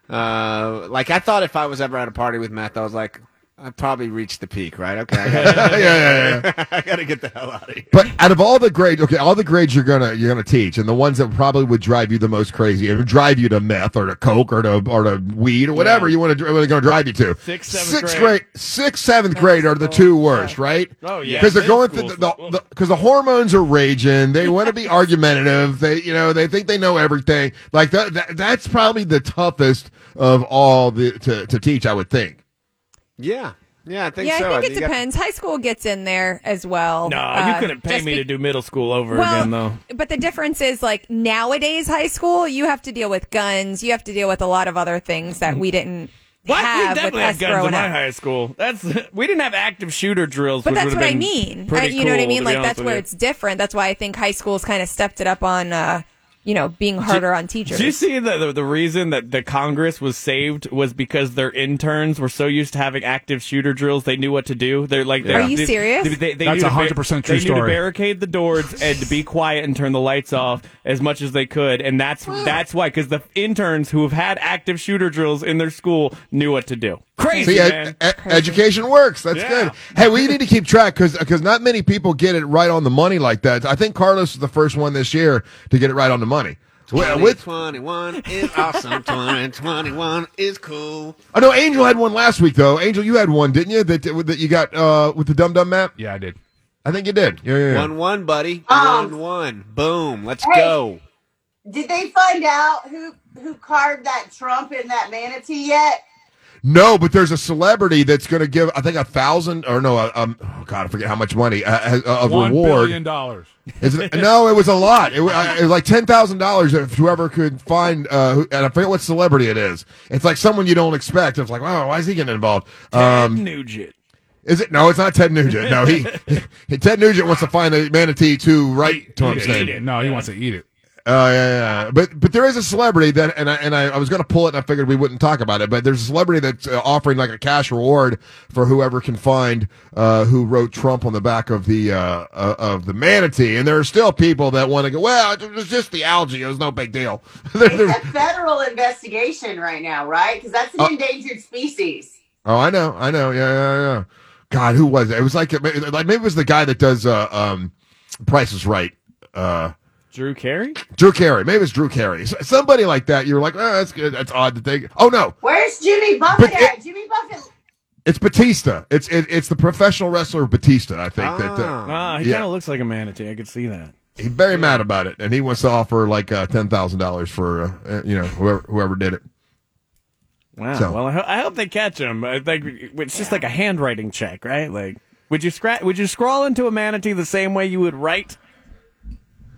I thought if I was ever at a party with meth, I was like, I probably reached the peak, right? Okay, I gotta get the hell out of here. But out of all the grades, all the grades you're gonna teach, and the ones that probably would drive you the most crazy, and drive you to meth or to coke or to weed or whatever you want to going to drive you to. Sixth, seventh grade are the two worst, right? Oh yeah, because they're going through because the hormones are raging. They want to be argumentative. They think they know everything. Like that's probably the toughest of all to teach, I would think. Yeah, I think so. I think it depends. High school gets in there as well. No, you couldn't pay me to do middle school over again, though. But the difference is, like, nowadays high school, you have to deal with guns. You have to deal with a lot of other things that we didn't What? have We definitely with had us guns growing in my up. high school. We didn't have active shooter drills. But which that's would what have I been mean. pretty You know what I cool, mean? to be Like, honest that's with where you. it's different. That's why I think high school's kind of stepped it up on, being harder on teachers. Did you see the reason that the Congress was saved was because their interns were so used to having active shooter drills, they knew what to do. Are you serious? They That's knew 100% true They knew to story. barricade the doors and to be quiet and turn the lights off as much as they could, and that's why, because the interns who have had active shooter drills in their school knew what to do. Crazy, See, man. education works. That's good. Hey, we need to keep track because not many people get it right on the money like that. I think Carlos is the first one this year to get it right on the money. 2021 is awesome. 2021 is cool. I know Angel had one last week though. Angel, you had one, didn't you? That you got with the Dum Dum map. Yeah, I did. I think you did. Yeah. 1-1, buddy. 1-1. Boom. Let's go. Did they find out who carved that Trump in that manatee yet? No, but there's a celebrity that's going to give, I think, $1,000 or no, oh God, I forget how much money of $1 reward. billion. No, it was a lot. It was like $10,000 if whoever could find, and I forget what celebrity it is. It's like someone you don't expect. It's like, wow, why is he getting involved? Ted Nugent. Is it? No, it's not Ted Nugent. No, Ted Nugent wants to find the manatee to write to him. No, he wants to eat it. Oh yeah. But there is a celebrity that, and I was going to pull it, and I figured we wouldn't talk about it. But there's a celebrity that's offering like a cash reward for whoever can find who wrote Trump on the back of the manatee. And there are still people that want to go, well, it was just the algae. It was no big deal. It's a federal investigation right now, right? Because that's an endangered species. Oh, I know. Yeah. God, who was it? It was like maybe it was the guy that does Price is Right. Drew Carey? Drew Carey. Maybe it's Drew Carey. Somebody like that. You're like, oh, that's good. That's odd to think. Oh, no. Where's Jimmy Buffett at? Jimmy Buffett. It's Batista. It's the professional wrestler Batista, I think. He kind of looks like a manatee. I could see that. He's very mad about it, and he wants to offer like $10,000 for whoever did it. Wow. So. Well, I hope they catch him. I think it's just like a handwriting check, right? Like, would you scrawl into a manatee the same way you would write?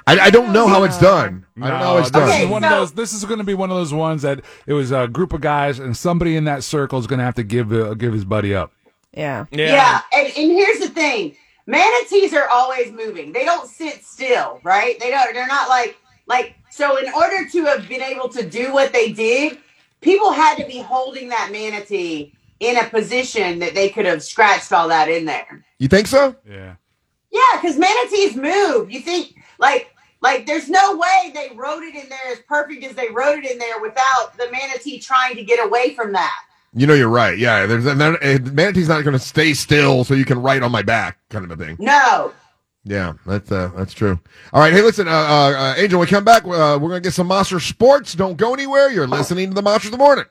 I don't know how it's done. I don't know how it's done. This is one of those. This is going to be one of those ones that it was a group of guys, and somebody in that circle is going to have to give his buddy up. Yeah. Yeah. And here's the thing. Manatees are always moving. They don't sit still, right? They're not like, so in order to have been able to do what they did, people had to be holding that manatee in a position that they could have scratched all that in there. You think so? Yeah. Yeah, because manatees move. You think, like there's no way they wrote it in there as perfect as they wrote it in there without the manatee trying to get away from that. You know, you're right. Yeah, manatee's not going to stay still so you can write on my back kind of a thing. No. Yeah, that's true. All right, hey, listen, Angel, when we come back, we're going to get some Monster Sports. Don't go anywhere. You're listening to the Monsters of the Morning.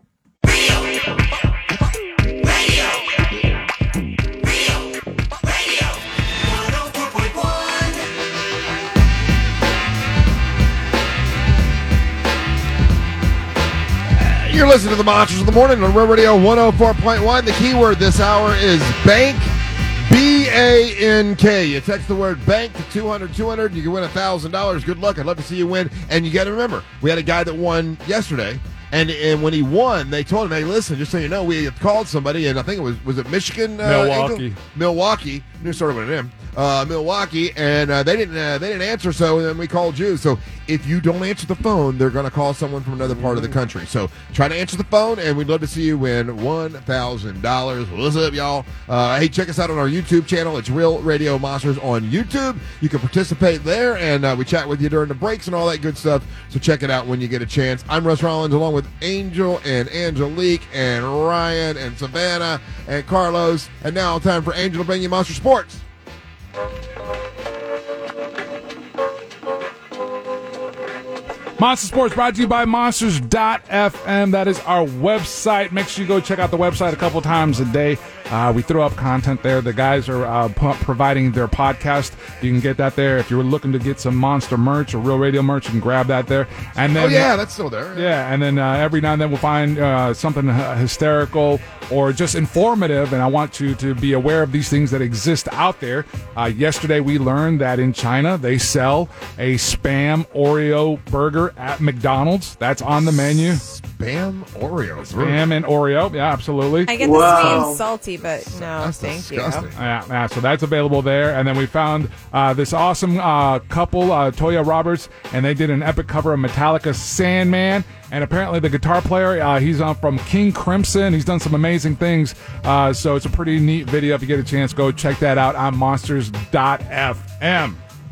You're listening to the Monsters of the Morning on Real Radio 104.1. The keyword this hour is bank, B-A-N-K. You text the word bank to 200-200. You can win $1,000. Good luck. I'd love to see you win. And you got to remember, we had a guy that won yesterday. And when he won, they told him, hey, listen, just so you know, we had called somebody, and I think was it Michigan? Milwaukee. Angel? Milwaukee. New sort of an M. Milwaukee, and they didn't answer, so then we called you. So if you don't answer the phone, they're going to call someone from another part of the country. So try to answer the phone, and we'd love to see you win $1,000. What's up, y'all? Hey, check us out on our YouTube channel. It's Real Radio Monsters on YouTube. You can participate there, and we chat with you during the breaks and all that good stuff. So check it out when you get a chance. I'm Russ Rollins, along with Angel and Angelique and Ryan and Savannah and Carlos. And now time for Angel to bring you Monster Sports. Monster Sports brought to you by Monsters.fm. That is our website. Make sure you go check out the website a couple times a day. We throw up content there. The guys are providing their podcast. You can get that there. If you're looking to get some Monster merch or Real Radio merch, you can grab that there. And then, that's still there. Yeah, and then every now and then we'll find something hysterical or just informative, and I want you to be aware of these things that exist out there. Yesterday we learned that in China they sell a Spam Oreo burger at McDonald's. That's on the menu. Spam Oreo. Spam and Oreo. Yeah, absolutely. I get the sweet and salty, but no, That's thank disgusting. you. Yeah, so that's available there. And then we found this awesome couple, Toya Roberts, and they did an epic cover of Metallica's Sandman. And apparently the guitar player, he's from King Crimson. He's done some amazing things. So it's a pretty neat video. If you get a chance, go check that out on Monsters.fm.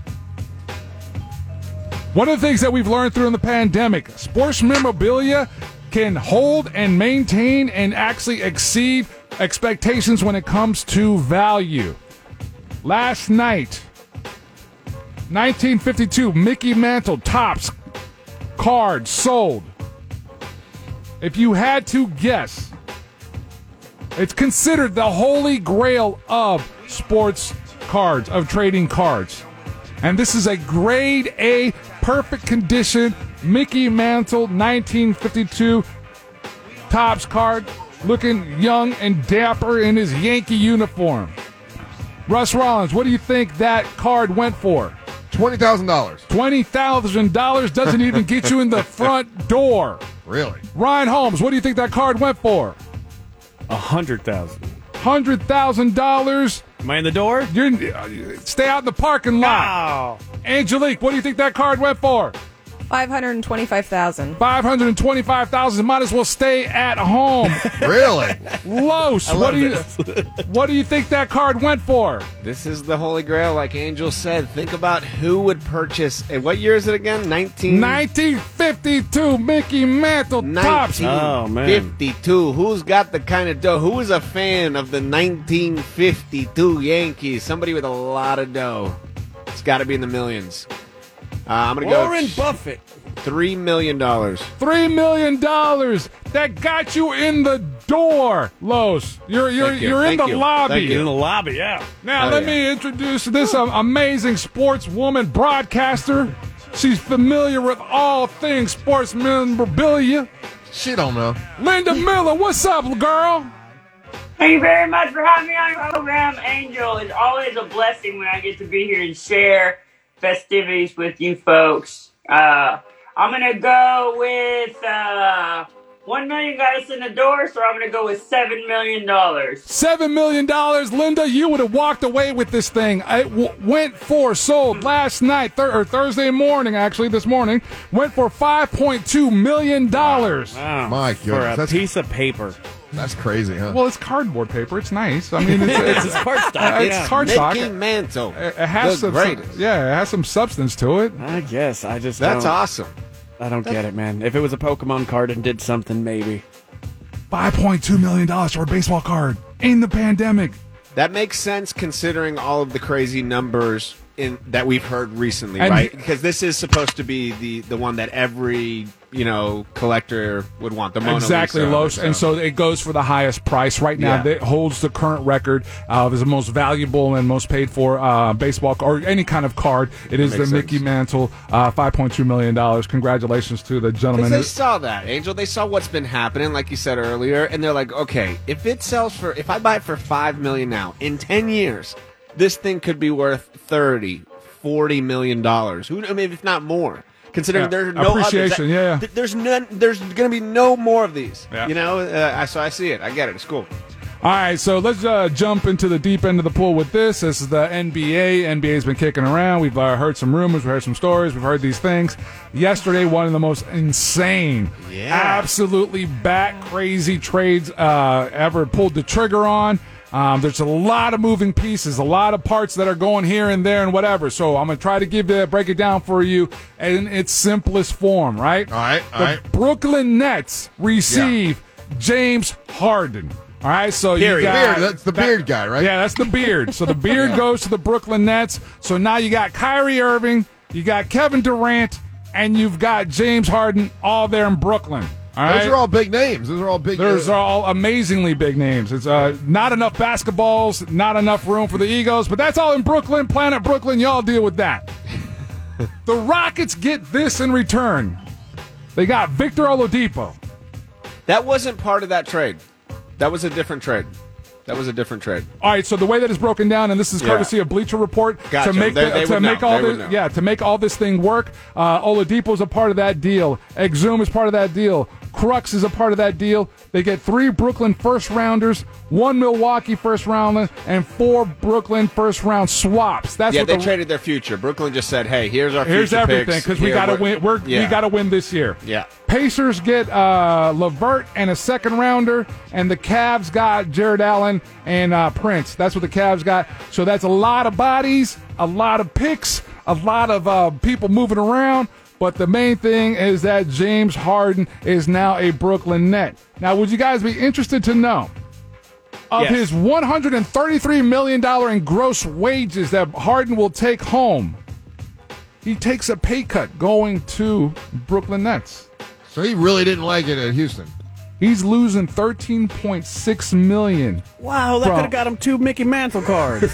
One of the things that we've learned through the pandemic, sports memorabilia can hold and maintain and actually exceed expectations when it comes to value. Last night, 1952, Mickey Mantle Topps card sold. If you had to guess, it's considered the holy grail of sports cards, of trading cards. And this is a grade A, perfect condition, Mickey Mantle 1952 Topps card, looking young and dapper in his Yankee uniform. Russ Rollins, what do you think that card went for? $20,000. $20,000 doesn't even get you in the front door. Really? Ryan Holmes, what do you think that card went for? $100,000. $100,000. Am I in the door? Stay out in the parking lot. Wow. Angelique, what do you think that card went for? $525,000. $525,000. Might as well stay at home. Really? Los, what do you think that card went for? This is the Holy Grail, like Angel said. Think about who would purchase. And what year is it again? 1952 Mickey Mantle Topps. Oh, man. 52. Who's got the kind of dough? Who is a fan of the 1952 Yankees? Somebody with a lot of dough. It's got to be in the millions. I'm going to go. Warren Buffett. $3 million. $3 million. That got you in the door, Los. You're in the lobby. In the lobby, yeah. Now let me introduce this amazing sportswoman broadcaster. She's familiar with all things sports memorabilia. She don't know. Linda Miller, what's up, girl? Thank you very much for having me on your program, Angel. It's always a blessing when I get to be here and share festivities with you folks. I'm gonna go with 1 million got us in the door, so I'm gonna go with $7 million. $7 million, Linda, you would have walked away with this thing. It sold last night, or Thursday morning, actually, this morning, went for $5.2 million. Wow. My goodness. For a piece of paper. That's crazy, huh? Well, it's cardboard paper. It's nice. I mean, it's cardstock. It's cardstock. Mickey Mantle. It has The some, greatest. it has some substance to it. I guess. I just That's don't. awesome. I don't get it, man. If it was a Pokemon card and did something, maybe. $5.2 million for a baseball card in the pandemic. That makes sense considering all of the crazy numbers that we've heard recently, And right? Because this is supposed to be the one that every collector would want. The Mona Exactly, Lisa. Los. And so it goes for the highest price right now. Yeah. It holds the current record of the most valuable and most paid for baseball or any kind of card. It is the makes Mickey sense. Mantle, $5.2 million. Congratulations to the gentleman. Because they saw that, Angel. They saw what's been happening, like you said earlier, and they're like, okay, if I buy it for $5 million now, in 10 years, this thing could be worth $30, $40 million. Who, I mean, if not more. Considering there's no appreciation, others. There's none. There's going to be no more of these. Yeah. So I see it. I get it. It's cool. All right, so let's jump into the deep end of the pool with this. This is the NBA. NBA's been kicking around. We've heard some rumors. We've heard some stories. We've heard these things. Yesterday, one of the most insane, absolutely bat-crazy trades ever pulled the trigger on. There's a lot of moving pieces, a lot of parts that are going here and there and whatever. So I'm going to try to break it down for you in its simplest form, right? All right. The Brooklyn Nets receive James Harden. All right, so you got... That's the beard guy, right? Yeah, that's the beard. So the beard goes to the Brooklyn Nets. So now you got Kyrie Irving, you got Kevin Durant, and you've got James Harden all there in Brooklyn. All right? Those are all big names. Those are all amazingly big names. It's not enough basketballs, not enough room for the egos, but that's all in Brooklyn, Planet Brooklyn. Y'all deal with that. The Rockets get this in return. They got Victor Oladipo. That wasn't part of that trade. That was a different trade. All right, so the way that it's broken down, and this is courtesy of Bleacher Report, Gotcha. to make They to make all this thing work. Oladipo's a part of that deal. Exum is part of that deal. Crux is a part of that deal. They get 3 Brooklyn first-rounders, 1 Milwaukee first-rounder, and 4 Brooklyn first-round swaps. That's what they traded their future. Brooklyn just said, "Hey, here's our here's future everything because we got to win. We got to win this year." Yeah. Pacers get LeVert and a second-rounder, and the Cavs got Jared Allen and Prince. That's what the Cavs got. So that's a lot of bodies, a lot of picks, a lot of people moving around. But the main thing is that James Harden is now a Brooklyn Net. Now, would you guys be interested to know of his $133 million in gross wages that Harden will take home? He takes a pay cut going to Brooklyn Nets. So he really didn't like it at Houston. He's losing $13.6 million. Wow, that could have got him 2 Mickey Mantle cards.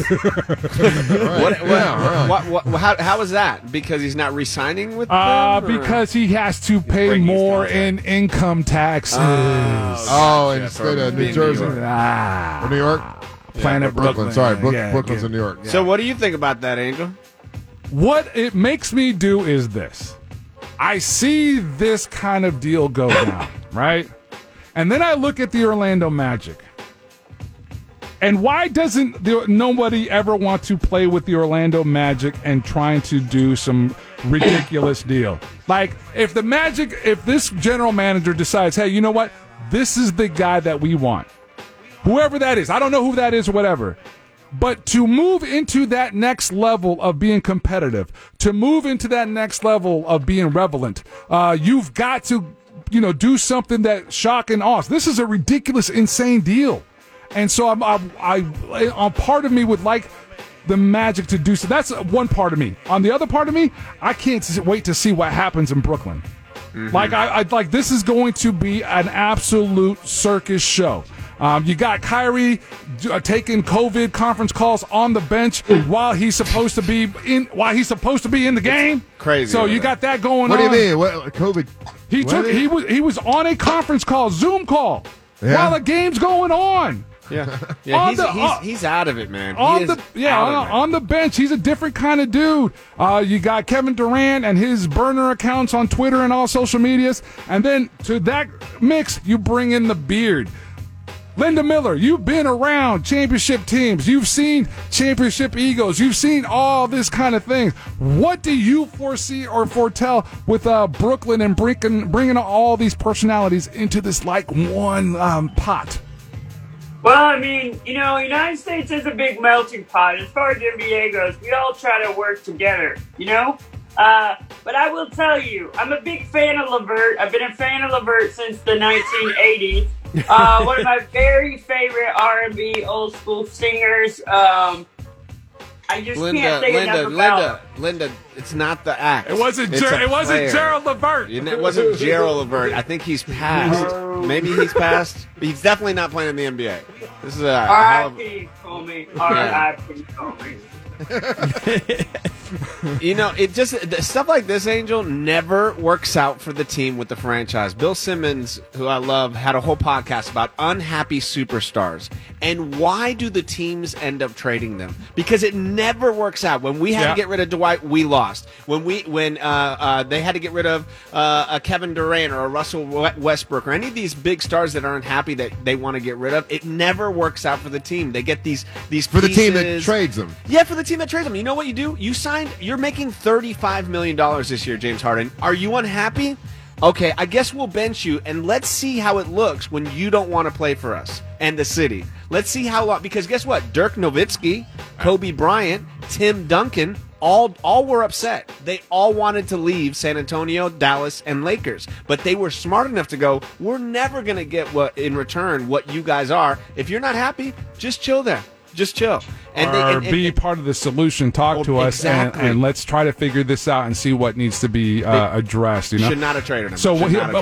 How is that? Because he's not re-signing with them? Because he has to pay more in income taxes. Instead of New Jersey. Or New York? Planet Brooklyn. Sorry, Brooklyn's in New York. So what do you think about that, Angel? What it makes me do is this. I see this kind of deal go down, right? And then I look at the Orlando Magic. And why doesn't nobody ever want to play with the Orlando Magic and trying to do some ridiculous deal? Like, if this general manager decides, hey, you know what? This is the guy that we want. Whoever that is. I don't know who that is or whatever. But to move into that next level of being competitive, to move into that next level of being relevant, you've got to do something that shock and awe. This is a ridiculous, insane deal. And so I'm part of me would like the Magic to do so. That's one part of me. On the other part of me, I can't wait to see what happens in Brooklyn. Mm-hmm. Like this is going to be an absolute circus show. You got Kyrie taking COVID conference calls on the bench while he's supposed to be in the game. Crazy. So you got that going on. What do you mean? What, COVID? He was on a conference call, Zoom call, while the game's going on. Yeah, he's out of it, man. On the bench, he's a different kind of dude. You got Kevin Durant and his burner accounts on Twitter and all social medias, and then to that mix, you bring in the beard. Linda Miller, you've been around championship teams. You've seen championship egos. You've seen all this kind of things. What do you foresee or foretell with Brooklyn and bringing all these personalities into this like one pot? Well, I mean, United States is a big melting pot. As far as the NBA goes, we all try to work together, But I will tell you, I'm a big fan of LeVert. I've been a fan of LeVert since the 1980s. One of my very favorite R&B old school singers. I just can't say enough about Linda, it's not the act. It wasn't Gerald LeVert. It wasn't Gerald LeVert. I think he's passed. Maybe he's passed. But he's definitely not playing in the NBA. This is R.I.P. Comey. R.I.P. Comey. It just stuff like this, Angel, never works out for the team with the franchise. Bill Simmons, who I love, had a whole podcast about unhappy superstars and why do the teams end up trading them? Because it never works out. When we had to get rid of Dwight, we lost. When they had to get rid of a Kevin Durant or a Russell Westbrook or any of these big stars that are unhappy that they want to get rid of, it never works out for the team. They get these for pieces. The team that trades them. Yeah, for the team that trades them. You know what you do? You're making $35 million this year, James Harden. Are you unhappy? Okay, I guess we'll bench you, and let's see how it looks when you don't want to play for us and the city. Let's see how long, because guess what? Dirk Nowitzki, Kobe Bryant, Tim Duncan, all were upset. They all wanted to leave San Antonio, Dallas, and Lakers, but they were smart enough to go, we're never going to get what in return what you guys are. If you're not happy, just chill there. Just chill. And be part of the solution. Talk to us, and let's try to figure this out and see what needs to be addressed. Should not have traded him. So,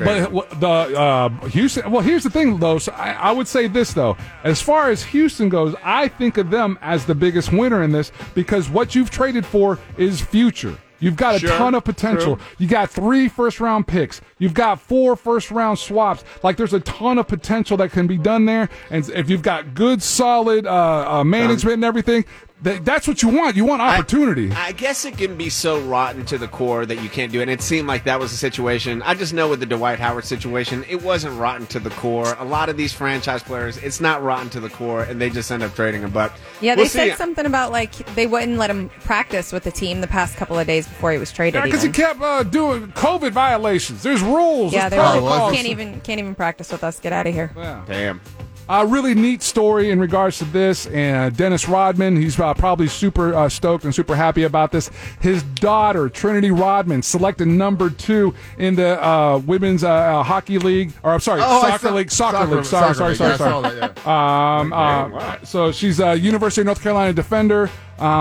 Houston. Well, here's the thing, though. So I would say this, though. As far as Houston goes, I think of them as the biggest winner in this because what you've traded for is future. You've got a ton of potential. True. You got 3 first-round picks. You've got 4 first-round swaps. Like, there's a ton of potential that can be done there. And if you've got good, solid management and everything, that's what you want. You want opportunity. I guess it can be so rotten to the core that you can't do it. And it seemed like that was the situation. I just know with the Dwight Howard situation, it wasn't rotten to the core. A lot of these franchise players, it's not rotten to the core, and they just end up trading them. But yeah, they said something about, like, they wouldn't let him practice with the team the past couple of days before he was traded. Yeah, because he kept doing COVID violations. There's rules. Yeah, they're like, can't even practice with us. Get out of here. Yeah. Damn. A really neat story in regards to this, and Dennis Rodman, he's probably super stoked and super happy about this. His daughter, Trinity Rodman, selected number 2 in the women's hockey league, or I'm sorry, soccer league. Sorry. So she's a University of North Carolina defender.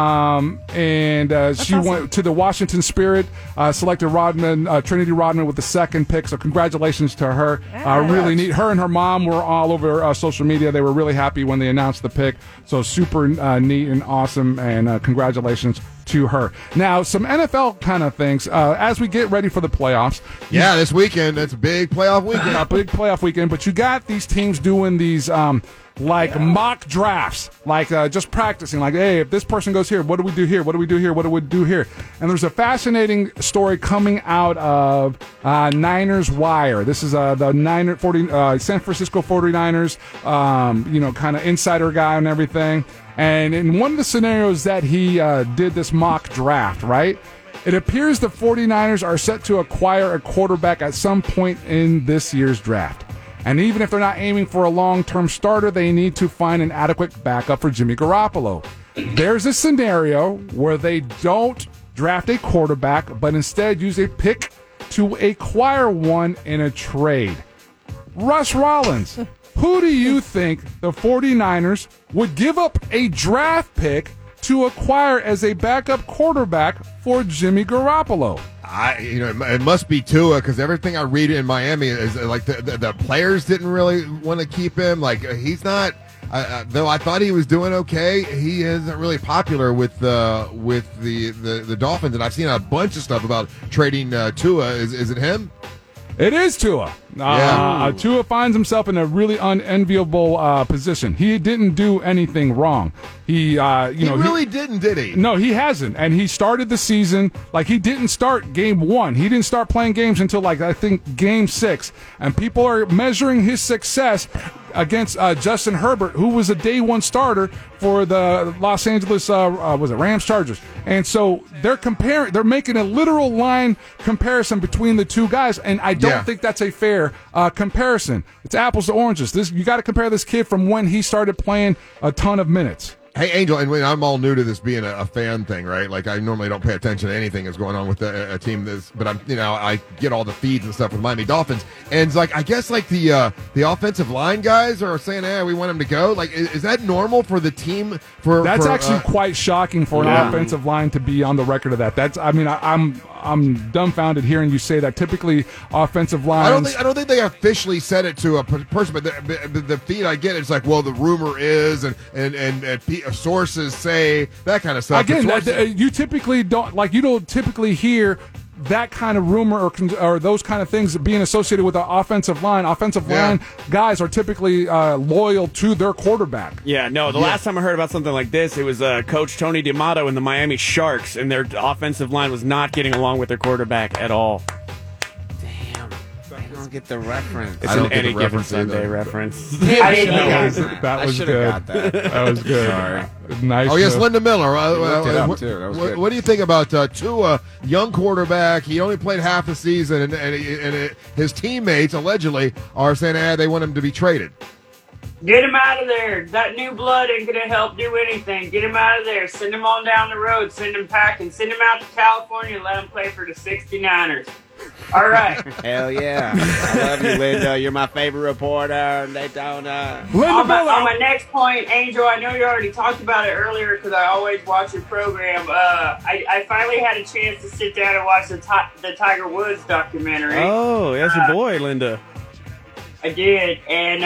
She went to the Washington Spirit, selected Trinity Rodman with the 2nd pick. So congratulations to her. Really neat. Her and her mom were all over social media. They were really happy when they announced the pick. So super neat and awesome. And congratulations to her. Now, some NFL kind of things as we get ready for the playoffs. Yeah, this weekend. It's a big playoff weekend. A big playoff weekend. But you got these teams doing these mock drafts, just practicing, like, hey, if this person goes here, what do we do here? What do we do here? What do we do here? And there's a fascinating story coming out of Niners Wire. This is the San Francisco 49ers, kind of insider guy and everything. And in one of the scenarios that he did this mock draft, right? It appears the 49ers are set to acquire a quarterback at some point in this year's draft. And even if they're not aiming for a long-term starter, they need to find an adequate backup for Jimmy Garoppolo. There's a scenario where they don't draft a quarterback, but instead use a pick to acquire one in a trade. Russ Rollins, who do you think the 49ers would give up a draft pick to acquire as a backup quarterback for Jimmy Garoppolo? It must be Tua, because everything I read in Miami is like the players didn't really want to keep him. Like, he's not. Though I thought he was doing okay, he isn't really popular with the Dolphins. And I've seen a bunch of stuff about trading Tua. Is it him? It is Tua. Tua finds himself in a really unenviable position. He didn't do anything wrong. He really didn't, did he? No, he hasn't. And he started the season like he didn't start game 1. He didn't start playing games until I think game 6. And people are measuring his success against Justin Herbert, who was a day 1 starter for the Los Angeles Rams Chargers. And so they're making a literal line comparison between the two guys, and I don't think that's a fair comparison. It's apples to oranges. You got to compare this kid from when he started playing a ton of minutes. Hey, Angel, and I'm all new to this being a fan thing, right? Like, I normally don't pay attention to anything that's going on with a team but I get all the feeds and stuff with Miami Dolphins, and it's like, I guess like the offensive line guys are saying, we want him to go. Like, is that normal for the team? That's actually quite shocking for an offensive line to be on the record of that. I'm dumbfounded hearing you say that. Typically, offensive lines. I don't think they officially said it to a person, but the feed I get, it's like, well, the rumor is, and sources say that kind of stuff. Again, you typically don't typically hear that kind of rumor or those kind of things being associated with the offensive line. Offensive line guys are typically loyal to their quarterback. Yeah, no, the last time I heard about something like this, it was Coach Tony D'Amato and the Miami Sharks, and their offensive line was not getting along with their quarterback at all. I don't get the reference. It's an Any Given Sunday reference. That was good. Got that. That was good. Sorry. Nice. Oh, yes, Linda Miller. Looked it up, too. That was good. What do you think about Tua, young quarterback? He only played half the season, and his teammates allegedly are saying they want him to be traded. Get him out of there. That new blood ain't going to help do anything. Get him out of there. Send him on down the road. Send him packing. Send him out to California and let him play for the 69ers. All right. Hell yeah. I love you, Linda. You're my favorite reporter in Daytona. On my next point, Angel, I know you already talked about it earlier because I always watch your program. I finally had a chance to sit down and watch the Tiger Woods documentary. Oh, that's your boy, Linda. I did. And,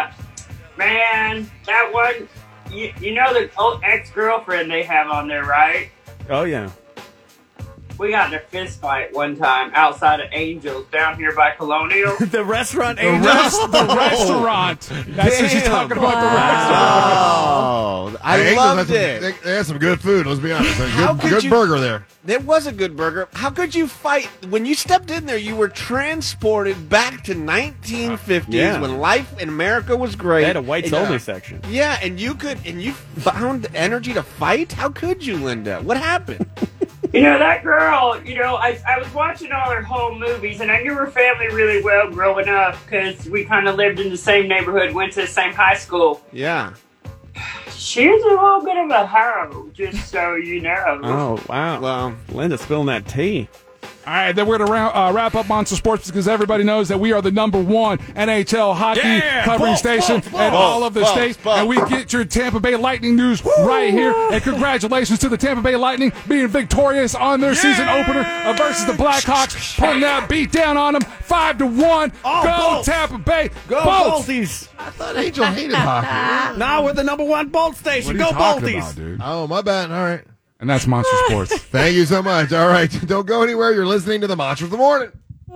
man, that one, you know the old ex-girlfriend they have on there, right? Oh, yeah. We got in a fist fight one time outside of Angels down here by Colonial. The restaurant Angels? The restaurant. That's what she's talking about, the restaurant. Oh, I loved it. They had some good food, let's be honest. Good burger there. It was a good burger. How could you fight? When you stepped in there, you were transported back to 1950s when life in America was great. They had a whites-only section. Yeah, and you found energy to fight? How could you, Linda? What happened? You know, that girl, I was watching all her home movies, and I knew her family really well growing up because we kind of lived in the same neighborhood, went to the same high school. Yeah. She's a little bit of a hoe, just so you know. Oh, wow. Well, Linda's spilling that tea. All right, then we're going to wrap up Monster Sports because everybody knows that we are the #1 NHL hockey covering station in all of the states. And we get your Tampa Bay Lightning news right here. And congratulations to the Tampa Bay Lightning being victorious on their season opener versus the Blackhawks, putting that beat down on them 5-1. Go Tampa Bay. Go Bolties. I thought Angel hated hockey. No, we're the #1 Bolt station. Go Bolties. Dude? Oh, my bad. All right. And that's Monster Sports. Thank you so much. All right. Don't go anywhere. You're listening to the Monsters of the Morning.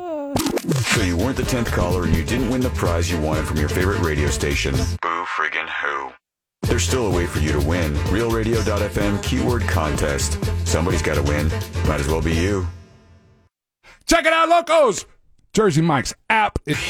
So you weren't the 10th caller and you didn't win the prize you wanted from your favorite radio station. Boo friggin' who. There's still a way for you to win. RealRadio.fm keyword contest. Somebody's got to win. Might as well be you. Check it out, locos. Jersey Mike's app is...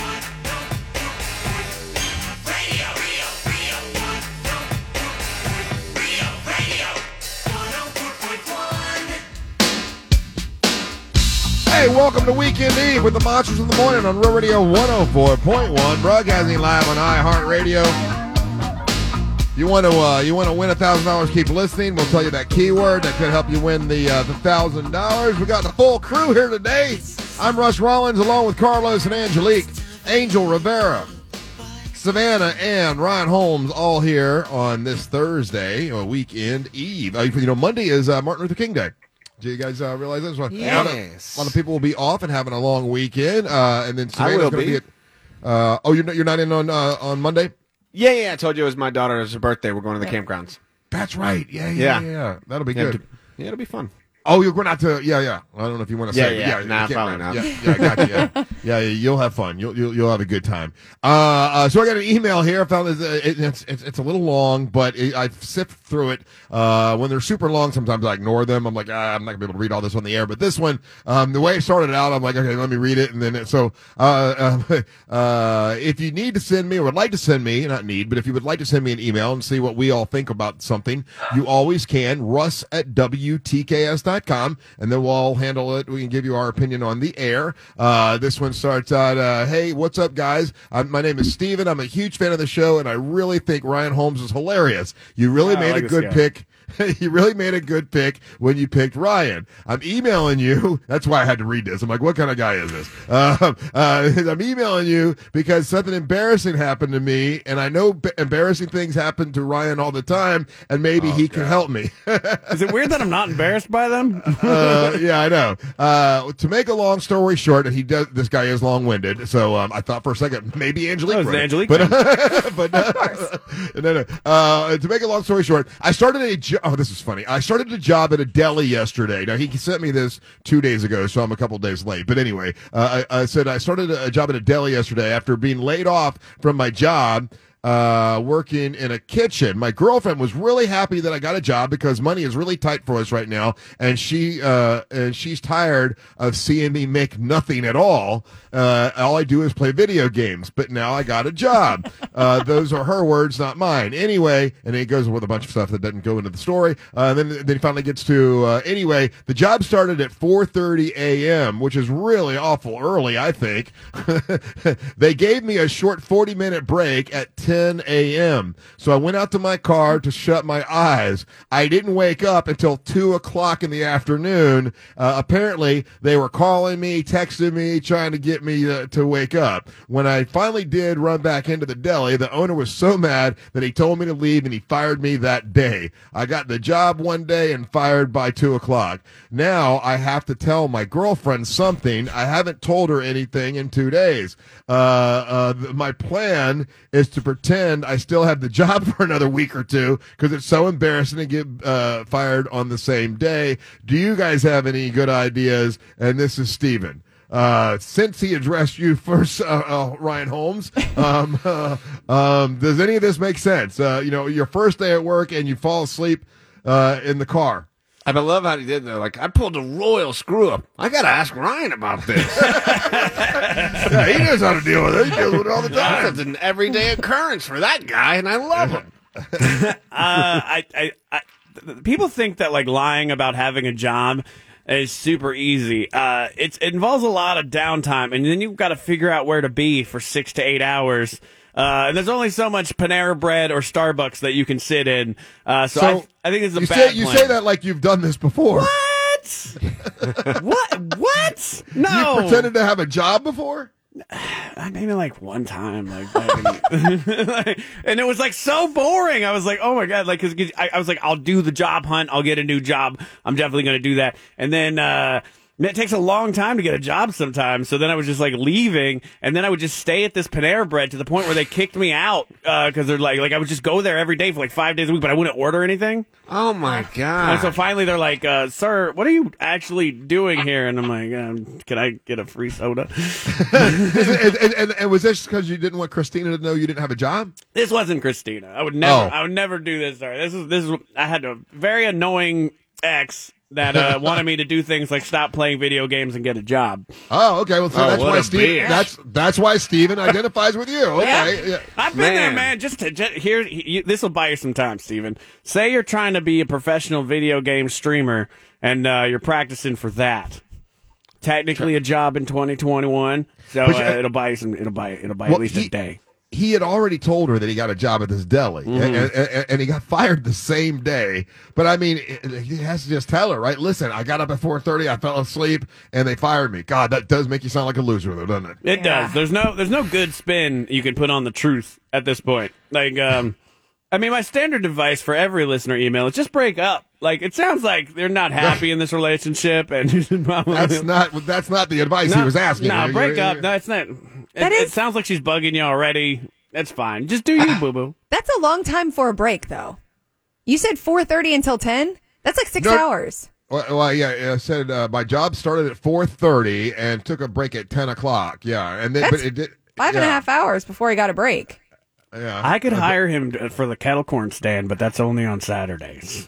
Hey, welcome to Weekend Eve with the Monsters in the Morning on Real Radio 104.1, broadcasting live on iHeartRadio. You want to win $1,000? Keep listening. We'll tell you that keyword that could help you win the $1,000. We got the full crew here today. I'm Russ Rollins, along with Carlos and Angelique, Angel Rivera, Savannah, and Ryan Holmes, all here on this Thursday, Weekend Eve. Monday is Martin Luther King Day. Do you guys realize this one? Yes. A lot of people will be off and having a long weekend, and then Savannah's going to be at. You're not in on Monday? Yeah. I told you it was my daughter's birthday. We're going to the campgrounds. That's right. Yeah. That'll be good. Yeah, it'll be fun. Oh, you're going out to yeah. I don't know if you want to say Nah, probably not. Yeah, gotcha. Yeah, you'll have fun. You'll have a good time. So I got an email here. I found it's a little long, but I sift through it. When they're super long, sometimes I ignore them. I'm like, I'm not gonna be able to read all this on the air. But this one, the way it started out, I'm like, okay, let me read it. And then if you need to send me or would like to send me, not need, but if you would like to send me an email and see what we all think about something, you always can. Russ@WTKS.com. And then we'll all handle it. We can give you our opinion on the air. This one starts out, hey, what's up, guys? My name is Steven. I'm a huge fan of the show, and I really think Ryan Holmes is hilarious. You really made a good pick. You really made a good pick when you picked Ryan. I'm emailing you. That's why I had to read this. I'm like, what kind of guy is this? I'm emailing you because something embarrassing happened to me, and I know embarrassing things happen to Ryan all the time, and maybe he can help me. Is it weird that I'm not embarrassed by them? Yeah, I know. To make a long story short, and this guy is long-winded, so I thought for a second maybe Angelique. That was Angelique. But no. To make a long story short, I started a job. Oh, this is funny. I started a job at a deli yesterday. Now, he sent me this 2 days ago, so I'm a couple days late. But anyway, I said I started a job at a deli yesterday after being laid off from my job working in a kitchen. My girlfriend was really happy that I got a job because money is really tight for us right now, and she's tired of seeing me make nothing at all. All I do is play video games, but now I got a job. Those are her words, not mine. Anyway, and he goes with a bunch of stuff that doesn't go into the story. Then he finally gets to, anyway, the job started at 4:30 a.m., which is really awful early, I think. They gave me a short 40-minute break at 10 a.m. So I went out to my car to shut my eyes. I didn't wake up until 2 o'clock in the afternoon. Apparently, they were calling me, texting me, trying to get me to wake up. When I finally did run back into the deli, the owner was so mad that he told me to leave, and he fired me that day. I got the job one day and fired by 2 o'clock. Now I have to tell my girlfriend something. I haven't told her anything in 2 days. My plan is to pretend I still have the job for another week or two because it's so embarrassing to get fired on the same day. Do you guys have any good ideas? And this is Steven. Since he addressed you first, Ryan Holmes, does any of this make sense? Your first day at work and you fall asleep in the car. I love how he did that. Like, I pulled a royal screw up. I got to ask Ryan about this. Yeah, he knows how to deal with it. He deals with it all the time. It's an everyday occurrence for that guy, and I love him. People think that like lying about having a job is super easy. It involves a lot of downtime, and then you've got to figure out where to be for 6 to 8 hours. And there's only so much Panera Bread or Starbucks that you can sit in. So I think it's a bad plan. You say that like you've done this before. What? What? No. You pretended to have a job before? Maybe like one time, and it was like so boring. I was like, oh my god, like cause I was like, I'll do the job hunt. I'll get a new job. I'm definitely going to do that. And then it takes a long time to get a job sometimes. So then I was just like leaving, and then I would just stay at this Panera Bread to the point where they kicked me out because they're like I would just go there every day for like 5 days a week, but I wouldn't order anything. Oh my god! And so finally they're like, "Sir, what are you actually doing here?" And I'm like, "Can I get a free soda?" and was this because you didn't want Christina to know you didn't have a job? This wasn't Christina. I would never do this. Sorry, this is. I had a very annoying ex that wanted me to do things like stop playing video games and get a job. Oh, okay. Well, so that's why Steven identifies with you. Okay. Yeah. I've been there, man. Just here, this will buy you some time, Steven. Say you're trying to be a professional video game streamer and you're practicing for that. Technically, a job in 2021, so it'll buy you some. It'll buy at least a day. He had already told her that he got a job at this deli, and he got fired the same day. But I mean, he has to just tell her, right? Listen, I got up at 4:30, I fell asleep, and they fired me. God, that does make you sound like a loser, though, doesn't it? It does. There's no good spin you can put on the truth at this point. Like, I mean, my standard advice for every listener email is just break up. Like, it sounds like they're not happy in this relationship, and that's not the advice he was asking. No, break up. No, it's not. It sounds like she's bugging you already. That's fine. Just do you, boo-boo. That's a long time for a break, though. You said 4:30 until 10? That's like 6 hours. Well, yeah, I said my job started at 4:30 and took a break at 10 o'clock. Yeah, and then but it did 5.5 hours before he got a break. Yeah, I could hire him for the kettle corn stand, but that's only on Saturdays.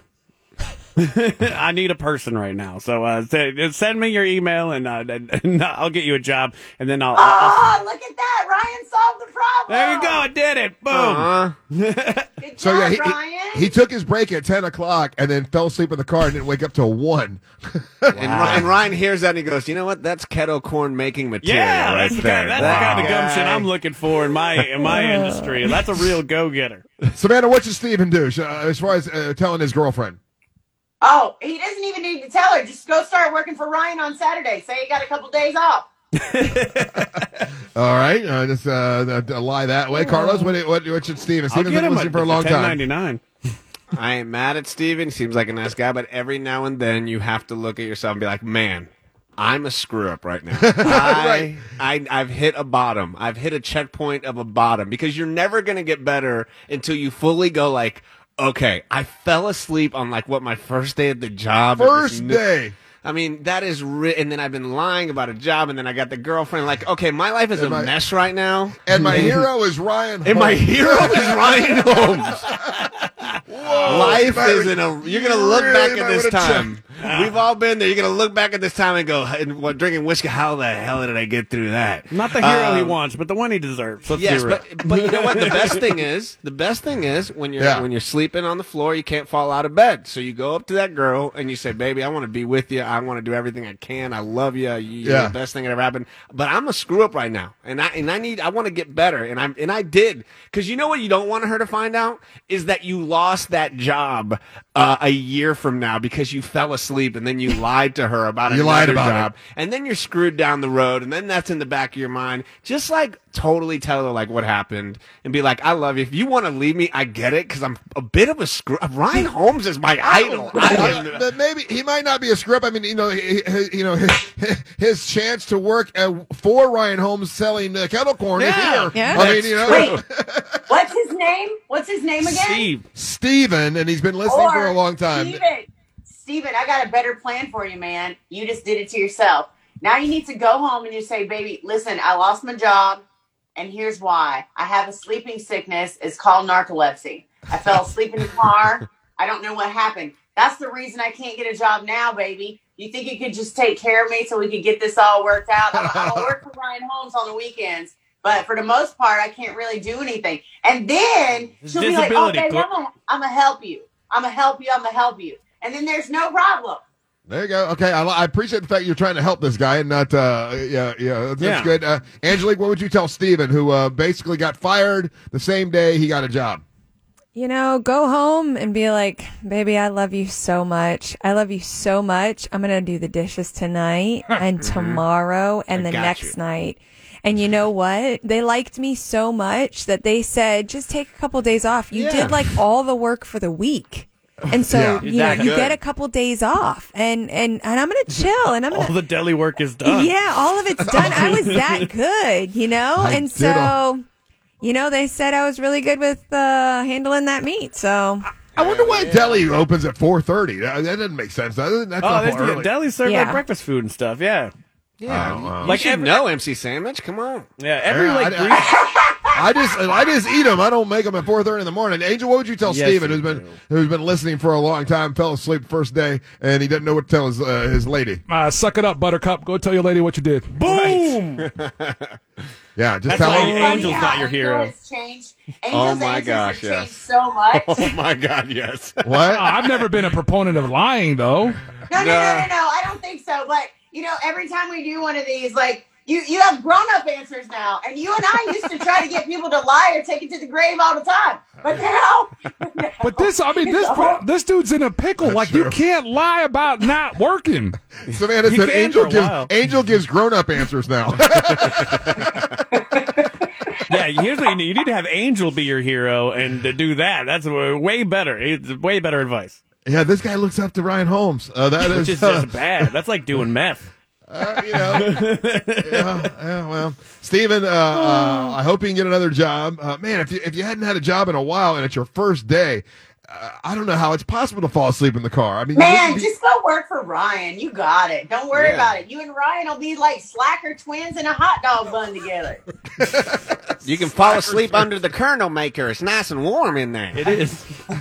I need a person right now, so send me your email and I'll get you a job, and then I'll. Look at that! Ryan solved the problem. There you go, I did it. Boom. Good So job, yeah, Ryan. he took his break at 10 o'clock and then fell asleep in the car and didn't wake up till 1. And Ryan hears that and he goes, you know what? That's kettle corn making material Yeah, right that's the there. kind of gumption I'm looking for in my industry. That's a real go getter. Savannah, what should Steven do as far as telling his girlfriend? Oh, he doesn't even need to tell her. Just go start working for Ryan on Saturday. Say you got a couple days off. All right, just lie that way. Carlos, what should Steven? Steven's been listening for a long time. $10.99. I ain't mad at Steven. Seems like a nice guy, but every now and then you have to look at yourself and be like, man, I'm a screw up right now. I've hit a bottom. I've hit a checkpoint of a bottom, because you're never going to get better until you fully go like, okay, I fell asleep on like my first day at the job. First day. I mean, that is and then I've been lying about a job, and then I got the girlfriend. Like, okay, my life is a mess right now. And my hero is Ryan Holmes. And my hero is Ryan Holmes. Whoa, life is you're going to look back at this would've time. We've all been there. You're going to look back at this time and go, drinking whiskey, how the hell did I get through that? Not the hero he wants, but the one he deserves. Let's Yes, be real. but you know what? The best thing is when you're sleeping on the floor, you can't fall out of bed. So you go up to that girl and you say, "Baby, I want to be with you. I want to do everything I can. I love you. You're the best thing that ever happened. But I'm a screw up right now, and I want to get better." And I did, because you know what you don't want her to find out is that you lost that job a year from now because you fell asleep and then you lied to her about another job, and then you're screwed down the road, and then that's in the back of your mind. Just like totally tell her like what happened and be like, "I love you. If you want to leave me, I get it, because I'm a bit of a screw." Ryan Holmes is my idol. But maybe he might not be a screw up. I mean, his chance to work for Ryan Holmes selling kettle corn is here. Yeah. I mean, Wait, what's his name? What's his name again? Steven, and he's been listening for a long time. Steven, I got a better plan for you, man. You just did it to yourself. Now you need to go home and just say, "Baby, listen, I lost my job, and here's why. I have a sleeping sickness. It's called narcolepsy. I fell asleep in the car. I don't know what happened. That's the reason I can't get a job now, baby. You think you could just take care of me so we could get this all worked out? I'm going to work for Ryan Holmes on the weekends, but for the most part, I can't really do anything." And then she'll be like, "Oh, baby, I'm going to help you. I'm going to help you. I'm going to help you." And then there's no problem. There you go. Okay, I appreciate the fact you're trying to help this guy and not, that's good. Angelique, what would you tell Steven, who basically got fired the same day he got a job? Go home and be like, "Baby, I love you so much. I love you so much. I'm going to do the dishes tonight and tomorrow and the next night." And you know what? They liked me so much that they said, "Just take a couple days off. You did like all the work for the week." And so, you get a couple days off, and I'm going to chill, and I'm going all the deli work is done. Yeah, all of it's done. I was that good, and so, they said I was really good with handling that meat. So I wonder why deli opens at 4:30. That doesn't make sense. That's not early. Deli serve like breakfast food and stuff. Yeah. Yeah, like you should know MC Sandwich. Come on. Yeah, every I just eat them. I don't make them at 4:30 in the morning. Angel, what would you tell Steven, who's been listening for a long time, fell asleep first day, and he didn't know what to tell his lady? Suck it up, Buttercup. Go tell your lady what you did. Boom. Yeah, just that's tell why him. Angel's not your hero. It's changed. Oh Angel's my answers gosh, have yes. changed so much. Oh my God, yes. What? I've never been a proponent of lying, though. No, I don't think so. But every time we do one of these, like you have grown-up answers now, and you and I used to try to get people to lie or take it to the grave all the time. But now, But this dude's in a pickle. Like, you can't lie about not working. Savannah said Angel gives grown-up answers now. Yeah, here's what you need. You need to have Angel be your hero and to do that. That's way better. It's way better advice. Yeah, this guy looks up to Ryan Holmes. Which is just bad. That's like doing meth. Well, Steven, I hope you can get another job. Man, if you hadn't had a job in a while and it's your first day, I don't know how it's possible to fall asleep in the car. I mean, Man, just go work for Ryan. You got it. Don't worry Yeah. about it. You and Ryan will be like slacker twins in a hot dog bun together. You can fall asleep under the kernel maker. It's nice and warm in there. It is.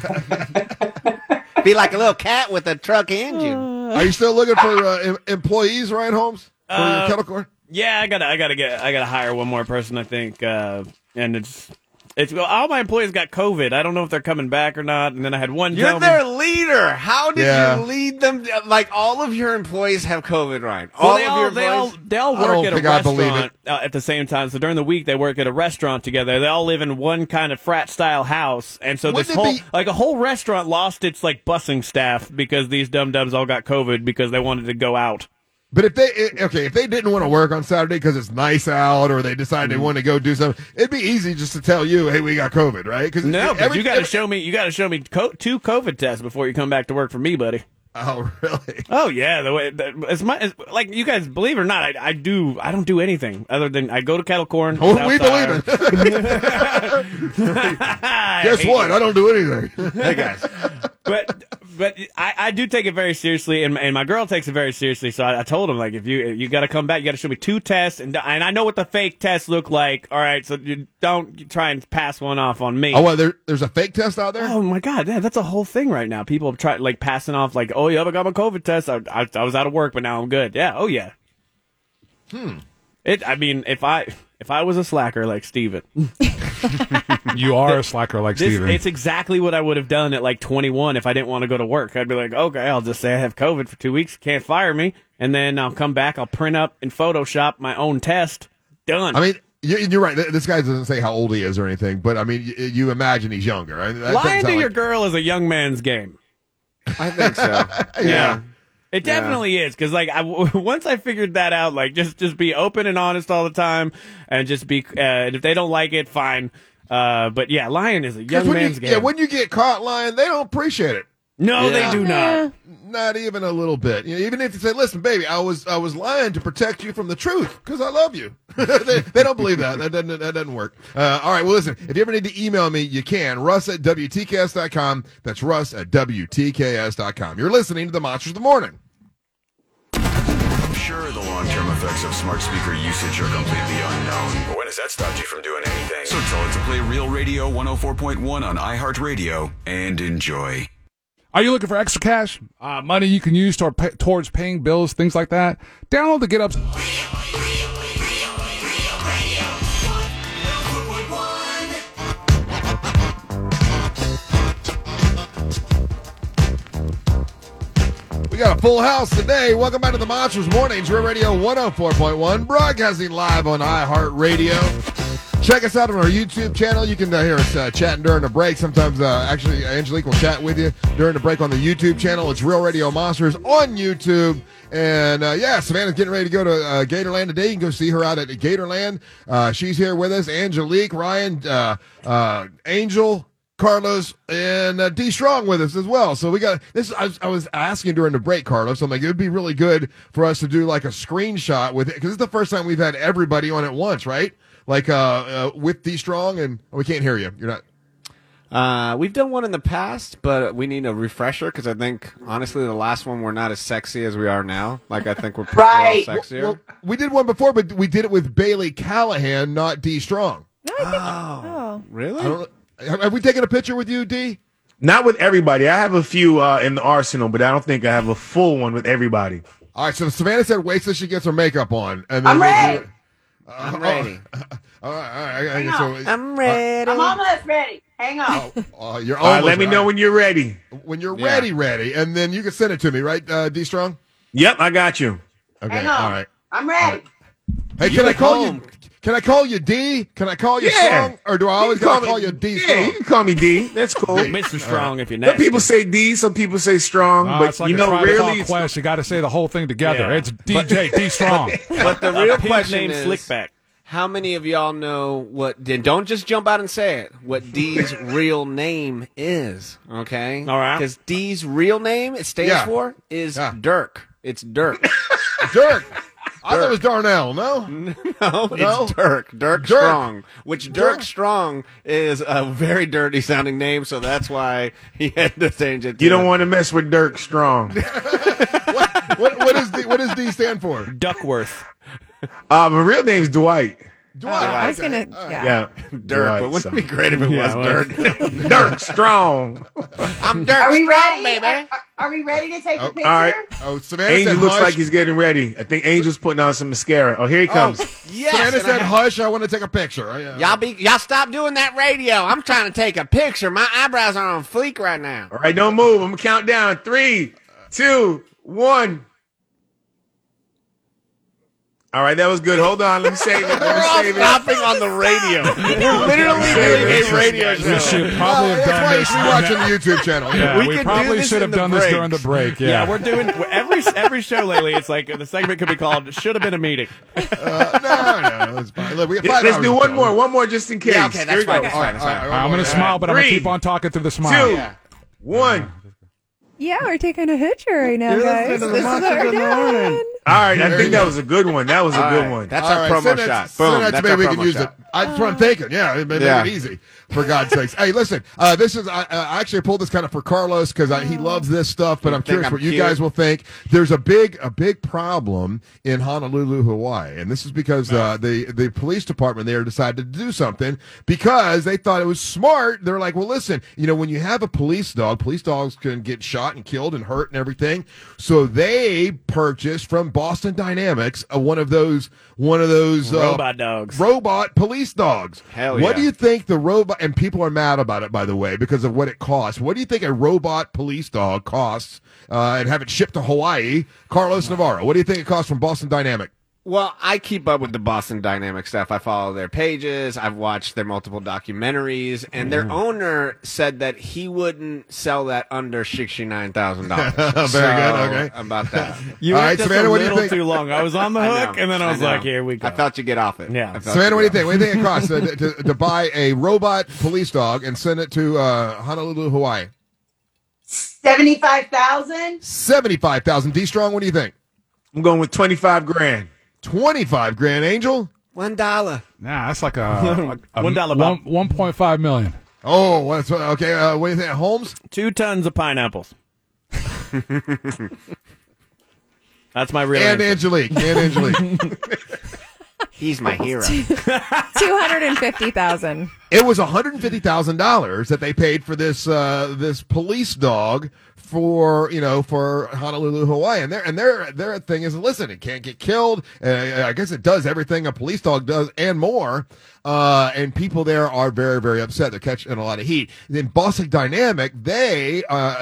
Be like a little cat with a truck engine. Are you still looking for employees, Ryan Holmes, for your kettle corn? Yeah, I gotta hire one more person, I think, and it's all my employees got COVID. I don't know if they're coming back or not. And then I had one. You're gentleman- their leader. How did Yeah. you lead them? Like all of your employees have COVID, Ryan. Well, All they of all your they all employees. they all I don't work at a think I believe restaurant at the same time. So during the week they work at a restaurant together. They all live in one kind of frat style house, and so Wouldn't this it whole be- like a whole restaurant lost its like busing staff because these dum dums all got COVID because they wanted to go out. But if they didn't want to work on Saturday because it's nice out, or they decided they want to go do something, it'd be easy just to tell you, "Hey, we got COVID," right? Because No, but you got to show me. You got to show me 2 COVID tests before you come back to work for me, buddy. Oh, really? Oh yeah, the way like you guys believe it or not, I don't do anything other than I go to Kettle Corn. Oh, we Southside. believe it. Guess what? I don't do anything. Hey guys, but I do take it very seriously, and my girl takes it very seriously. So I told him, like, if you got to come back, you got to show me 2 tests, and I know what the fake tests look like. All right, so you don't try and pass one off on me. Oh, well, there's a fake test out there? Oh my God, yeah, that's a whole thing right now. People try like passing off, like, oh yeah, I got my COVID test. I was out of work, but now I'm good. Yeah, oh yeah. I mean, if I was a slacker like Steven. You are a slacker like Steven. It's exactly what I would have done at like 21 if I didn't want to go to work. I'd be like, okay, I'll just say I have COVID for 2 weeks. Can't fire me. And then I'll come back. I'll print up in Photoshop my own test. Done. I mean, you're right. This guy doesn't say how old he is or anything, but I mean, you imagine he's younger. I mean, that doesn't lying to sound your like- girl is a young man's game. I think so. Yeah. It definitely is, because like once I figured that out, like just be open and honest all the time, and just be and if they don't like it, fine. But yeah, lying is a 'Cause young when man's you, game. Yeah, when you get caught lying, they don't appreciate it. No, they do not. Not even a little bit. You know, even if you say, "Listen, baby, I was lying to protect you from the truth because I love you," they don't believe that. That doesn't work. All right. Well, listen. If you ever need to email me, you can. Russ@WTKS.com. That's Russ@WTKS.com. You're listening to the Monsters of the Morning. Sure, the long-term effects of smart speaker usage are completely unknown. But when has that stopped you from doing anything? So tell it to play Real Radio 104.1 on iHeartRadio and enjoy. Are you looking for extra cash? Money you can use towards paying bills, things like that? Download the Get Up. We got a full house today. Welcome back to the Monsters Mornings, Real Radio 104.1, broadcasting live on iHeartRadio. Check us out on our YouTube channel. You can hear us chatting during the break. Sometimes, actually, Angelique will chat with you during the break on the YouTube channel. It's Real Radio Monsters on YouTube. And, Savannah's getting ready to go to Gatorland today. You can go see her out at Gatorland. She's here with us. Angelique, Ryan, Angel, Carlos, and D Strong with us as well. So we got this. I was asking during the break, Carlos. I'm like, it would be really good for us to do like a screenshot with it, because it's the first time we've had everybody on at once, right? Like with D Strong, and we can't hear you. You're not. We've done one in the past, but we need a refresher because I think, honestly, the last one we're not as sexy as we are now. Like, I think we're Right. sexier. Well, we did one before, but we did it with Bailey Callahan, not D Strong. Really? I don't know. Have we taken a picture with you, D? Not with everybody. I have a few in the arsenal, but I don't think I have a full one with everybody. All right, so Savannah said wait till she gets her makeup on. And then I'm ready. I'm ready. All right. Hang So, on. I'm ready. I'm almost ready. Hang on. you're All right, almost let me know when you're ready. when you're Yeah. ready, and then you can send it to me, right, D Strong? Yep, I got you. Okay, Hang on. all right. I'm ready. Hey, You can I at call home. you? Can I call you D? Can I call you Yeah. Strong, or do I always You can gotta call you D Yeah, Strong? you can call me D. That's cool. Mr. Strong, if you're Some nasty. people say D, some people say strong, It's but like you a know, Tribe rarely. Called it's- Quest. You got to say the whole thing together. Yeah. It's DJ D Strong. But the real Pimp question named is, Slickback. how many of y'all know what? Don't just jump out and say it. What D's real name is? Okay. All right. Because D's real name, it stands Yeah. for, is Yeah. Dirk. It's Dirk. Dirk. I thought it was Darnell. No, No, it's Dirk. Dirk Strong. Which Dirk Strong is a very dirty sounding name, so that's why he had to change it. You don't want to mess with Dirk Strong. what does D stand for? Duckworth. My real name's Dwight. Dwight. I was gonna. Yeah, Dirk. Dwight, But wouldn't so. it be great if it was Dirk? Dirk Strong. I'm Dirk Are we Strong, ready? baby. Are we ready to take a picture? All right. Oh, Savannah Angel said looks hush. like he's getting ready. I think Angel's putting on some mascara. Oh, here he comes. Yes. Savannah and said, I- hush, I want to take a picture. Y'all stop doing that radio. I'm trying to take a picture. My eyebrows are on fleek right now. All right, don't move. I'm going to count down. 3, 2, 1. All right, that was good. Hold on. Let me save it. We're all stopping on the radio. We're literally doing a radio show. We should probably have That's done why you this. should be watching the YouTube channel. Yeah, We we can do probably this should in have the done this breaks. during the break. Yeah, Yeah, we're doing every show lately. It's like the segment could be called "Should Have Been a Meeting." No, it's fine. Look, we have 5 Let's hours do to one go. more. One more just in case. Yeah, okay, Here that's we go. fine. That's fine. That's fine. All I'm going to smile, but I'm going to 3, keep on talking through the smile. 2, 1. Yeah, we're taking a picture right now, guys. This is what we're doing. All right, I think that was a good one. That was a good one. That's All our right, promo send that- shot. send Boom. that to That's me, our we can promo use shot. it. That's what I'm thinking. Yeah, make it easy. For God's sakes. Hey, listen, this is, I actually pulled this kind of for Carlos because he loves this stuff, but I'm curious I'm what you cute? guys will think. There's a big problem in Honolulu, Hawaii, and this is because the police department there decided to do something because they thought it was smart. They're like, well, listen, when you have a police dogs can get shot and killed and hurt and everything. So they purchased from Boston Dynamics one of those Robot dogs. robot police dogs. Hell What yeah. do you think the robot, and people are mad about it, by the way, because of what it costs. What do you think a robot police dog costs and have it shipped to Hawaii? Carlos Navarro, what do you think it costs from Boston Dynamic? Well, I keep up with the Boston Dynamic stuff. I follow their pages. I've watched their multiple documentaries, and their owner said that he wouldn't sell that under $69,000. Very good, okay. About that. You All went right, just Savannah, a what do you little think? too long. I was on the I know, hook, and then I was like, know. "Here we go." I felt you get off it. Yeah. I felt Savannah, what do you get think? What do you think it costs to buy a robot police dog and send it to Honolulu, Hawaii? 75,000. 75,000. D Strong, what do you think? I'm going with 25 grand. 25 grand, Angel. $1. Nah, that's like a $1 Bob. 1.5 million. Oh, that's okay. What do you think, Holmes? 2 tons of pineapples. That's my real And answer. Angelique. He's my hero. 250,000. It was $150,000 that they paid for this police dog for Honolulu, Hawaii, and their thing is, listen, it can't get killed. I guess it does everything a police dog does and more. And people there are very, very upset. They're catching a lot of heat. Then Boston Dynamic, they've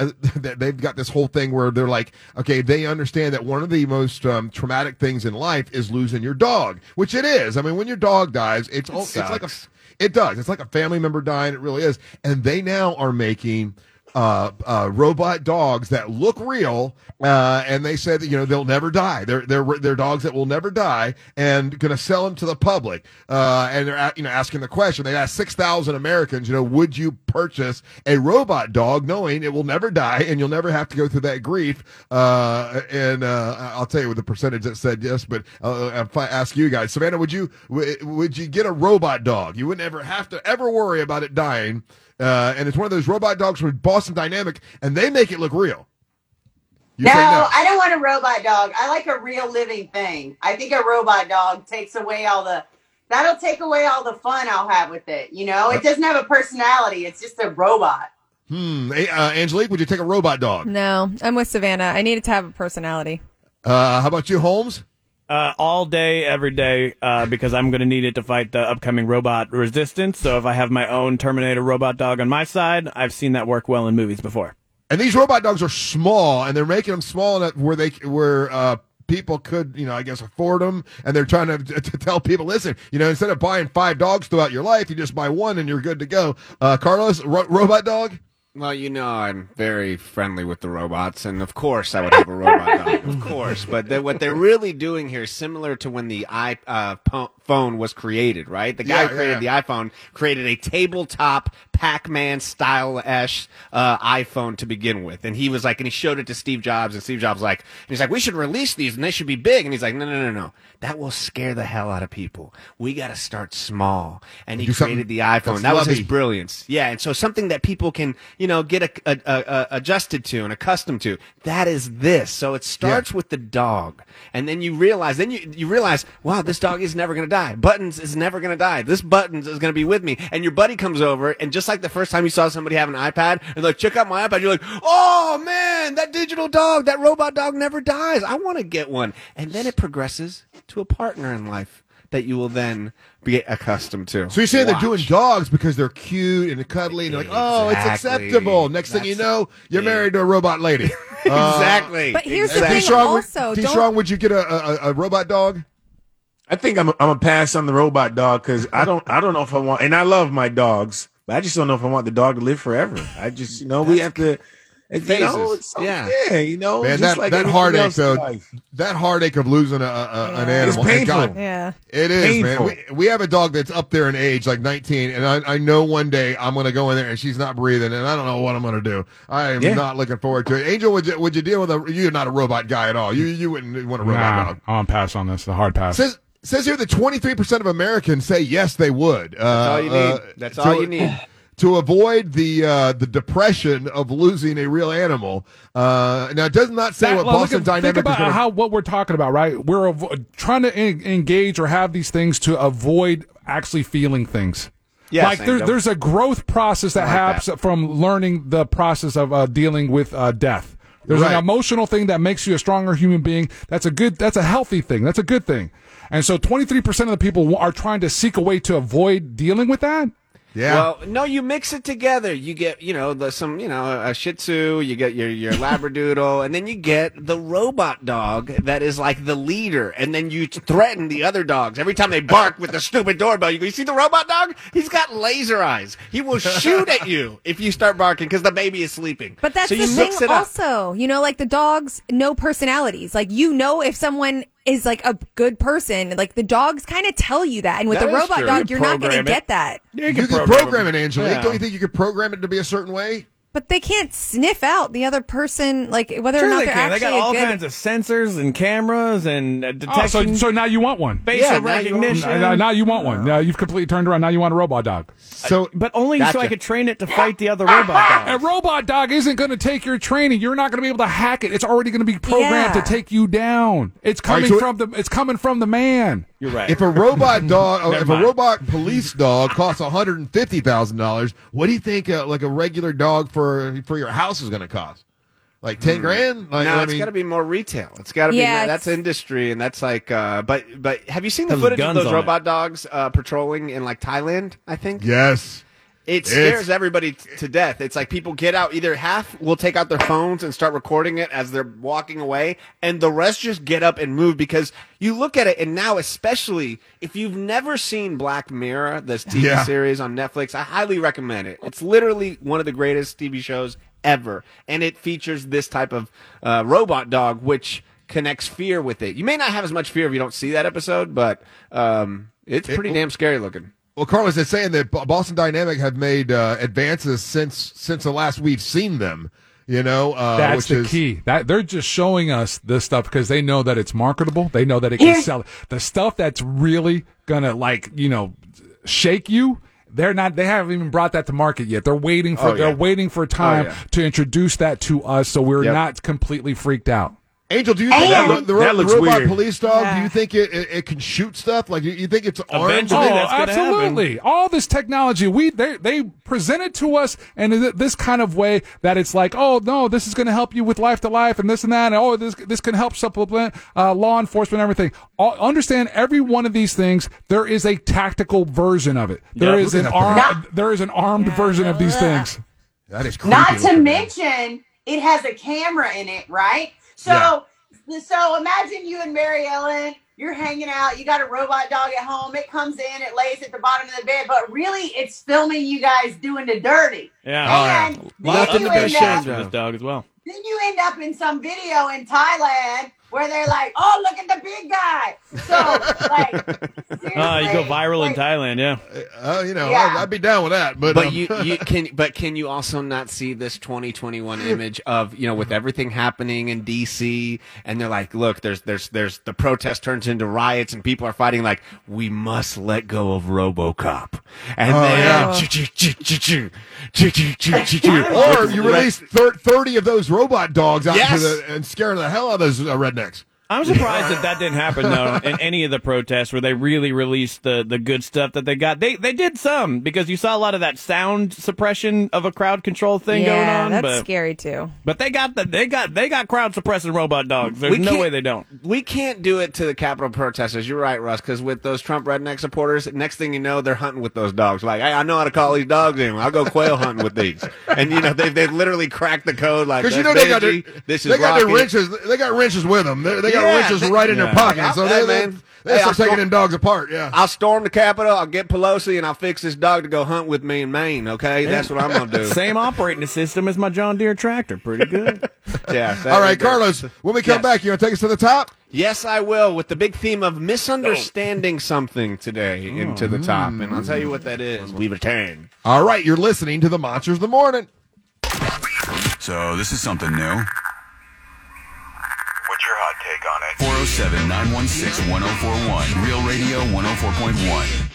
got this whole thing where they're like, okay, they understand that one of the most traumatic things in life is losing your dog, which it is. I mean, when your dog dies, it's like it does. It's like a family member dying. It really is. And they now are making robot dogs that look real, and they said that they'll never die. They're dogs that will never die, and going to sell them to the public. And they're asking the question. They asked 6,000 Americans, would you purchase a robot dog knowing it will never die and you'll never have to go through that grief? And I'll tell you with the percentage that said yes, but I'll ask you guys, Savannah, would you get a robot dog? You wouldn't have to worry about it dying. And it's one of those robot dogs from Boston Dynamic, and they make it look real. You No, say no. I don't want a robot dog. I like a real living thing. I think a robot dog that'll take away all the fun I'll have with it. It doesn't have a personality. It's just a robot. Hey, Angelique, would you take a robot dog? No, I'm with Savannah. I need it to have a personality. How about you, Holmes? All day, every day, because I'm going to need it to fight the upcoming robot resistance. So if I have my own Terminator robot dog on my side, I've seen that work well in movies before. And these robot dogs are small, and they're making them small enough where people could, I guess, afford them. And they're trying to tell people, listen, instead of buying 5 dogs throughout your life, you just buy one and you're good to go. Carlos, robot dog? Well, I'm very friendly with the robots, and of course I would have a robot dog, of course. But what they're really doing here is similar to when the iPhone was created, right? The guy who created the iPhone created a tabletop Pac-Man style-ish iPhone to begin with. And he was like, and he showed it to Steve Jobs, and Steve Jobs he's like, we should release these and they should be big. And he's like, no. That will scare the hell out of people. We got to start small. And he created the iPhone. That was his brilliance. Yeah. And so something that people can, get adjusted to and accustomed to. That is this. So it starts with the dog. And then you realize, wow, this dog is never going to die. Buttons is never going to die. This Buttons is going to be with me. And your buddy comes over, and just like the first time you saw somebody have an iPad, and like, check out my iPad, you're like, oh man, that digital dog, that robot dog never dies. I want to get one. And then it progresses to a partner in life that you will then be accustomed to. So you're saying they're doing dogs because they're cute and cuddly, and you're like, oh, it's acceptable. Next thing you know, you're married to a robot lady. Exactly. But here's the thing also. T-Strong, would you get a robot dog? I think I'm a pass on the robot dog because I don't know if I want, and I love my dogs, but I just don't know if I want the dog to live forever. I just, we have to. Phases. Man, that heartache though, that heartache of losing an animal. It's painful. It is, painful. man. We have a dog that's up there in age, like 19, and I know one day I'm going to go in there and she's not breathing, and I don't know what I'm going to do. I am not looking forward to it. Angel, would you deal with you're not a robot guy at all. You wouldn't want a robot dog. I'm pass on this. The hard pass. Says here that 23% of Americans say yes, they would. That's all you need. That's all you need. To avoid the depression of losing a real animal. Now, it does not say what Boston Dynamics think about what we're talking about, right? We're trying to engage or have these things to avoid actually feeling things. Yes, like there's a growth process that happens from learning the process of dealing with death. There's an emotional thing that makes you a stronger human being. That's a healthy thing. That's a good thing. And so 23% of the people are trying to seek a way to avoid dealing with that. Yeah. Well, no, you mix it together. You get, a Shih Tzu, you get your Labradoodle, and then you get the robot dog that is like the leader, and then you threaten the other dogs. Every time they bark with the stupid doorbell, you go, you see the robot dog? He's got laser eyes. He will shoot at you if you start barking because the baby is sleeping. But that's so the thing also. Like the dogs know personalities. Like, if someone is like a good person, like the dogs kind of tell you that. And with the robot dog, you're not going to get that. You can program it, Angelique. Yeah. Don't you think you could program it to be a certain way? But they can't sniff out the other person, like whether or not they're actually They got all kinds of sensors and cameras and detection. So now you want one. Facial recognition. Now you want one. Now you've completely turned around. Now you want a robot dog. But only so I could train it to fight the other robot dogs. A robot dog isn't going to take your training. You're not going to be able to hack it. It's already going to be programmed to take you down. It's coming It's coming from the man. You're right. If a robot dog, if a robot police dog costs $150,000, what do you think like a regular dog for your house is going to cost? Like 10 grand? Like, no, it's got to be more retail. It's got to be that's industry, and that's like. But have you seen the footage of those robot dogs patrolling in like Thailand? I think. Yes. It scares everybody to death. It's like people get out, either half will take out their phones and start recording it as they're walking away, and the rest just get up and move because you look at it, and now especially if you've never seen Black Mirror, this TV series on Netflix, I highly recommend it. It's literally one of the greatest TV shows ever, and it features this type of robot dog, which connects fear with it. You may not have as much fear if you don't see that episode, but it's pretty damn scary looking. Well, Carlos is saying that Boston Dynamic have made advances since the last we've seen them. That's the key. That they're just showing us this stuff because they know that it's marketable. They know that it can sell. The stuff that's really gonna shake you. They haven't even brought that to market yet. They're waiting for time to introduce that to us, so we're not completely freaked out. Angel, do you think the robot weird. Police dog, do you think it can shoot stuff? Like, you think it's armed? Absolutely. All this technology, they present it to us in this kind of way that it's like, oh, no, this is going to help you with life to life and this and that, and this can help supplement law enforcement and everything. Understand every one of these things, there is a tactical version of it. There is an armed version of these things. That is creepy. Not to mention, it has a camera in it, right? So imagine you and Mary Ellen, you're hanging out, you got a robot dog at home, it comes in, it lays at the bottom of the bed, but really it's filming you guys doing the dirty. Yeah. And nothing to be ashamed of this dog as well. Then you end up in some video in Thailand where they're like, oh, look at the big guy. So, You go viral in Thailand, yeah. I'd be down with that. But can you also not see this 2021 image of, with everything happening in DC, and they're like, look, there's the protest turns into riots and people are fighting like, we must let go of RoboCop. And or you release 30 of those robot dogs out and scare the hell out of those rednecks. I'm surprised that didn't happen, though, in any of the protests where they really released the good stuff that they got. They did some, because you saw a lot of that sound suppression of a crowd control thing going on. Yeah, that's scary, too. But they got crowd suppressing robot dogs. There's no way they don't. We can't do it to the Capitol protesters. You're right, Russ, because with those Trump redneck supporters, next thing you know, they're hunting with those dogs. Like, hey, I know how to call these dogs in. I'll go quail hunting with these. And, they've literally cracked the code. Like, because they got their wrenches. They got wrenches with them. They got wrenches right in their pockets. So they start taking them dogs apart. Yeah, I'll storm the Capitol. I'll get Pelosi, and I'll fix this dog to go hunt with me in Maine. Okay, that's what I'm gonna do. Same operating system as my John Deere tractor. Pretty good. Yeah. All right, Carlos. When we come back, you want to take us to the top? Yes, I will, with the big theme of misunderstanding something today into the top, and I'll tell you what that is. We return. All right, you're listening to the Monsters of the Morning. So this is something new. What's your hot take on it? 407-916-1041. Real Radio 104.1.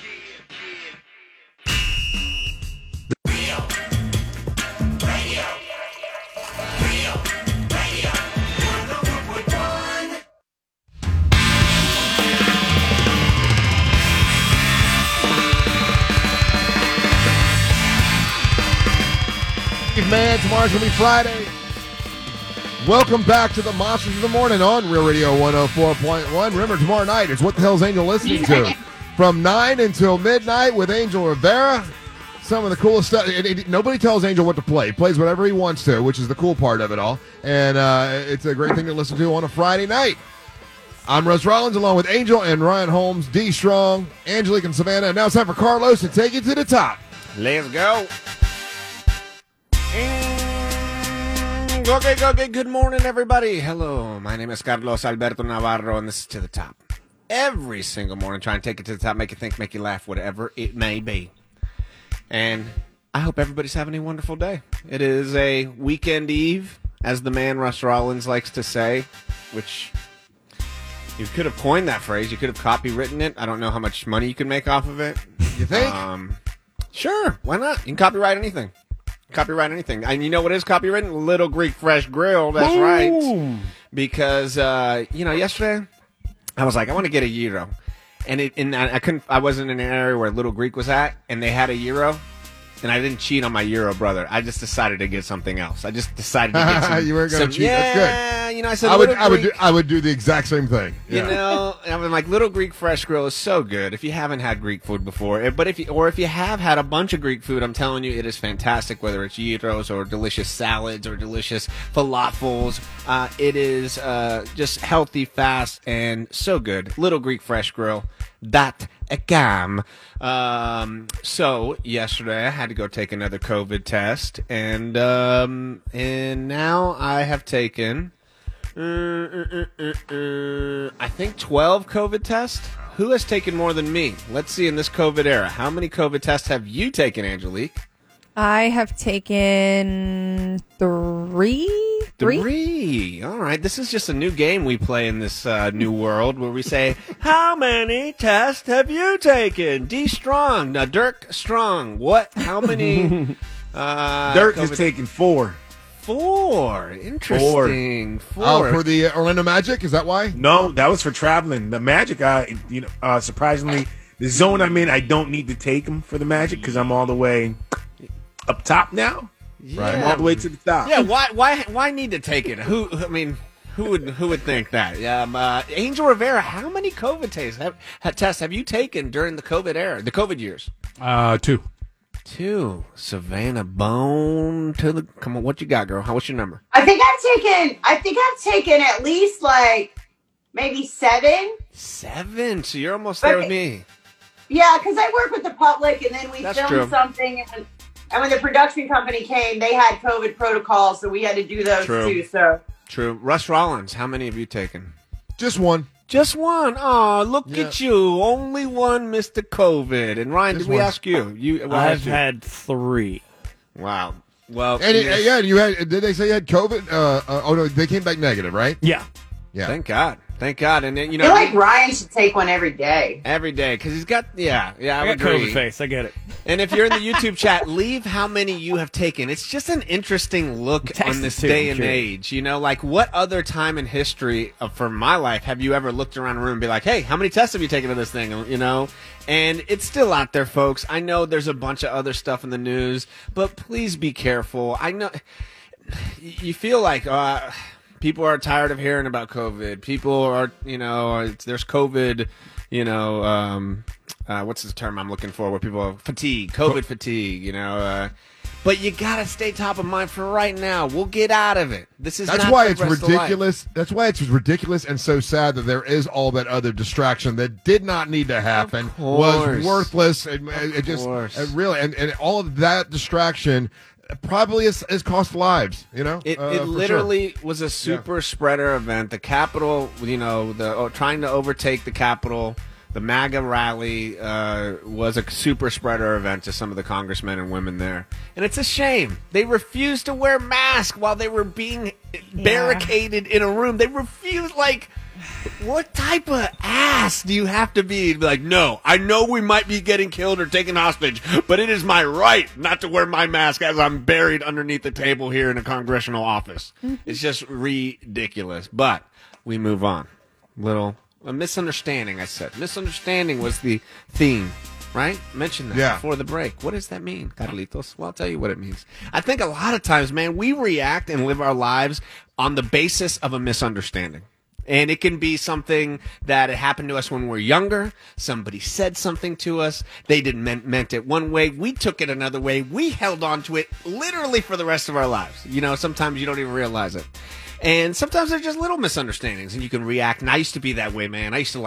Man, tomorrow's gonna be Friday. Welcome back to the Monsters of the Morning on Real Radio 104.1. Remember, tomorrow night is What the Hell's Angel listening to? From 9 until midnight with Angel Rivera. Some of the coolest stuff. Nobody tells Angel what to play. He plays whatever he wants to, which is the cool part of it all. And it's a great thing to listen to on a Friday night. I'm Russ Rollins, along with Angel and Ryan Holmes, D. Strong, Angelique, and Savannah. And now it's time for Carlos to take you to the top. Let's go. Okay. Good morning, everybody. Hello, my name is Carlos Alberto Navarro, and this is To the Top. Every single morning, trying to take it to the top, make you think, make you laugh, whatever it may be. And I hope everybody's having a wonderful day. It is a weekend eve, as the man Russ Rollins likes to say, which you could have coined that phrase. You could have copywritten it. I don't know how much money you can make off of it. You think? Sure, why not? You can copyright anything. Copyright anything. And you know what is copywritten? Little Greek Fresh Grill. That's right. Because, yesterday I was like, I want to get a gyro. And I wasn't in an area where Little Greek was at, and they had a gyro. And I didn't cheat on my gyro brother. I just decided to get something else. I just decided to get some. You weren't going to cheat. Yeah, That's good. I said I would do the exact same thing. Yeah. I'm like, Little Greek Fresh Grill is so good. If you haven't had Greek food before, but if you have had a bunch of Greek food, I'm telling you, it is fantastic. Whether it's gyros or delicious salads or delicious falafels, it is just healthy, fast, and so good. Little Greek Fresh Grill. .com. So yesterday I had to go take another COVID test, and now I have taken I think 12 COVID tests. Who has taken more than me? Let's see in this COVID era. How many COVID tests have you taken, Angelique? I have taken 3. 3. All right. This is just a new game we play in this new world where we say, how many tests have you taken? D. Strong. Now, Dirk Strong. What? How many? Dirk has taken 4. 4. Interesting. 4. Oh, for the Orlando Magic? Is that why? No, that was for traveling. The Magic, surprisingly, the zone I'm in, I don't need to take them for the Magic because I'm all the way up top now. Yeah. Right, I'm all the way to the top. Yeah, why need to take it? Who would think that? Angel Rivera, how many COVID tests have you taken during the COVID era, the COVID years? 2. 2. Savannah Bone come on, what you got, girl? What's your number? I think I've taken at least maybe 7. 7. So you're almost there with me. Yeah, because I work with the public, and then we That's filmed true. something, and when the production company came, they had COVID protocols, so we had to do those too. So true. Russ Rollins, how many have you taken? Just 1. Just one. Oh, look at you. Only one Mr. COVID. And Ryan, did we ask you? I've had 3. Wow. Well, And you had. Did they say you had COVID? Oh no, they came back negative, right? Yeah. Yeah. Thank God. Thank God. And then, I feel like Ryan should take one every day. Every day, because he's got, I got agree. COVID face. I get it. And if you're in the YouTube chat, leave how many you have taken. It's just an interesting look Text on this it to day me, and sure. age. You know, like what other time in history for my life have you ever looked around a room and be like, hey, how many tests have you taken of this thing? You know? And it's still out there, folks. I know there's a bunch of other stuff in the news, but please be careful. I know you feel like, people are tired of hearing about COVID. People are, there's COVID, what's the term I'm looking for? Where people are fatigue, COVID fatigue, but you gotta stay top of mind for right now. We'll get out of it. This is That's not why the it's rest of life. ridiculous. That's why it's ridiculous and so sad that there is all that other distraction that did not need to happen, was worthless. It just really and all of that distraction probably has cost lives. It for literally sure. was a super spreader event. The Capitol, trying to overtake the Capitol. The MAGA rally was a super spreader event to some of the congressmen and women there. And it's a shame. They refused to wear masks while they were being barricaded in a room. They refused, what type of ass do you have to be like, no, I know we might be getting killed or taken hostage, but it is my right not to wear my mask as I'm buried underneath the table here in a congressional office. It's just ridiculous. But we move on. A misunderstanding, I said. Misunderstanding was the theme, right? Mentioned that before the break. What does that mean, Carlitos? Well, I'll tell you what it means. I think a lot of times, man, we react and live our lives on the basis of a misunderstanding. And it can be something that happened to us when we were younger. Somebody said something to us. They didn't meant it one way. We took it another way. We held on to it literally for the rest of our lives. Sometimes you don't even realize it. And sometimes they're just little misunderstandings, and you can react. And I used to be that way, man. I used to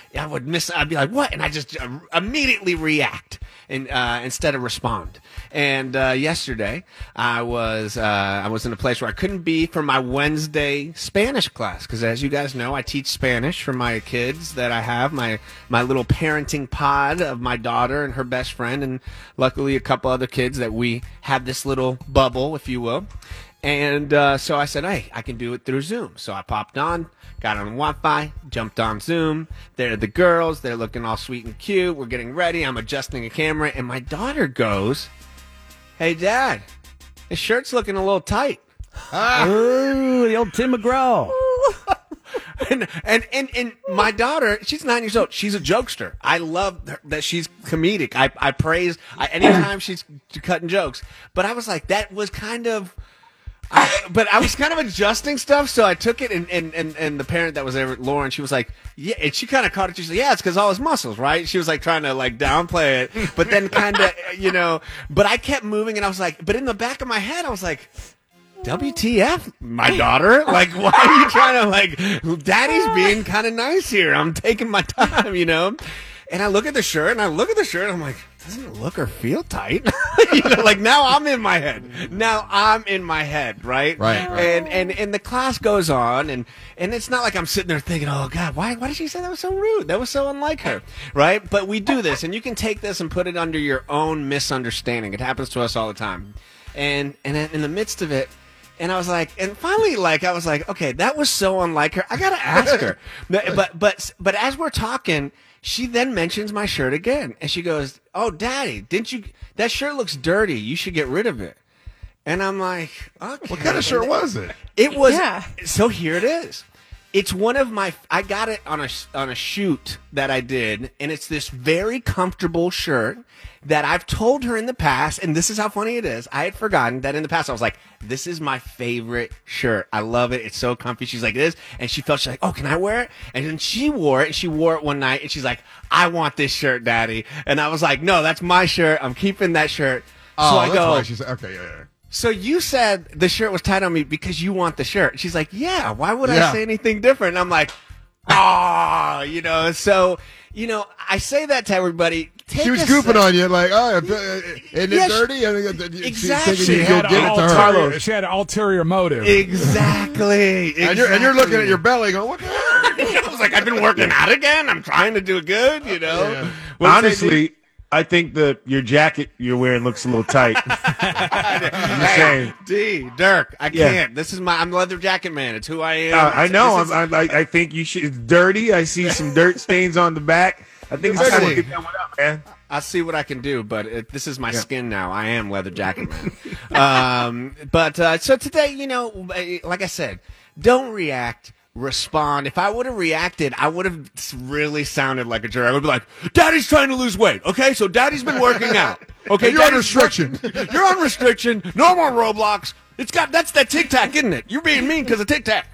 I'd be like, what? And I just immediately react instead of respond. And yesterday, I was in a place where I couldn't be for my Wednesday Spanish class, because as you guys know, I teach Spanish for my kids that I have, my little parenting pod of my daughter and her best friend, and luckily a couple other kids that we have this little bubble, if you will. And so I said, hey, I can do it through Zoom. So I popped on, got on Wi-Fi, jumped on Zoom. There are the girls. They're looking all sweet and cute. We're getting ready. I'm adjusting a camera. And my daughter goes, hey, Dad, his shirt's looking a little tight. Ooh, the old Tim McGraw. And my daughter, she's 9 years old. She's a jokester. I love that she's comedic. I praise anytime she's cutting jokes. But I was like, that was kind of... but I was kind of adjusting stuff, so I took it, and the parent that was there, Lauren, she was like, yeah, and she kind of caught it. She said, yeah, it's because all his muscles, right? She was like trying to downplay it, but then kind of, but I kept moving, and I was like, but in the back of my head, I was like, WTF, my daughter? Why are you trying to, Daddy's being kind of nice here. I'm taking my time, And I look at the shirt, and I'm like, doesn't it look or feel tight? Now I'm in my head. Right? Right. And the class goes on, and it's not like I'm sitting there thinking, oh, God, why did she say that was so rude? That was so unlike her. Right? But we do this, and you can take this and put it under your own misunderstanding. It happens to us all the time. And in the midst of it, and I was like, and finally, I was like, okay, that was so unlike her. I gotta ask her. But as we're talking, she then mentions my shirt again, and she goes, "Oh, Daddy, that shirt looks dirty. You should get rid of it." And I'm like, okay. What kind of shirt was it? It was. So here it is. It's one of my. I got it on a shoot that I did, and it's this very comfortable shirt that I've told her in the past, and this is how funny it is. I had forgotten that in the past I was like, this is my favorite shirt. I love it. It's so comfy. She's like, it is. And she's like, oh, can I wear it? And then she wore it, and she wore it one night, and she's like, I want this shirt, Daddy. And I was like, no, that's my shirt. I'm keeping that shirt. Oh, so I that's go, why she said, okay, yeah. So you said the shirt was tight on me because you want the shirt. She's like, yeah, why would I say anything different? And I'm like, so, I say that to everybody. She was goofing on you, like, oh, isn't it dirty? Exactly. She had an ulterior motive. Exactly. And you're looking at your belly going, what the hell? I was like, I've been working out again. I'm trying to do good, you know. Yeah. Honestly, I think your jacket you're wearing looks a little tight. Dirk, I can't. This is I'm leather jacket man. It's who I am. I know. I think you should. It's dirty. I see some dirt stains on the back. I think it's time to get that one up, man. I'll see what I can do, but this is my skin now. I am leather jacket man. So today, you know, like I said, don't react. Respond. If I would have reacted, I would have really sounded like a jerk. I would be like, Daddy's trying to lose weight. Okay, so Daddy's been working out. Okay, you're on restriction. You're on restriction. No more Roblox. That's that Tic Tac, isn't it? You're being mean because of Tic Tac.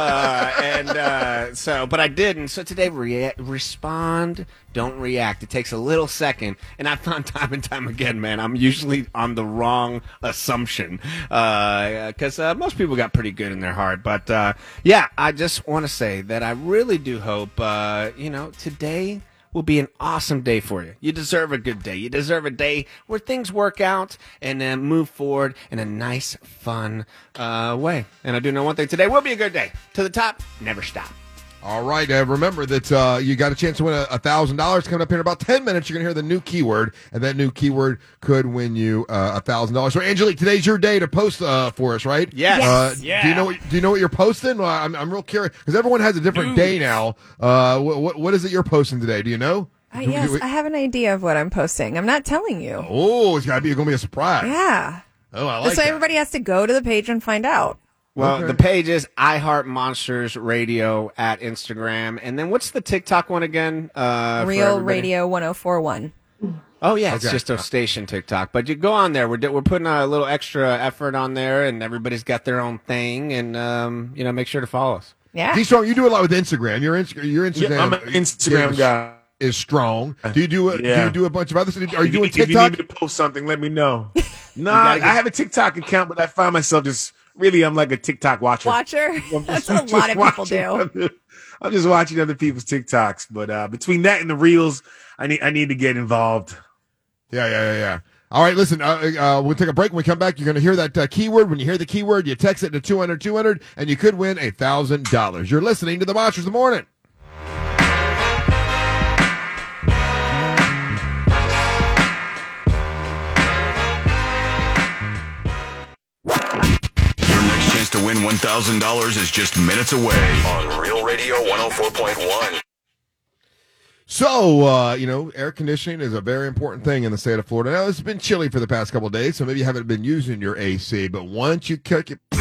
But I didn't. So today, respond. Don't react. It takes a little second, and I found time and time again, man, I'm usually on the wrong assumption because most people got pretty good in their heart. But I just want to say that I really do hope today will be an awesome day for you. You deserve a good day. You deserve a day where things work out and then move forward in a nice, fun way. And I do know one thing. Today will be a good day. To the top, never stop. All right. Remember that you got a chance to win $1,000 coming up here in about 10 minutes. You're going to hear the new keyword, and that new keyword could win you $1,000. So, Angelique, today's your day to post for us, right? Yes. Do you know what you're posting? Well, I'm real curious because everyone has a different day now. What is it you're posting today? Do you know? Yes, I have an idea of what I'm posting. I'm not telling you. Oh, it's going to be a surprise. Yeah. Oh, I like That's why that. everybody has to go to the page and find out. Well, the page is iHeart Monsters Radio at Instagram. And then what's the TikTok one again? Real Radio 1041. Oh, yeah, it's just a station TikTok. But you go on there. We're putting a little extra effort on there, and everybody's got their own thing. And, make sure to follow us. Yeah. D-Strong, you do a lot with Instagram. Your Instagram. Yeah, I'm an Instagram guy. Is strong. Do you do it? Yeah. Do you do a bunch of other stuff? Are you doing If you TikTok? need me to post something, let me know. No, I have a TikTok account, but I find myself I'm like a TikTok watcher. That's what a lot of people do. I'm just watching other people's TikToks, but between that and the reels, I need to get involved. Yeah. All right, listen, we'll take a break. When we come back, you're going to hear that keyword. When you hear the keyword, you text it to 200-200, and you could win $1,000. You're listening to the Monsters of the Morning. Chance to win $1,000 is just minutes away on Real Radio 104.1. So, air conditioning is a very important thing in the state of Florida. Now, it's been chilly for the past couple of days, so maybe you haven't been using your AC, but once you cook it...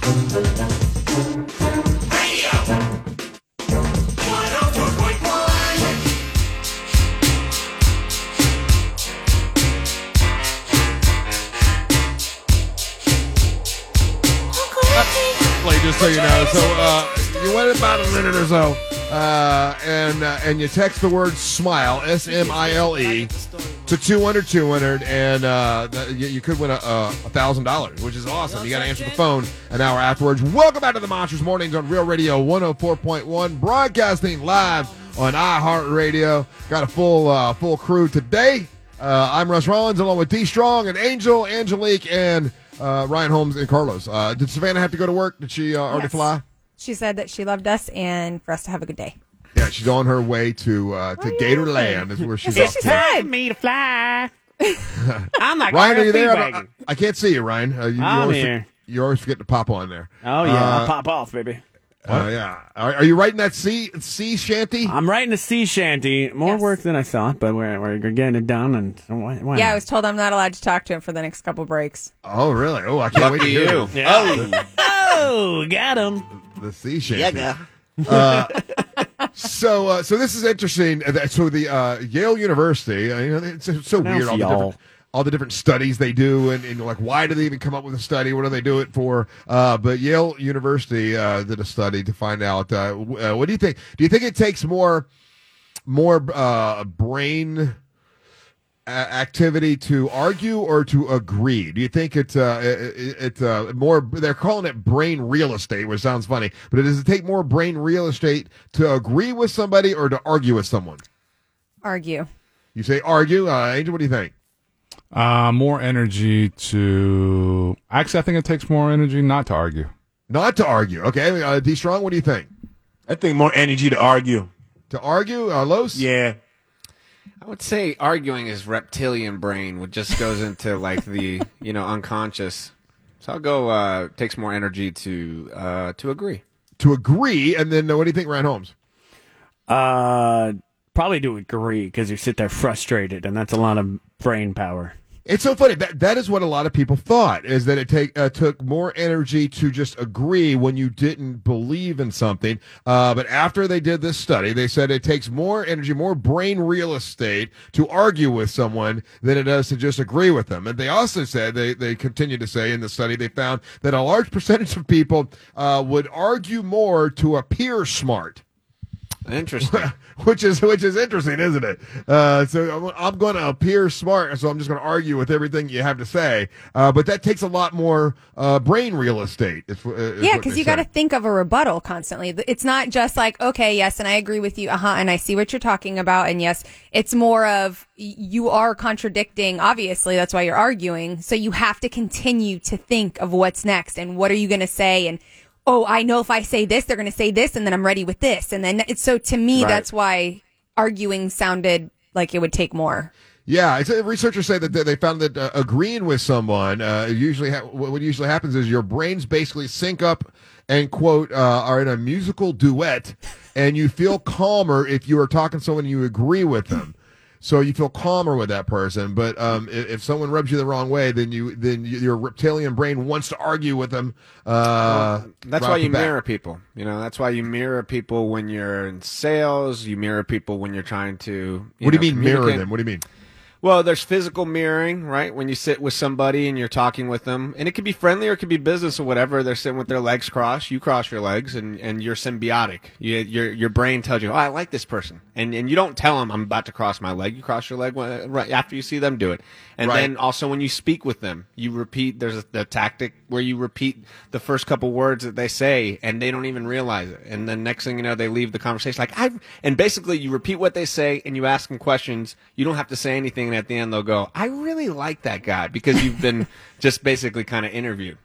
Just so you know. So you wait about a minute or so, and you text the word SMILE, SMILE, to 200-200, and you could win $1,000, which is awesome. You got to answer the phone an hour afterwards. Welcome back to the Monsters Mornings on Real Radio 104.1, broadcasting live on iHeartRadio. Got a full crew today. I'm Russ Rollins, along with D Strong and Angel, Angelique, and Ryan Holmes and Carlos. Did Savannah have to go to work? Did she already fly? She said that she loved us and for us to have a good day. Yeah, she's on her way to Gatorland is where she's That's off what she to. said. Me to fly. I'm like Ryan, are you there? wagon. I can't see you, Ryan. You I'm always here. You always forget to pop on there. Oh, yeah. I'll pop off, baby. Yeah. Are you writing that sea shanty? I'm writing a sea shanty. More work than I thought, but we're getting it done. And why Yeah, I not? was told I'm not allowed to talk to him for the next couple breaks. Oh, really? Oh, I can't wait to hear it. Yeah. Oh, got him. The sea shanty. Yeah. So this is interesting. So the Yale University, it's so weird. All the different studies they do, and like, why do they even come up with a study? What do they do it for? But Yale University did a study to find out. What do you think? Do you think it takes more brain activity to argue or to agree? Do you think it's more? They're calling it brain real estate, which sounds funny, but does it take more brain real estate to agree with somebody or to argue with someone? Argue. You say argue. Angel, what do you think? More energy to. Actually, I think it takes more energy not to argue. Not to argue. Okay. D Strong, what do you think? I think more energy to argue. To argue, Los? Yeah. I would say arguing is reptilian brain, which just goes into like the unconscious. So I'll go. Takes more energy to agree. To agree, and then what do you think, Ryan Holmes? Probably to agree because you sit there frustrated, and that's a lot of brain power. It's so funny. That is what a lot of people thought, is that it took more energy to just agree when you didn't believe in something. But after they did this study, they said it takes more energy, more brain real estate to argue with someone than it does to just agree with them. And they also said, they continue to say in the study, they found that a large percentage of people would argue more to appear smart. Interesting. which is interesting, isn't it? So I'm going to appear smart, so I'm just going to argue with everything you have to say. But that takes a lot more brain real estate. Yeah, because you got to think of a rebuttal constantly. It's not just like, okay, yes, and I agree with you, and I see what you're talking about, and yes, it's more of you are contradicting. Obviously, that's why you're arguing. So you have to continue to think of what's next and what are you going to say, and oh, I know if I say this, they're going to say this, and then I'm ready with this. And then so to me, Right. That's why arguing sounded like it would take more. Yeah, researchers say that they found that agreeing with someone what usually happens is your brains basically sync up and, quote, are in a musical duet, and you feel calmer if you are talking to someone and you agree with them. So you feel calmer with that person, but if someone rubs you the wrong way, then your reptilian brain wants to argue with them. That's right why off you the bat. mirror people. That's why you mirror people when you're in sales. You mirror people when you're trying to. What do you mean mirror communicate. them? What do you mean? Well, there's physical mirroring, right? When you sit with somebody and you're talking with them, and it could be friendly or it could be business or whatever. They're sitting with their legs crossed. You cross your legs, and you're symbiotic. Your brain tells you, "Oh, I like this person," and you don't tell them, "I'm about to cross my leg." You cross your leg right after you see them do it, and Right. then also when you speak with them, you repeat. There's the tactic where you repeat the first couple words that they say, and they don't even realize it. And then next thing you know, they leave the conversation and basically you repeat what they say, and you ask them questions. You don't have to say anything. And at the end, they'll go, "I really like that guy," because you've been just basically kind of interviewed.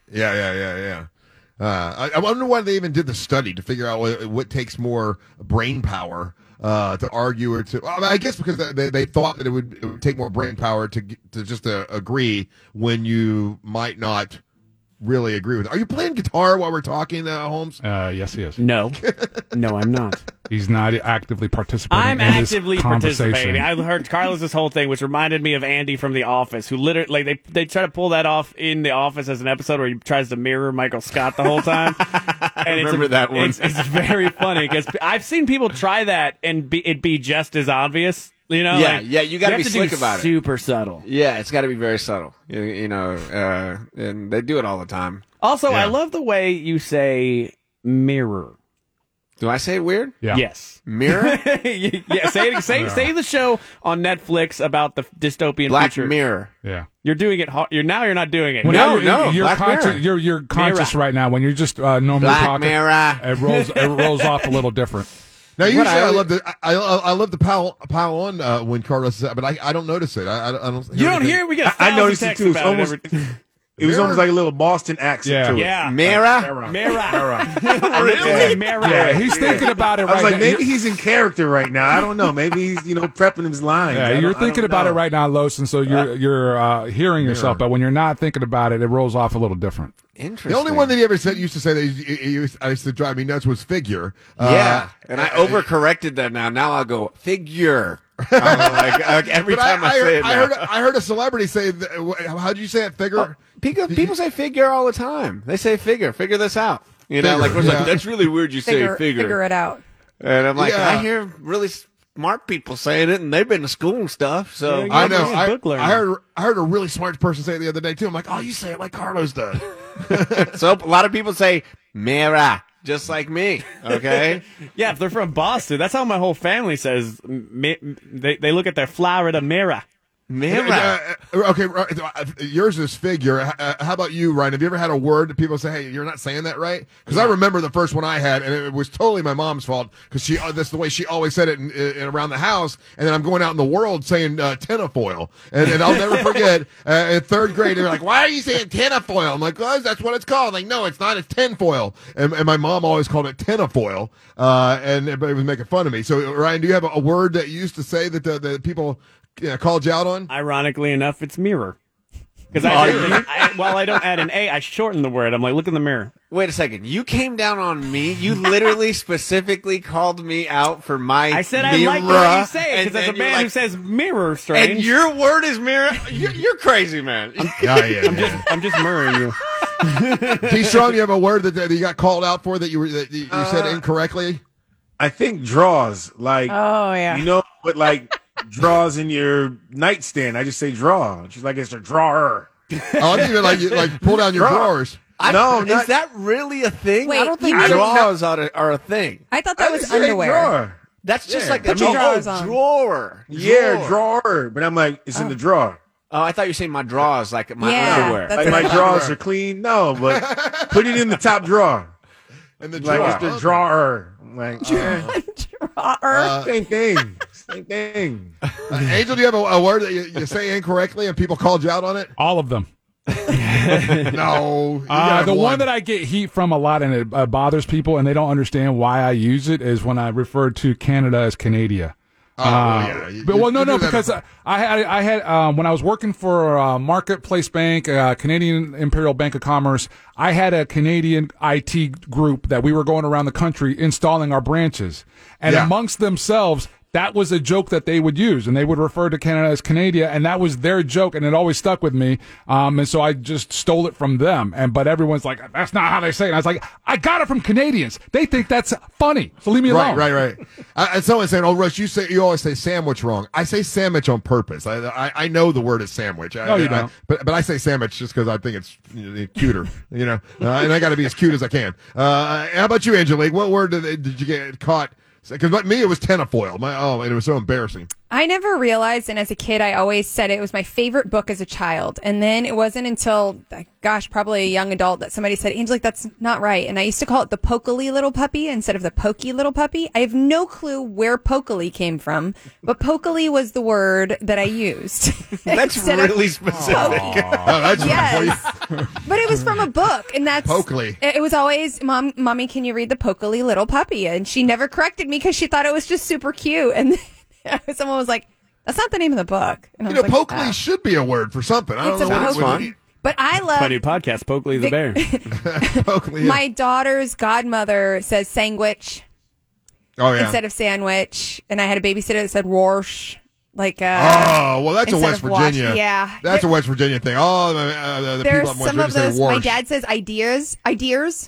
Yeah. I wonder why they even did the study to figure out what takes more brain power to argue or to. I guess because they thought that it would take more brain power to just agree when you might not really agree with. Are you playing guitar while we're talking, Holmes? Yes, he is. No, I'm not. He's not actively participating. I'm in this actively conversation. participating. I heard Carlos's whole thing, which reminded me of Andy from The Office, who literally they try to pull that off in The Office as an episode where he tries to mirror Michael Scott the whole time. And remember that one. It's very funny because I've seen people try that and it be just as obvious. You know, You got to be have slick do about it. Super subtle. Yeah, it's got to be very subtle. And they do it all the time. Also, I love the way you say mirror. Do I say it weird? Yeah. Yes. Mirror? Yeah. Say the show on Netflix about the dystopian Black future. Mirror. Yeah. You're doing it. You're not doing it. Well, No, now you're Black conscious. Mirror. You're conscious right now. When you're just normally Black talking, Mirror. it rolls off a little different. Now, usually I I love the pile on when Carlos says that, but I don't notice it. I don't. You don't hear? We get. I noticed it texts too. It's about almost. It was almost like a little Boston accent to it. Yeah. Mirror? Really? Mirror. Yeah, he's thinking about it I was right like, now. maybe he's in character right now. I don't know. Maybe he's prepping his lines. Yeah, you're thinking about it right now, Los, and so you're hearing yourself. But when you're not thinking about it, it rolls off a little different. Interesting. The only one that he ever used to say that I used to drive me nuts was figure. Yeah, and I overcorrected that now. Now I'll go figure. like every But time I say it now. I heard a celebrity say, how did you say it? Figure? People say figure all the time. They say figure this out. Like that's really weird. You say figure. Figure it out. And I'm like, Yeah. I hear really smart people saying it, and they've been to school and stuff. So I know. I heard a really smart person say it the other day too. I'm like, oh, you say it like Carlos does. So a lot of people say mirror, just like me. Okay. Yeah, if they're from Boston, that's how my whole family says. They look at their Florida mirror. Mirror. Okay, yours is figure. How about you, Ryan? Have you ever had a word that people say, "Hey, you're not saying that right"? Because I remember the first one I had, and it was totally my mom's fault because that's the way she always said it in around the house. And then I'm going out in the world saying tinfoil, and I'll never forget. In third grade, they were like, "Why are you saying tinfoil?" I'm like, "Oh, that's what it's called." Like, no, it's not. It's tinfoil. And my mom always called it tinfoil, and everybody was making fun of me. So, Ryan, do you have a word that you used to say that the people called you out on? Ironically enough, it's mirror. Because while I don't add an A, I shorten the word. I'm like, look in the mirror. Wait a second. You came down on me. You literally specifically called me out for my I said mirror, I like the way you say it because as a and man you're who like, says mirror, strange. and your word is mirror. You're crazy, man. I'm just mirroring you. T-Strong, you have a word that you got called out for that you said incorrectly? I think draws. Like, Oh, yeah. you know, but like draws in your nightstand. I just say draw. She's like, it's a drawer. Oh, I think you like pull down your drawers. Is that really a thing? Wait, I don't think you mean- draws are a thing. I thought that was say underwear. drawer. That's just like Put your drawers on. drawer. Yeah, drawer. But I'm like, it's in the drawer. Oh, I thought you were saying my drawers, like my Yeah, underwear. that's Like what my I drawers are clean. No, but put it in the top drawer. In the Like drawer. it's the drawer. I'm like, same thing. Same thing. Angel, do you have a word that you say incorrectly and people called you out on it? All of them. No. you got The one that I get heat from a lot and it bothers people and they don't understand why I use it is when I refer to Canada as Canada. Oh, well, yeah. But well, no, You do that because I had when I was working for Marketplace Bank, Canadian Imperial Bank of Commerce, I had a Canadian IT group that we were going around the country installing our branches, and Yeah. amongst themselves. That was a joke that they would use, and they would refer to Canada as Canada, and that was their joke, and it always stuck with me. And so I just stole it from them. But everyone's like, "That's not how they say it." And I was like, "I got it from Canadians. They think that's funny, so leave me alone." Right. And someone's saying, "Oh, Rush, you always say sandwich wrong." I say sandwich on purpose. I know the word is sandwich. No, you don't. But I say sandwich just because I think it's cuter, and I got to be as cute as I can. How about you, Angelique? What word did you get caught? Because me, it was tinfoil. And it was so embarrassing. I never realized, and as a kid, I always said it was my favorite book as a child. And then it wasn't until, probably a young adult that somebody said, Angelique, that's not right. And I used to call it the Pokaly Little Puppy instead of the Pokey Little Puppy. I have no clue where Pokaly came from, but Pokaly was the word that I used. That's really specific. Yes. But it was from a book, and that's Pokaly. It was always, Mommy, can you read the Pokaly Little Puppy? And she never corrected me because she thought it was just super cute. And someone was like, "That's not the name of the book." And I was like, Pokaly "Oh." should be a word for something. I don't It's know a what Pokaly. it But I love My new podcast, Pokely the Bear. Pokaly. Yeah. my daughter's godmother says sandwich Oh yeah. instead of sandwich, and I had a babysitter that said Rorsch. Like, well, that's a instead West of wash. Virginia. Yeah, That's a West Virginia thing. Oh, the there's people up in West some of Virginia those. say My wash. dad says ideas. Ideas.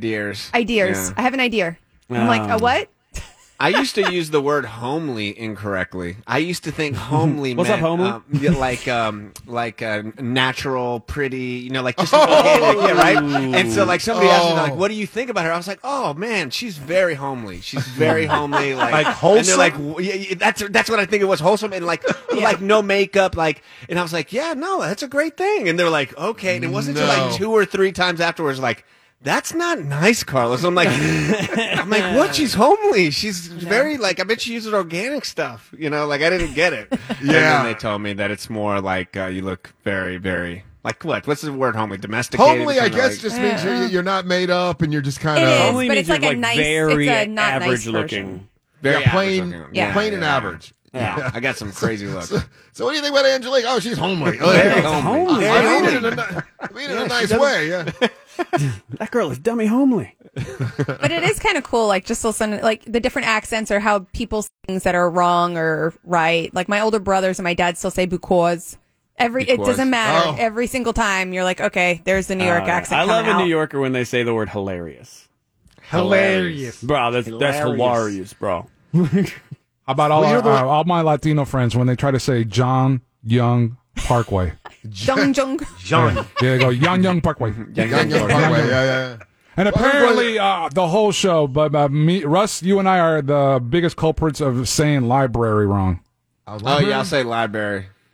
Yeah. I have an idea. I'm like, a what? I used to use the word homely incorrectly. I used to think homely What's meant up, homely? like natural, pretty, like just organic, yeah, right? And so like somebody asked me like, "What do you think about her?" I was like, "Oh man, she's very homely. She's very homely, like wholesome." And they're like, "That's what I think it was, wholesome and like no makeup, like." And I was like, "Yeah, no, that's a great thing." And they're like, "Okay." And it wasn't until like 2 or 3 times afterwards, like, "That's not nice, Carlos." I'm like, what? She's homely. She's very I bet she uses organic stuff. Like I didn't get it. Yeah. And then they told me that it's more like you look very, very what? What's the word homely? Domesticated. Homely, I kinda guess, just means you're not made up and you're just kind It of is, Homely but means it's like you're, a nice, very it's a not average nice looking. version. very plain, average looking. plain and average. Yeah, I got some crazy look. So what do you think about Angelique? Oh, she's homely. Very I homely. mean it in a nice way. Yeah. That girl is dummy homely. But it is kind of cool, just listen, the different accents or how people say things that are wrong or right. Like my older brothers and my dad still say because. It doesn't matter. Oh. Every single time you're like, okay, there's the New York accent. I love coming a out. New Yorker when they say the word hilarious. Hilarious. Bro, that's hilarious, bro. How about all my Latino friends when they try to say John Young Parkway? Jung. John. Yeah, they go Young Parkway. Young Parkway. Yeah. And apparently, the whole show, but Russ, you and I are the biggest culprits of saying library wrong. Oh yeah, I'll say library.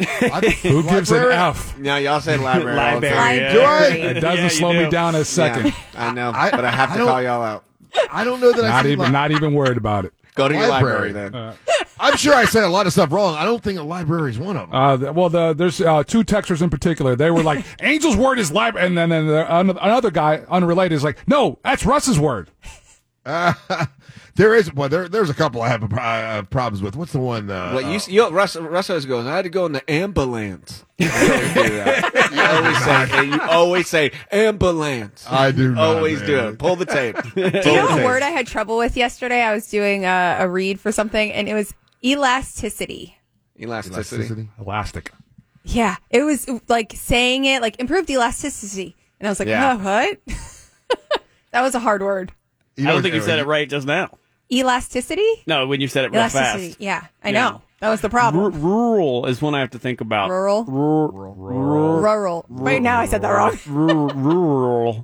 Who gives an Library? F? No, y'all say library. all the time. Library. Do I? It doesn't slow me down a second. Yeah, I know, but I have to don't- call y'all out. I don't know that I Not even worried about it. Go to your Library. library then. I'm sure I said a lot of stuff wrong. I don't think a library is one of them. There's two texters in particular. They were like, Angel's word is library. And then another guy, unrelated, is like, no, that's Russ's word. There's a couple I have problems with. What's the one? Russ always goes, I had to go in the ambulance. You always do that. You always say ambulance. I do not, always man. do it. Pull the tape. Do you know a word I had trouble with yesterday? I was doing a read for something, and it was elasticity. Elasticity. Elastic. Yeah, it was like saying it, like improved elasticity. And I was like, Yeah. oh, what? That was a hard word. I don't think you said it right just now. Elasticity? No, when you said it real Elasticity. fast. Yeah, I know. That was the problem. Rural is one I have to think about. Rural? Rural. Right now I said that wrong. Rural.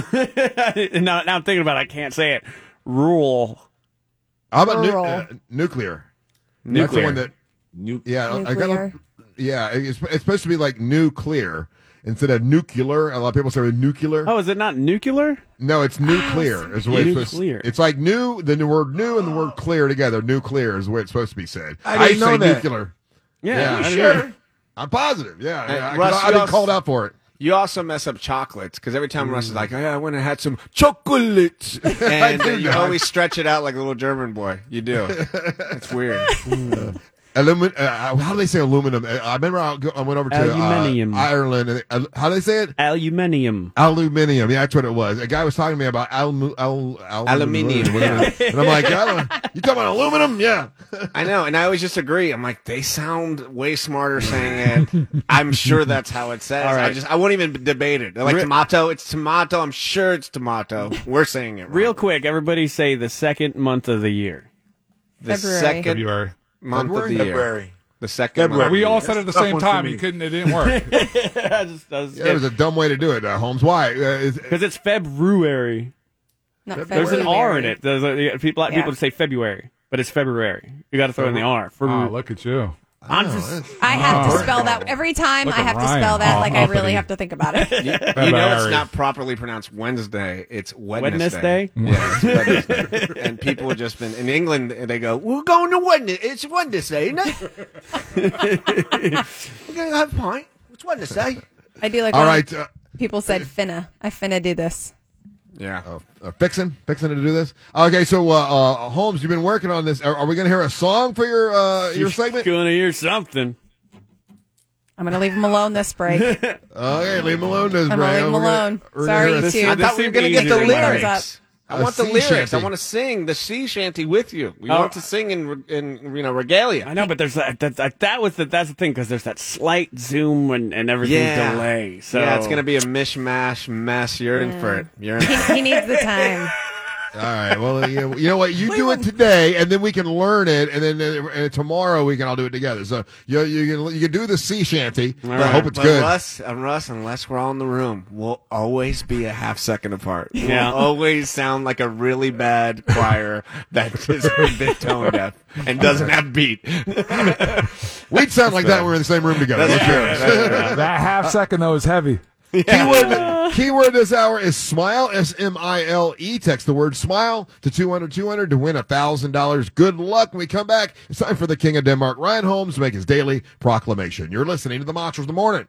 now I'm thinking about it. I can't say it. Rural. How about Rural. nuclear? Nuclear. That's the one that. I got. Nuclear. Yeah, it's supposed to be like nuclear instead of nuclear. A lot of people say nuclear. Oh, is it not nuclear? No, it's nuclear. Is the way it's supposed to. Nuclear. It's like the word new and the word clear together. Nuclear is the way it's supposed to be said. I didn't know say that. nuclear. Yeah. Yeah. Sure. I'm positive. Yeah, Hey, yeah. Russ, I've been you called out for it. You also mess up chocolates because every time Russ is like, oh, yeah, I went and had some chocolates. And do you not. always stretch it out like a little German boy. You do. It's weird. How do they say aluminum? I remember I went over to Aluminium. Ireland. And, how do they say it? Aluminium. Aluminium. Yeah, that's what it was. A guy was talking to me about Aluminium. whatever. And I'm like, you talking about aluminum? Yeah. I know, and I always just agree. I'm like, they sound way smarter saying it. I'm sure that's how it says. All right. I won't even debate it. They're like tomato. It's tomato. I'm sure it's tomato. We're saying it wrong. Real quick, everybody say the second month of the year. The February. second February. month of the year. February. The second February. month. We all said it at the Tough same one for time. me. You couldn't. It didn't work. It was a dumb way to do it, Holmes. Why? Because it's February. Not There's an February. R in it. There's people say February, but it's February. You got to throw in the R. Oh, look at you. I'm just. I have to spell that every time. Look I at have to Ryan. spell that like I Uppity. really have to think about it. You know it's not properly pronounced Wednesday. It's Wednesday. Wednesday? Yeah, it's Wednesday. And people have just been in England. They go, "We're going to Wednesday. It's Wednesday, isn't it? We're going to have a pint. It's Wednesday." I do like All when right. people said finna. I finna do this. Yeah. Fixing to do this. Okay, so Holmes, you've been working on this. Are we going to hear a song for your segment? Going to hear something. I'm going to leave him alone this break. Okay, leave him alone this I'm break. going to leave him We're gonna- alone. we're gonna Sorry, hear a you two. I thought we were going to get the Easier than lyrics. I want the sea lyrics. shanty. I want to sing the sea shanty with you. We Oh. want to sing in regalia. I know, but there's that's the thing because there's that slight zoom and everything's delay. So yeah, it's going to be a mishmash mess. You're in for it. You're in for it. He needs the time. All right. Well, you know what? You do it today, and then we can learn it, and then tomorrow we can all do it together. So you can do the sea shanty. I hope it's But good. Russ, unless we're all in the room, we'll always be a half second apart. Yeah. We'll always sound like a really bad choir that is a bit tone deaf and doesn't have beat. We'd sound like that when we're in the same room together. That's Let's be true. honest. That's true. That half second though is heavy. Keyword this hour is smile, SMILE. Text the word smile to 200 to win $1,000. Good luck when we come back. It's time for the King of Denmark, Ryan Holmes, to make his daily proclamation. You're listening to the Monsters of the Morning.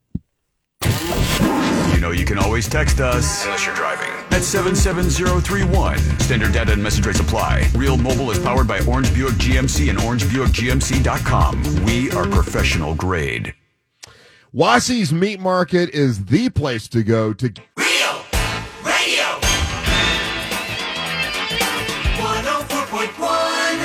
You know you can always text us, unless you're driving, at 77031. Standard data and message rates apply. Real Mobile is powered by Orange Buick GMC and OrangeBuickGMC.com. We are professional grade. Wassey's Meat Market is the place to go to. Radio 104.1.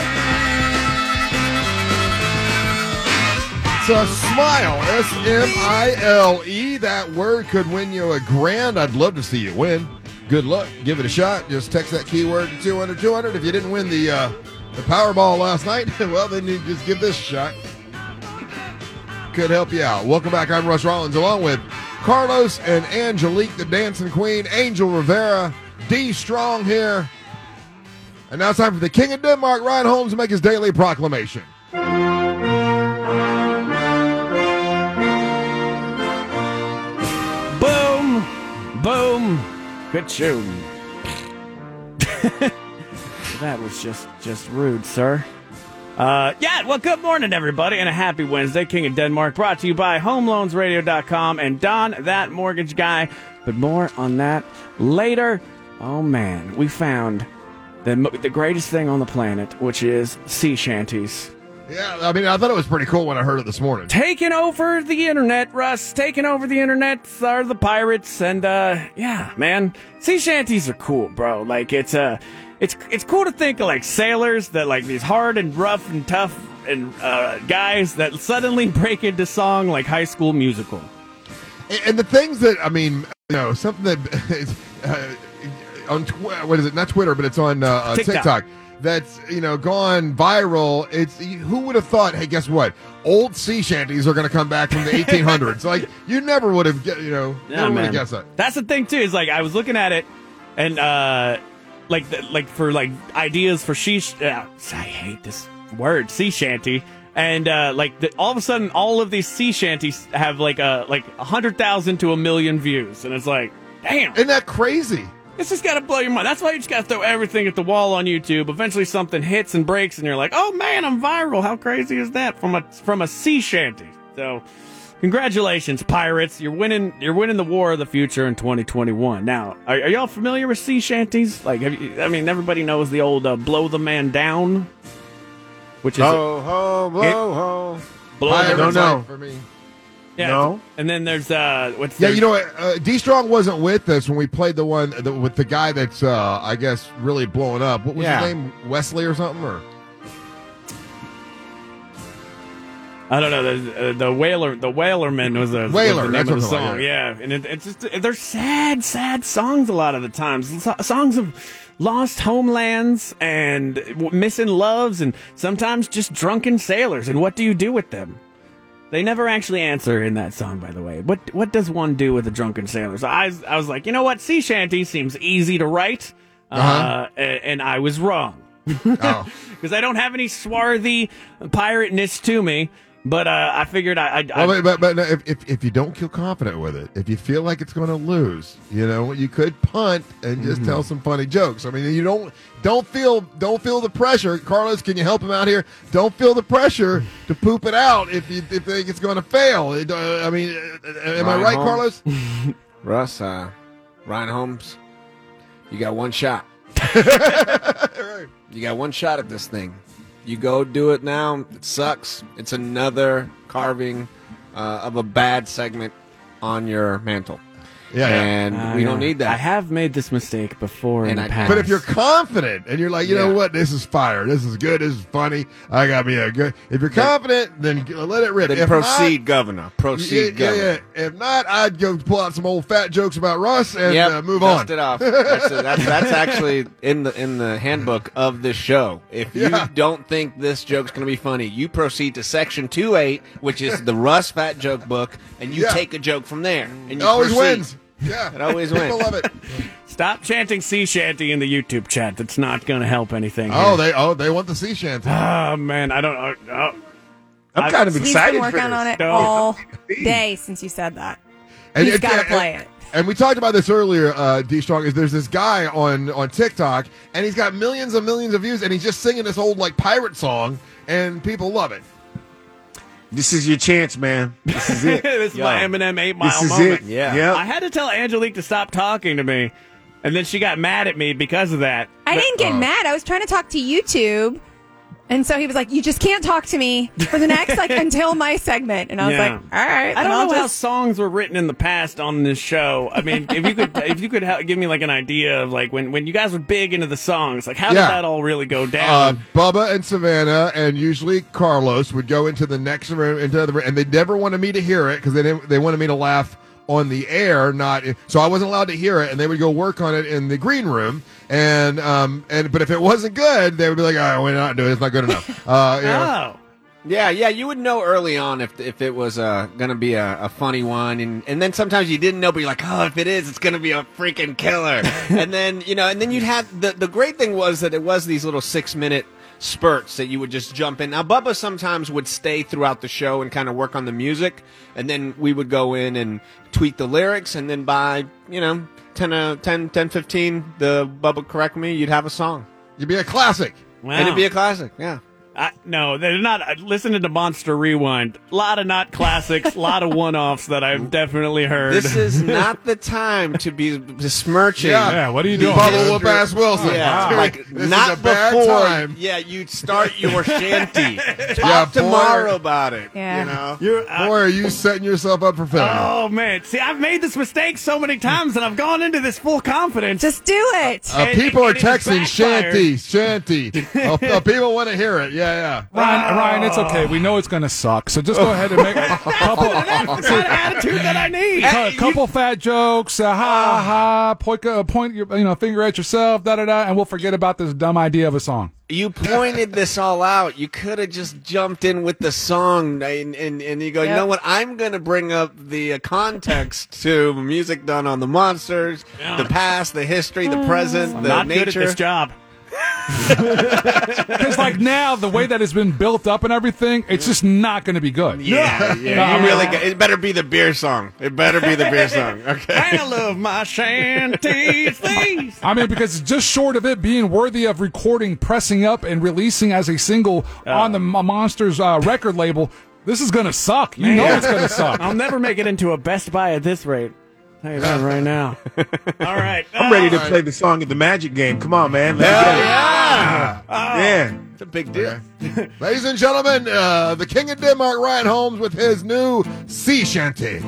It's a smile, SMILE. That word could win you $1,000. I'd love to see you win. Good luck. Give it a shot. Just text that keyword to 200. If you didn't win the Powerball last night, well, then you just give this a shot. Could help you out. Welcome back. I'm Russ Rollins, along with Carlos and Angelique, the dancing queen, Angel Rivera, D Strong here. And now it's time for the King of Denmark, Ryan Holmes, to make his daily proclamation. Good tune. That was just rude, sir. Yeah, well, good morning, everybody, and a happy Wednesday. King of Denmark, brought to you by HomeLoansRadio.com and Don, that mortgage guy. But more on that later. Oh, man, we found the greatest thing on the planet, which is sea shanties. Yeah, I mean, I thought it was pretty cool when I heard it this morning. Taking over the internet, Russ. Taking over the internet are the pirates, and yeah, man, sea shanties are cool, bro. Like it's cool to think of like sailors that like these hard and rough and tough and guys that suddenly break into song like High School Musical. And the things that, I mean, you know, something that is on what is it? Not Twitter, but it's on TikTok. That's, you know, gone viral. It's who would have thought? Hey, guess what? Old sea shanties are going to come back from the 1800s. Like you never would have, you know, never would have guessed that. That's the thing too. Is like I was looking at it, and like for like ideas for I hate this word, sea shanty, and all of a sudden all of these sea shanties have like 100,000 to 1 million views, and it's like, damn, isn't that crazy? It's just got to blow your mind. That's why you just got to throw everything at the wall on YouTube. Eventually something hits and breaks, and you're like, oh, man, I'm viral. How crazy is that from a sea shanty? So congratulations, pirates. You're winning the war of the future in 2021. Now, are y'all familiar with sea shanties? Like, everybody knows the old blow the man down, which is... Ho, ho, blow, ho. Blow the no. For me. Yeah, no. And then there's you know what? D Strong wasn't with us when we played the one with the guy that's I guess really blowing up. What was his name? Wesley or something? Or I don't know. The Whalerman was the name of the song. Yeah, and it's just they're sad songs a lot of the times. Songs of lost homelands and missing loves, and sometimes just drunken sailors. And what do you do with them? They never actually answer in that song, by the way. What does one do with a drunken sailor? So I was like, you know what? Sea shanty seems easy to write, and I was wrong. Because I don't have any swarthy pirateness to me. But I figured but if you don't feel confident with it, if you feel like it's going to lose, you know, you could punt and just tell some funny jokes. I mean, you don't feel the pressure. Carlos, can you help him out here? Don't feel the pressure to poop it out if you think it's going to fail. I mean, am I right, Carlos? Russ, Ryan Holmes, you got one shot. You got one shot at this thing. You go do it now. It sucks. It's another carving of a bad segment on your mantle. And we don't need that. I have made this mistake before in the past. But if you're confident and you're like, you know what, this is fire, this is good, this is funny, I got me a good. If you're confident, then let it rip. Then proceed, Governor. Proceed, Governor. If not, I'd go pull out some old fat jokes about Russ and move on. Dust it off. That's actually in the handbook of this show. If you don't think this joke's going to be funny, you proceed to section 2.8, which is the Russ fat joke book, and you take a joke from there. And you always proceed. wins. Yeah, it always wins. People love it. Stop chanting sea shanty in the YouTube chat. That's not going to help anything. They want the sea shanty. Oh man, I don't. I'm kind of excited. He's been for working this. on it all day since you said that. And he's got to play it. And we talked about this earlier, D Strong. Is there's this guy on TikTok, and he's got millions and millions of views, and he's just singing this old like pirate song, and people love it. This is your chance, man. This is it. This is my Eminem 8 Mile this is moment. It. Yeah. I had to tell Angelique to stop talking to me, and then she got mad at me because of that. I didn't get mad. I was trying to talk to YouTube. And so he was like, you just can't talk to me for the next, until my segment. And I was like, all right. I don't know how songs were written in the past on this show. I mean, if you could give me an idea of when you guys were big into the songs, how did that all really go down? Bubba and Savannah and usually Carlos would go into the next room, and they never wanted me to hear it because they wanted me to laugh on the air, so I wasn't allowed to hear it, and they would go work on it in the green room, but if it wasn't good, they would be like, "Oh, we're not doing it; it's not good enough." Yeah, you would know early on if it was going to be a funny one, and then sometimes you didn't know, but you're like, oh, if it is, it's going to be a freaking killer. and then you'd have the great thing was that it was these little 6-minute spurts that you would just jump in. Now, Bubba sometimes would stay throughout the show and kind of work on the music, and then we would go in and tweak the lyrics, and then by, 10, 15, the Bubba correct me, you'd have a song. You'd be a classic. Wow. And it'd be a classic, yeah. No, they're not. Listening to Monster Rewind, a lot of not classics, a lot of one-offs that I've definitely heard. This is not the time to be besmirching. Yeah, what are you doing? Bubba Whoop-Ass Wilson. Yeah, This not is a bad before. time. Yeah, you start your shanty. Talk tomorrow about it. Yeah. Boy, are you setting yourself up for failure. Oh, man. See, I've made this mistake so many times, and I've gone into this full confidence. Just do it. People are it's texting backfired. shanty. People want to hear it. Yeah. Ryan, it's okay. We know it's going to suck. So just go ahead and make a couple. That's the kind of attitude that I need. A couple fat jokes, point your finger at yourself, and we'll forget about this dumb idea of a song. You pointed this all out. You could have just jumped in with the song, and you go, you know what? I'm going to bring up the context to music done on the Monsters, the past, the history, the present, I'm the not nature. good at this job. Because now the way that it's been built up and everything, it's just not going to be good. Yeah. You really got, it better be the beer song. It better be the beer song. Okay. I love my shanties, please. I mean, because just short of it being worthy of recording, pressing up, and releasing as a single on the Monsters record label, this is going to suck. You know it's going to suck. I'll never make it into a Best Buy at this rate. Tell you that right now. All right. I'm ready to play the song at the Magic game. Come on, man. Let's get it. Yeah. It's a big deal. Ladies and gentlemen, the King of Denmark, Ryan Holmes, with his new sea shanty.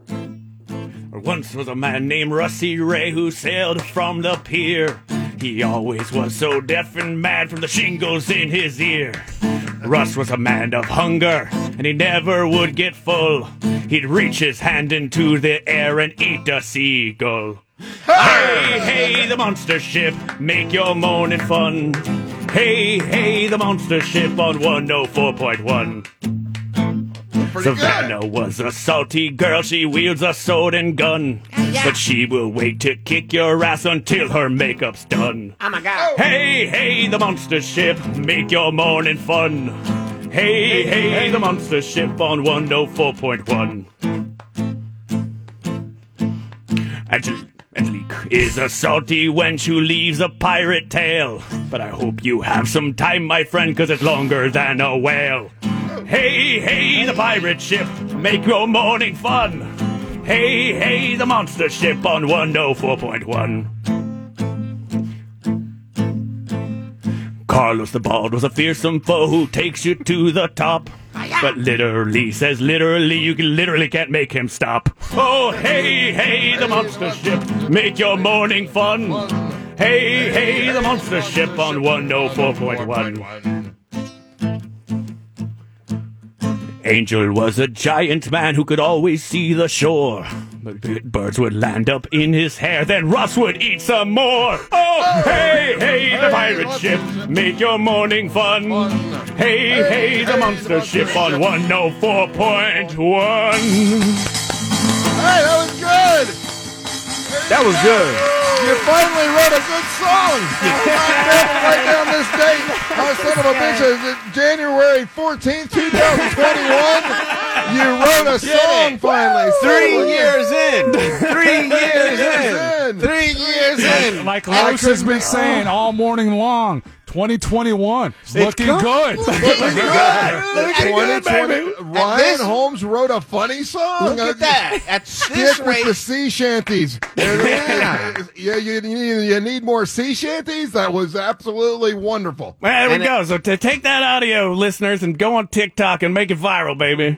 Once was a man named Rusty Ray who sailed from the pier. He always was so deaf and mad from the shingles in his ear. Russ was a man of hunger, and he never would get full. He'd reach his hand into the air and eat a seagull. Hey, the monster ship, make your moaning fun. Hey, the monster ship on 104.1. Savannah was a salty girl, she wields a sword and gun. But she will wait to kick your ass until her makeup's done. Oh my God. Hey, the monster ship, make your morning fun. Hey, the monster ship on 104.1. Angelique is a salty wench who leaves a pirate tale. But I hope you have some time, my friend, 'cause it's longer than a whale. Hey, the pirate ship, make your morning fun. Hey, the monster ship on 104.1. Carlos the Bald was a fearsome foe who takes you to the top. But literally says literally, you literally can't make him stop. Oh, hey, the monster ship, make your morning fun. Hey, the monster ship on 104.1. Angel was a giant man who could always see the shore. But birds would land up in his hair, then Russ would eat some more. Oh, hey, the pirate ship, make your morning fun. Hey, the monster ship on 104.1. Hey, that was good. That was good. You finally wrote a good song. Write down this date. Son of a bitch, is it January 14th, 2021? You wrote a song finally. 3 years in. 3 years in. 3 years in. Like Lois has been saying all morning long, 2021. It's looking good. Looking good, baby. Ryan Holmes wrote a funny song. Look at that. At Stick this with rate. the sea shanties. Yeah, you need more sea shanties? That was absolutely wonderful. Well, there we go. So to take that audio, listeners, and go on TikTok and make it viral, baby.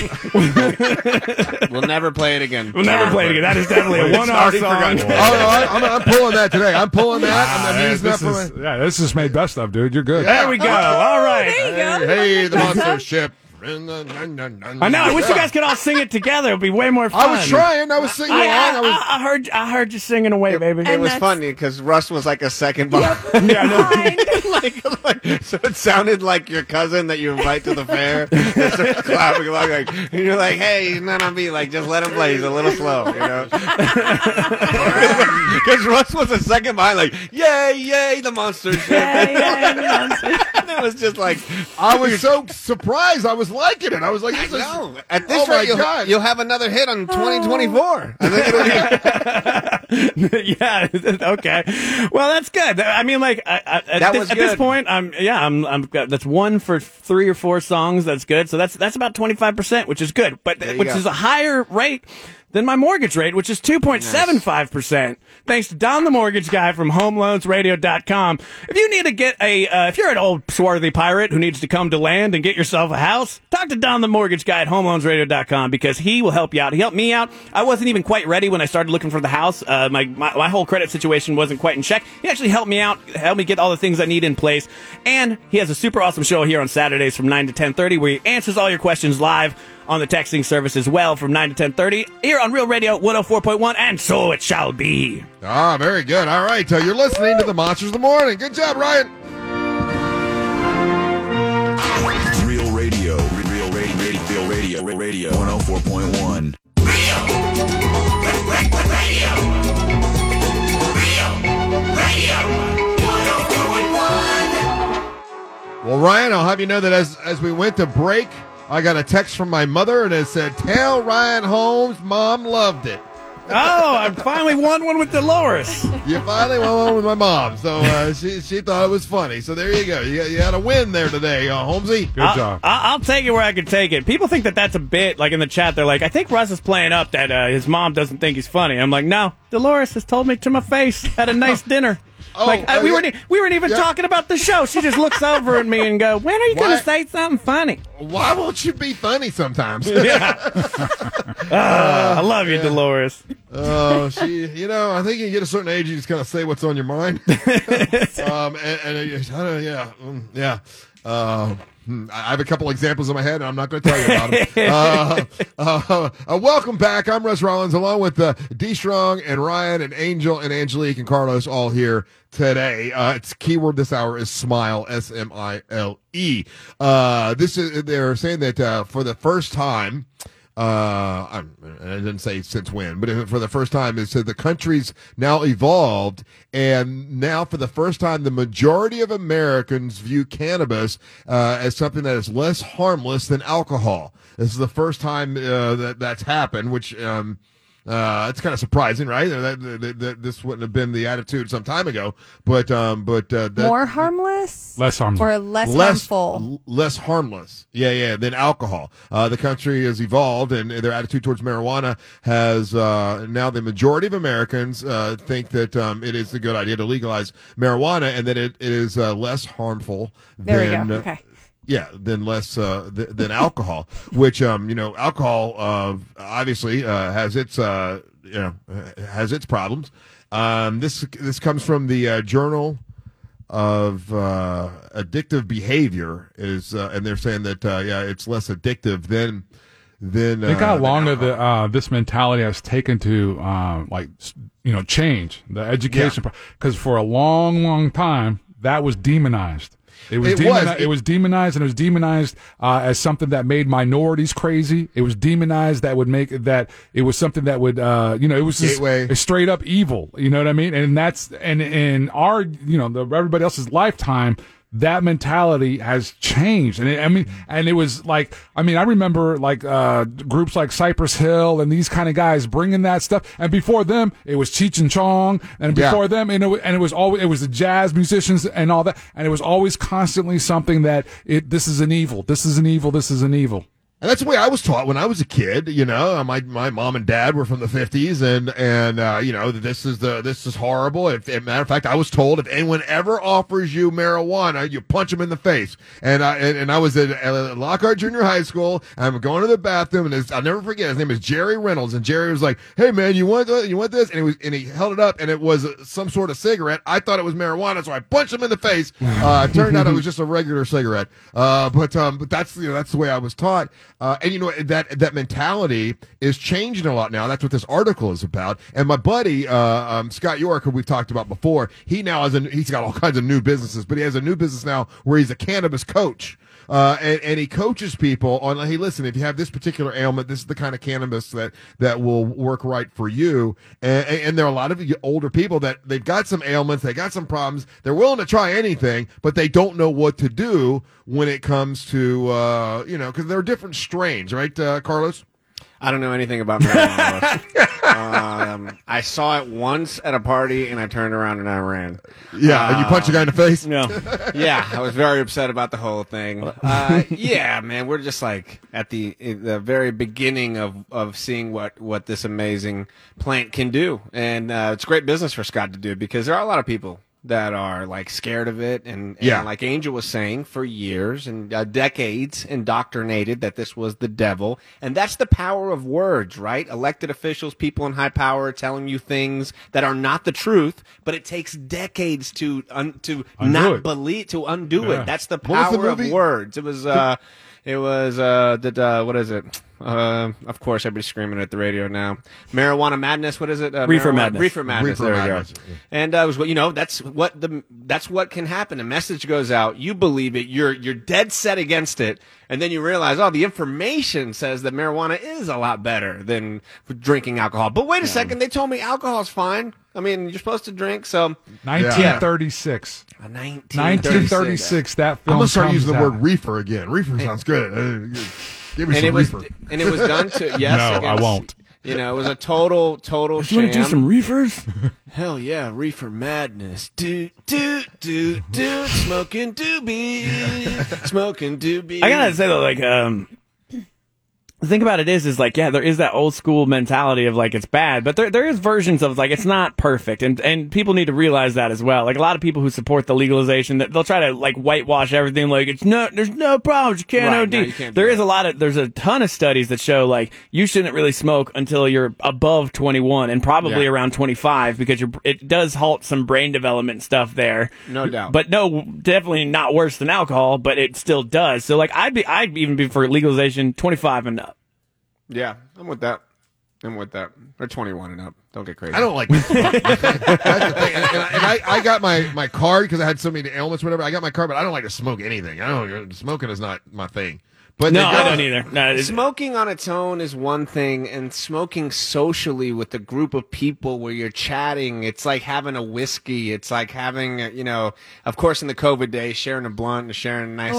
We'll never play it again. We'll never play it again. That is definitely a one-off song. I'm pulling that today. I'm pulling that. I'm using that for this is made best of, dude. You're good. There we go. All right. There you go. Hey, the monster ship. I know. I wish you guys could all sing it together. It'd be way more fun. I was trying. I was singing along. I heard you singing away, baby. It was funny because Russ was like a second behind. Yeah, I know. like, so it sounded like your cousin that you invite to the fair. They start clapping along, like, and you're like, "Hey, he's not on beat. Like, just let him play. He's a little slow, you know." Because Russ was a second behind, like, "Yay, yay, the monster shit." And it was just like, I was so surprised. I was liking it. I was like, "This is at this rate, you'll have another hit on 2024." I think it'll be. Yeah. Okay. Well, that's good. I mean, like, at this point, I'm that's one for 3 or 4 songs. That's good. So that's about 25%, which is good, but which is a higher rate than my mortgage rate, which is 2.75%. Thanks to Don the Mortgage Guy from HomeLoansRadio.com. If you need to get if you're an old swarthy pirate who needs to come to land and get yourself a house, talk to Don the Mortgage Guy at HomeLoansRadio.com because he will help you out. He helped me out. I wasn't even quite ready when I started looking for the house. My whole credit situation wasn't quite in check. He actually helped me out, helped me get all the things I need in place. And he has a super awesome show here on Saturdays from 9 to 10:30 where he answers all your questions live on the texting service as well from 9 to 10:30 here on Real Radio 104.1, and so it shall be. Ah, very good. All right, you're listening to the Monsters of the Morning. Good job, Ryan. Real Radio, Real Radio, 104.1. Well, Ryan, I'll have you know that as we went to break, I got a text from my mother, and it said, "Tell Ryan Holmes Mom loved it." Oh, I finally won one with Dolores. You finally won one with my mom. So she thought it was funny. So there you go. You had a win there today, Holmesy. Good job. I'll take it where I can take it. People think that that's a bit, like in the chat, they're like, I think Russ is playing up that his mom doesn't think he's funny. I'm like, no, Dolores has told me to my face. Had a nice dinner. We weren't even talking about the show. She just looks over at me and go, "When are you going to say something funny?" Why won't you be funny sometimes? Yeah. I love you, Dolores. Oh, I think you get a certain age, you just kind of say what's on your mind. I have a couple examples in my head, and I'm not going to tell you about them. Welcome back. I'm Russ Rollins, along with D. Strong and Ryan and Angel and Angelique and Carlos, all here today. It's keyword this hour is smile, SMILE. They're saying that for the first time, I didn't say since when, but for the first time, it said the country's now evolved, and now for the first time, the majority of Americans view cannabis as something that is less harmless than alcohol. This is the first time that's happened, which it's kind of surprising, right? That this wouldn't have been the attitude some time ago, but more harmless, less harmful, or less harmful, less harmless. Yeah, than alcohol. The country has evolved, and their attitude towards marijuana has now the majority of Americans think that it is a good idea to legalize marijuana, and that it is less harmful. There we go. Okay. Yeah, than less than alcohol, which alcohol obviously has its problems. This comes from the Journal of Addictive Behavior, and they're saying that it's less addictive than. Think how long this mentality has taken to change the education, because for a long time that was demonized. It was demonized, and it was demonized as something that made minorities crazy. It was demonized that would make that it was something that would it was just a straight up evil. You know what I mean? And that's in our everybody else's lifetime, that mentality has changed. And it was like, I remember groups like Cypress Hill and these kind of guys bringing that stuff. And before them, it was Cheech and Chong. And before them, it was the jazz musicians and all that. And it was always constantly something that this is an evil. This is an evil. This is an evil. And that's the way I was taught when I was a kid. You know, my mom and dad were from the 50s, and you know, this is horrible. If matter of fact, I was told if anyone ever offers you marijuana, you punch them in the face. And I was at Lockhart Junior High School. I'm going to the bathroom, and I'll never forget. His name is Jerry Reynolds, and Jerry was like, "Hey man, you want this?" And he held it up, and it was some sort of cigarette. I thought it was marijuana, so I punched him in the face. Turned out it was just a regular cigarette. But that's that's the way I was taught. And you know that mentality is changing a lot now. That's what this article is about. And my buddy Scott York, who we've talked about before, he's got all kinds of new businesses, but he has a new business now where he's a cannabis coach. And he coaches people on, hey, listen, if you have this particular ailment, this is the kind of cannabis that will work right for you. And there are a lot of older people that they've got some ailments, they got some problems, they're willing to try anything, but they don't know what to do when it comes to, because there are different strains, right, Carlos? I don't know anything about marijuana. I saw it once at a party, and I turned around and I ran. Yeah, and you punched a guy in the face? No. Yeah, I was very upset about the whole thing. Yeah, man, we're just like at the very beginning of seeing what this amazing plant can do. And it's great business for Scott to do, because there are a lot of people that are like scared of it, and like Angel was saying, for years and decades indoctrinated that this was the devil. And that's the power of words, right? Elected officials, people in high power telling you things that are not the truth, but it takes decades to undo it. That's the power of words. It was what is it? Of course, everybody's screaming at the radio now. Marijuana Madness. What is it? Reefer Madness. Reefer Madness. There we go. And that's what can happen. A message goes out. You believe it. You're dead set against it, and then you realize, the information says that marijuana is a lot better than drinking alcohol. But wait a second, they told me alcohol's fine. I mean, you're supposed to drink. So 1936. 1936. That film. I'm gonna start using the out. word reefer again. Reefer sounds good. Give me and some it was, reefer. And it was done to No, I won't. You know, it was a total You sham. want to do some reefers? Hell yeah, reefer madness. Do, smoking doobie. Smoking doobie. I gotta say though, like, the thing about it is like, yeah, there is that old school mentality of like, it's bad, but there is versions of like, it's not perfect. And people need to realize that as well. Like a lot of people who support the legalization, they'll try to like whitewash everything. Like there's no problems. You can't OD. No, you can't there's a ton of studies that show like you shouldn't really smoke until you're above 21 and probably around 25, because it does halt some brain development stuff there. No doubt. But no, definitely not worse than alcohol, but it still does. So like I'd even be for legalization 25 and up. Yeah, I'm with that. Or 21 and up. Don't get crazy. I don't like this. That's the thing. And I got my card because I had so many ailments, whatever. I got my card, but I don't like to smoke anything. Smoking is not my thing. But no, I don't either. No, smoking on its own is one thing, and smoking socially with a group of people where you're chatting, it's like having a whiskey. It's like having, of course, in the COVID days, sharing a blunt and sharing a nice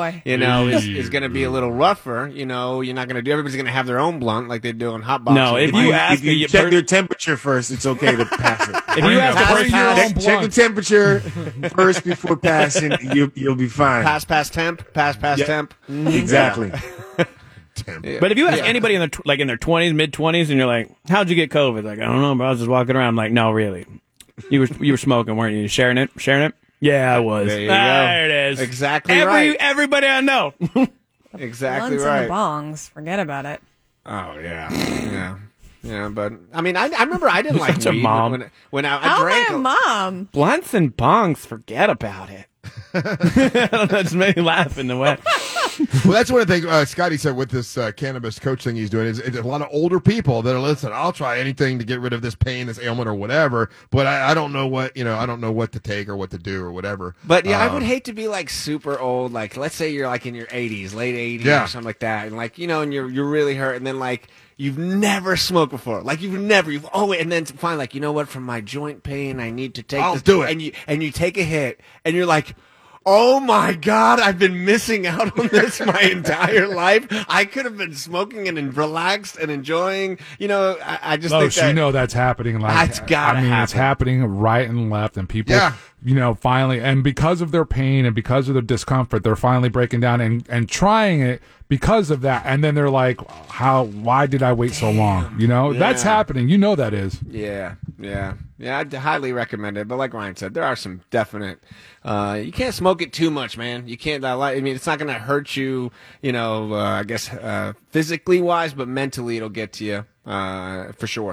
is going to be a little rougher. You're not going to do. Everybody's going to have their own blunt like they do on Hot Box. No, if you check their temperature first, it's okay to pass it. If you ask check the temperature first before passing, you'll be fine. Pass temp. Temp. Exactly. But if you ask anybody in their in their 20s, mid 20s, and you're like, "How'd you get COVID?" Like, I don't know, but I was just walking around. I'm like, no, really, you were smoking, weren't you? Sharing it? Yeah, I was. There you there go. it is. Exactly right. Everybody I know. Exactly Blunts right. and bongs. Forget about it. Oh yeah. Yeah, but I mean, I remember I didn't like Such a weed mom. when I How drank. am I a mom? Blunts and bongs, forget about it. That's made me laugh in the way. Well, that's one of the things Scotty said with this cannabis coach thing he's doing is it's a lot of older people that are, listen, I'll try anything to get rid of this pain, this ailment or whatever, but I don't know what, I don't know what to take or what to do or whatever. But yeah, I would hate to be like super old. Like, let's say you're like in your 80s, late 80s or something like that. And like, and you're really hurt. And then like, you've never smoked before. Like you've and then finally like, you know what, from my joint pain, I need to take this. Do it. And you take a hit and you're like, oh my God, I've been missing out on this my entire life. I could have been smoking and relaxed and enjoying, I just think that. That's happening. Like, it's gotta it's happen. happening right and left, and people finally, and because of their pain and because of their discomfort, they're finally breaking down and trying it because of that. And then they're like, why did I wait so long? That's happening. That is. Yeah. I'd highly recommend it. But like Ryan said, there are some definite, you can't smoke it too much, man. You can't, it's not going to hurt you, I guess, physically wise, but mentally it'll get to you, for sure.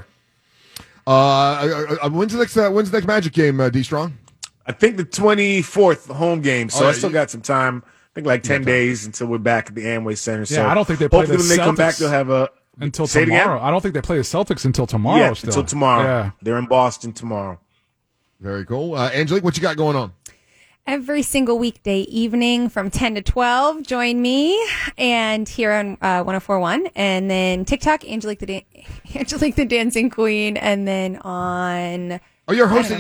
When's the next Magic game, D-Strong? I think the 24th home game, so I still got some time. I think like 10 days until we're back at the Amway Center. So I don't think they play hopefully the when they come back, Celtics they'll have until say it again? tomorrow. I don't think they play the Celtics until tomorrow. Yeah, still. until tomorrow. Yeah, they're in Boston tomorrow. Very cool. Angelique, what you got going on? Every single weekday evening from 10 to 12, join me and here on 104.1, and then TikTok, Angelique the Dancing Queen, and then on. Oh, you're hosting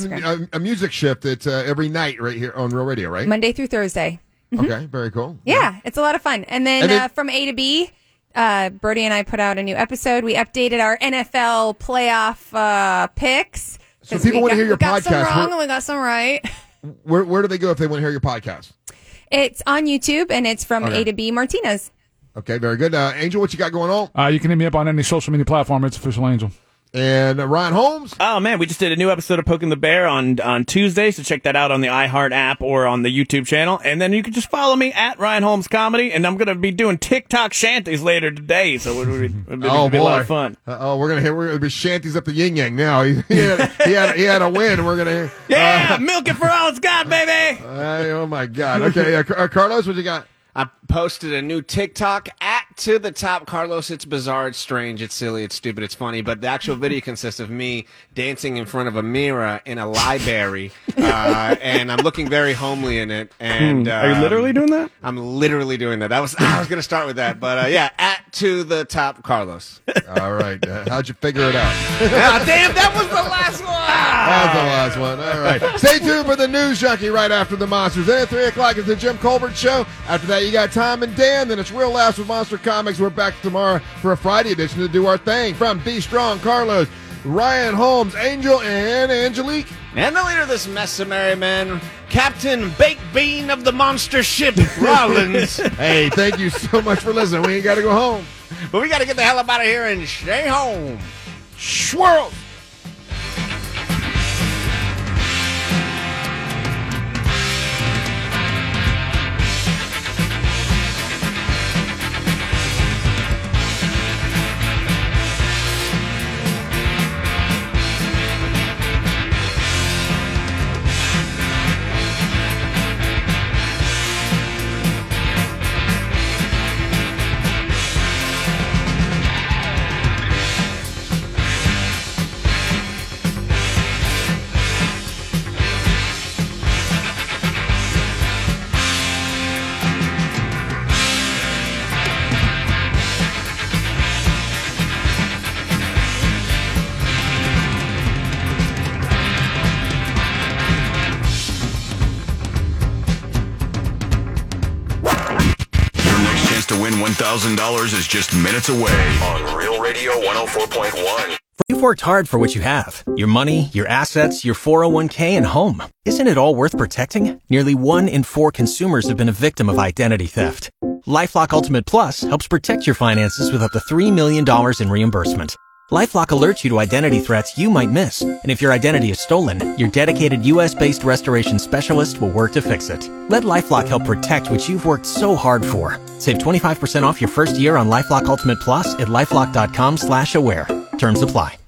a music shift that's every night right here on Real Radio, right? Monday through Thursday. Okay, very cool. Yeah, it's a lot of fun. And then from A to B, Brody and I put out a new episode. We updated our NFL playoff picks. So people want to hear your we got podcast. some wrong and we got some right. Where do they go if they want to hear your podcast? It's on YouTube, and it's from A to B Martinez. Okay, very good. Angel, what you got going on? You can hit me up on any social media platform. It's Official Angel. And Ryan Holmes. Oh, man, we just did a new episode of Poking the Bear on Tuesday, so check that out on the iHeart app or on the YouTube channel. And then you can just follow me at Ryan Holmes Comedy, and I'm going to be doing TikTok shanties later today, so it'll be a lot of fun. We're gonna be shanties up the yin yang now. He had a win. We're gonna milk it for all it's got, baby. Oh my God. Okay, Carlos, what you got? I posted a new TikTok at To The Top Carlos. It's bizarre, it's strange, it's silly, it's stupid, it's funny, but the actual video consists of me dancing in front of a mirror in a library, and I'm looking very homely in it. And are you literally doing that? I'm literally doing that. I was going to start with that, but at To The Top Carlos. All right. How'd you figure it out? Damn, that was the last one. That was the last one. All right. Stay tuned for the News Junkie right after the Monsters. Then at 3 o'clock is the Jim Colbert Show. After that, you got Tom and Dan. Then it's Real Laughs with Monster Comics. We're back tomorrow for a Friday edition to do our thing. From B Strong, Carlos, Ryan Holmes, Angel, and Angelique. And the leader of this mess of merry men, Captain Baked Bean of the monster ship, Rollins. Hey, thank you so much for listening. We ain't got to go home. But we got to get the hell up out of here and stay home. Swirl. To win $1,000 is just minutes away on Real Radio 104.1. You've worked hard for what you have. Your money, your assets, your 401k, and home. Isn't it all worth protecting? Nearly 1 in 4 consumers have been a victim of identity theft. LifeLock Ultimate Plus helps protect your finances with up to $3 million in reimbursement. LifeLock alerts you to identity threats you might miss. And if your identity is stolen, your dedicated U.S.-based restoration specialist will work to fix it. Let LifeLock help protect what you've worked so hard for. Save 25% off your first year on LifeLock Ultimate Plus at LifeLock.com/aware. Terms apply.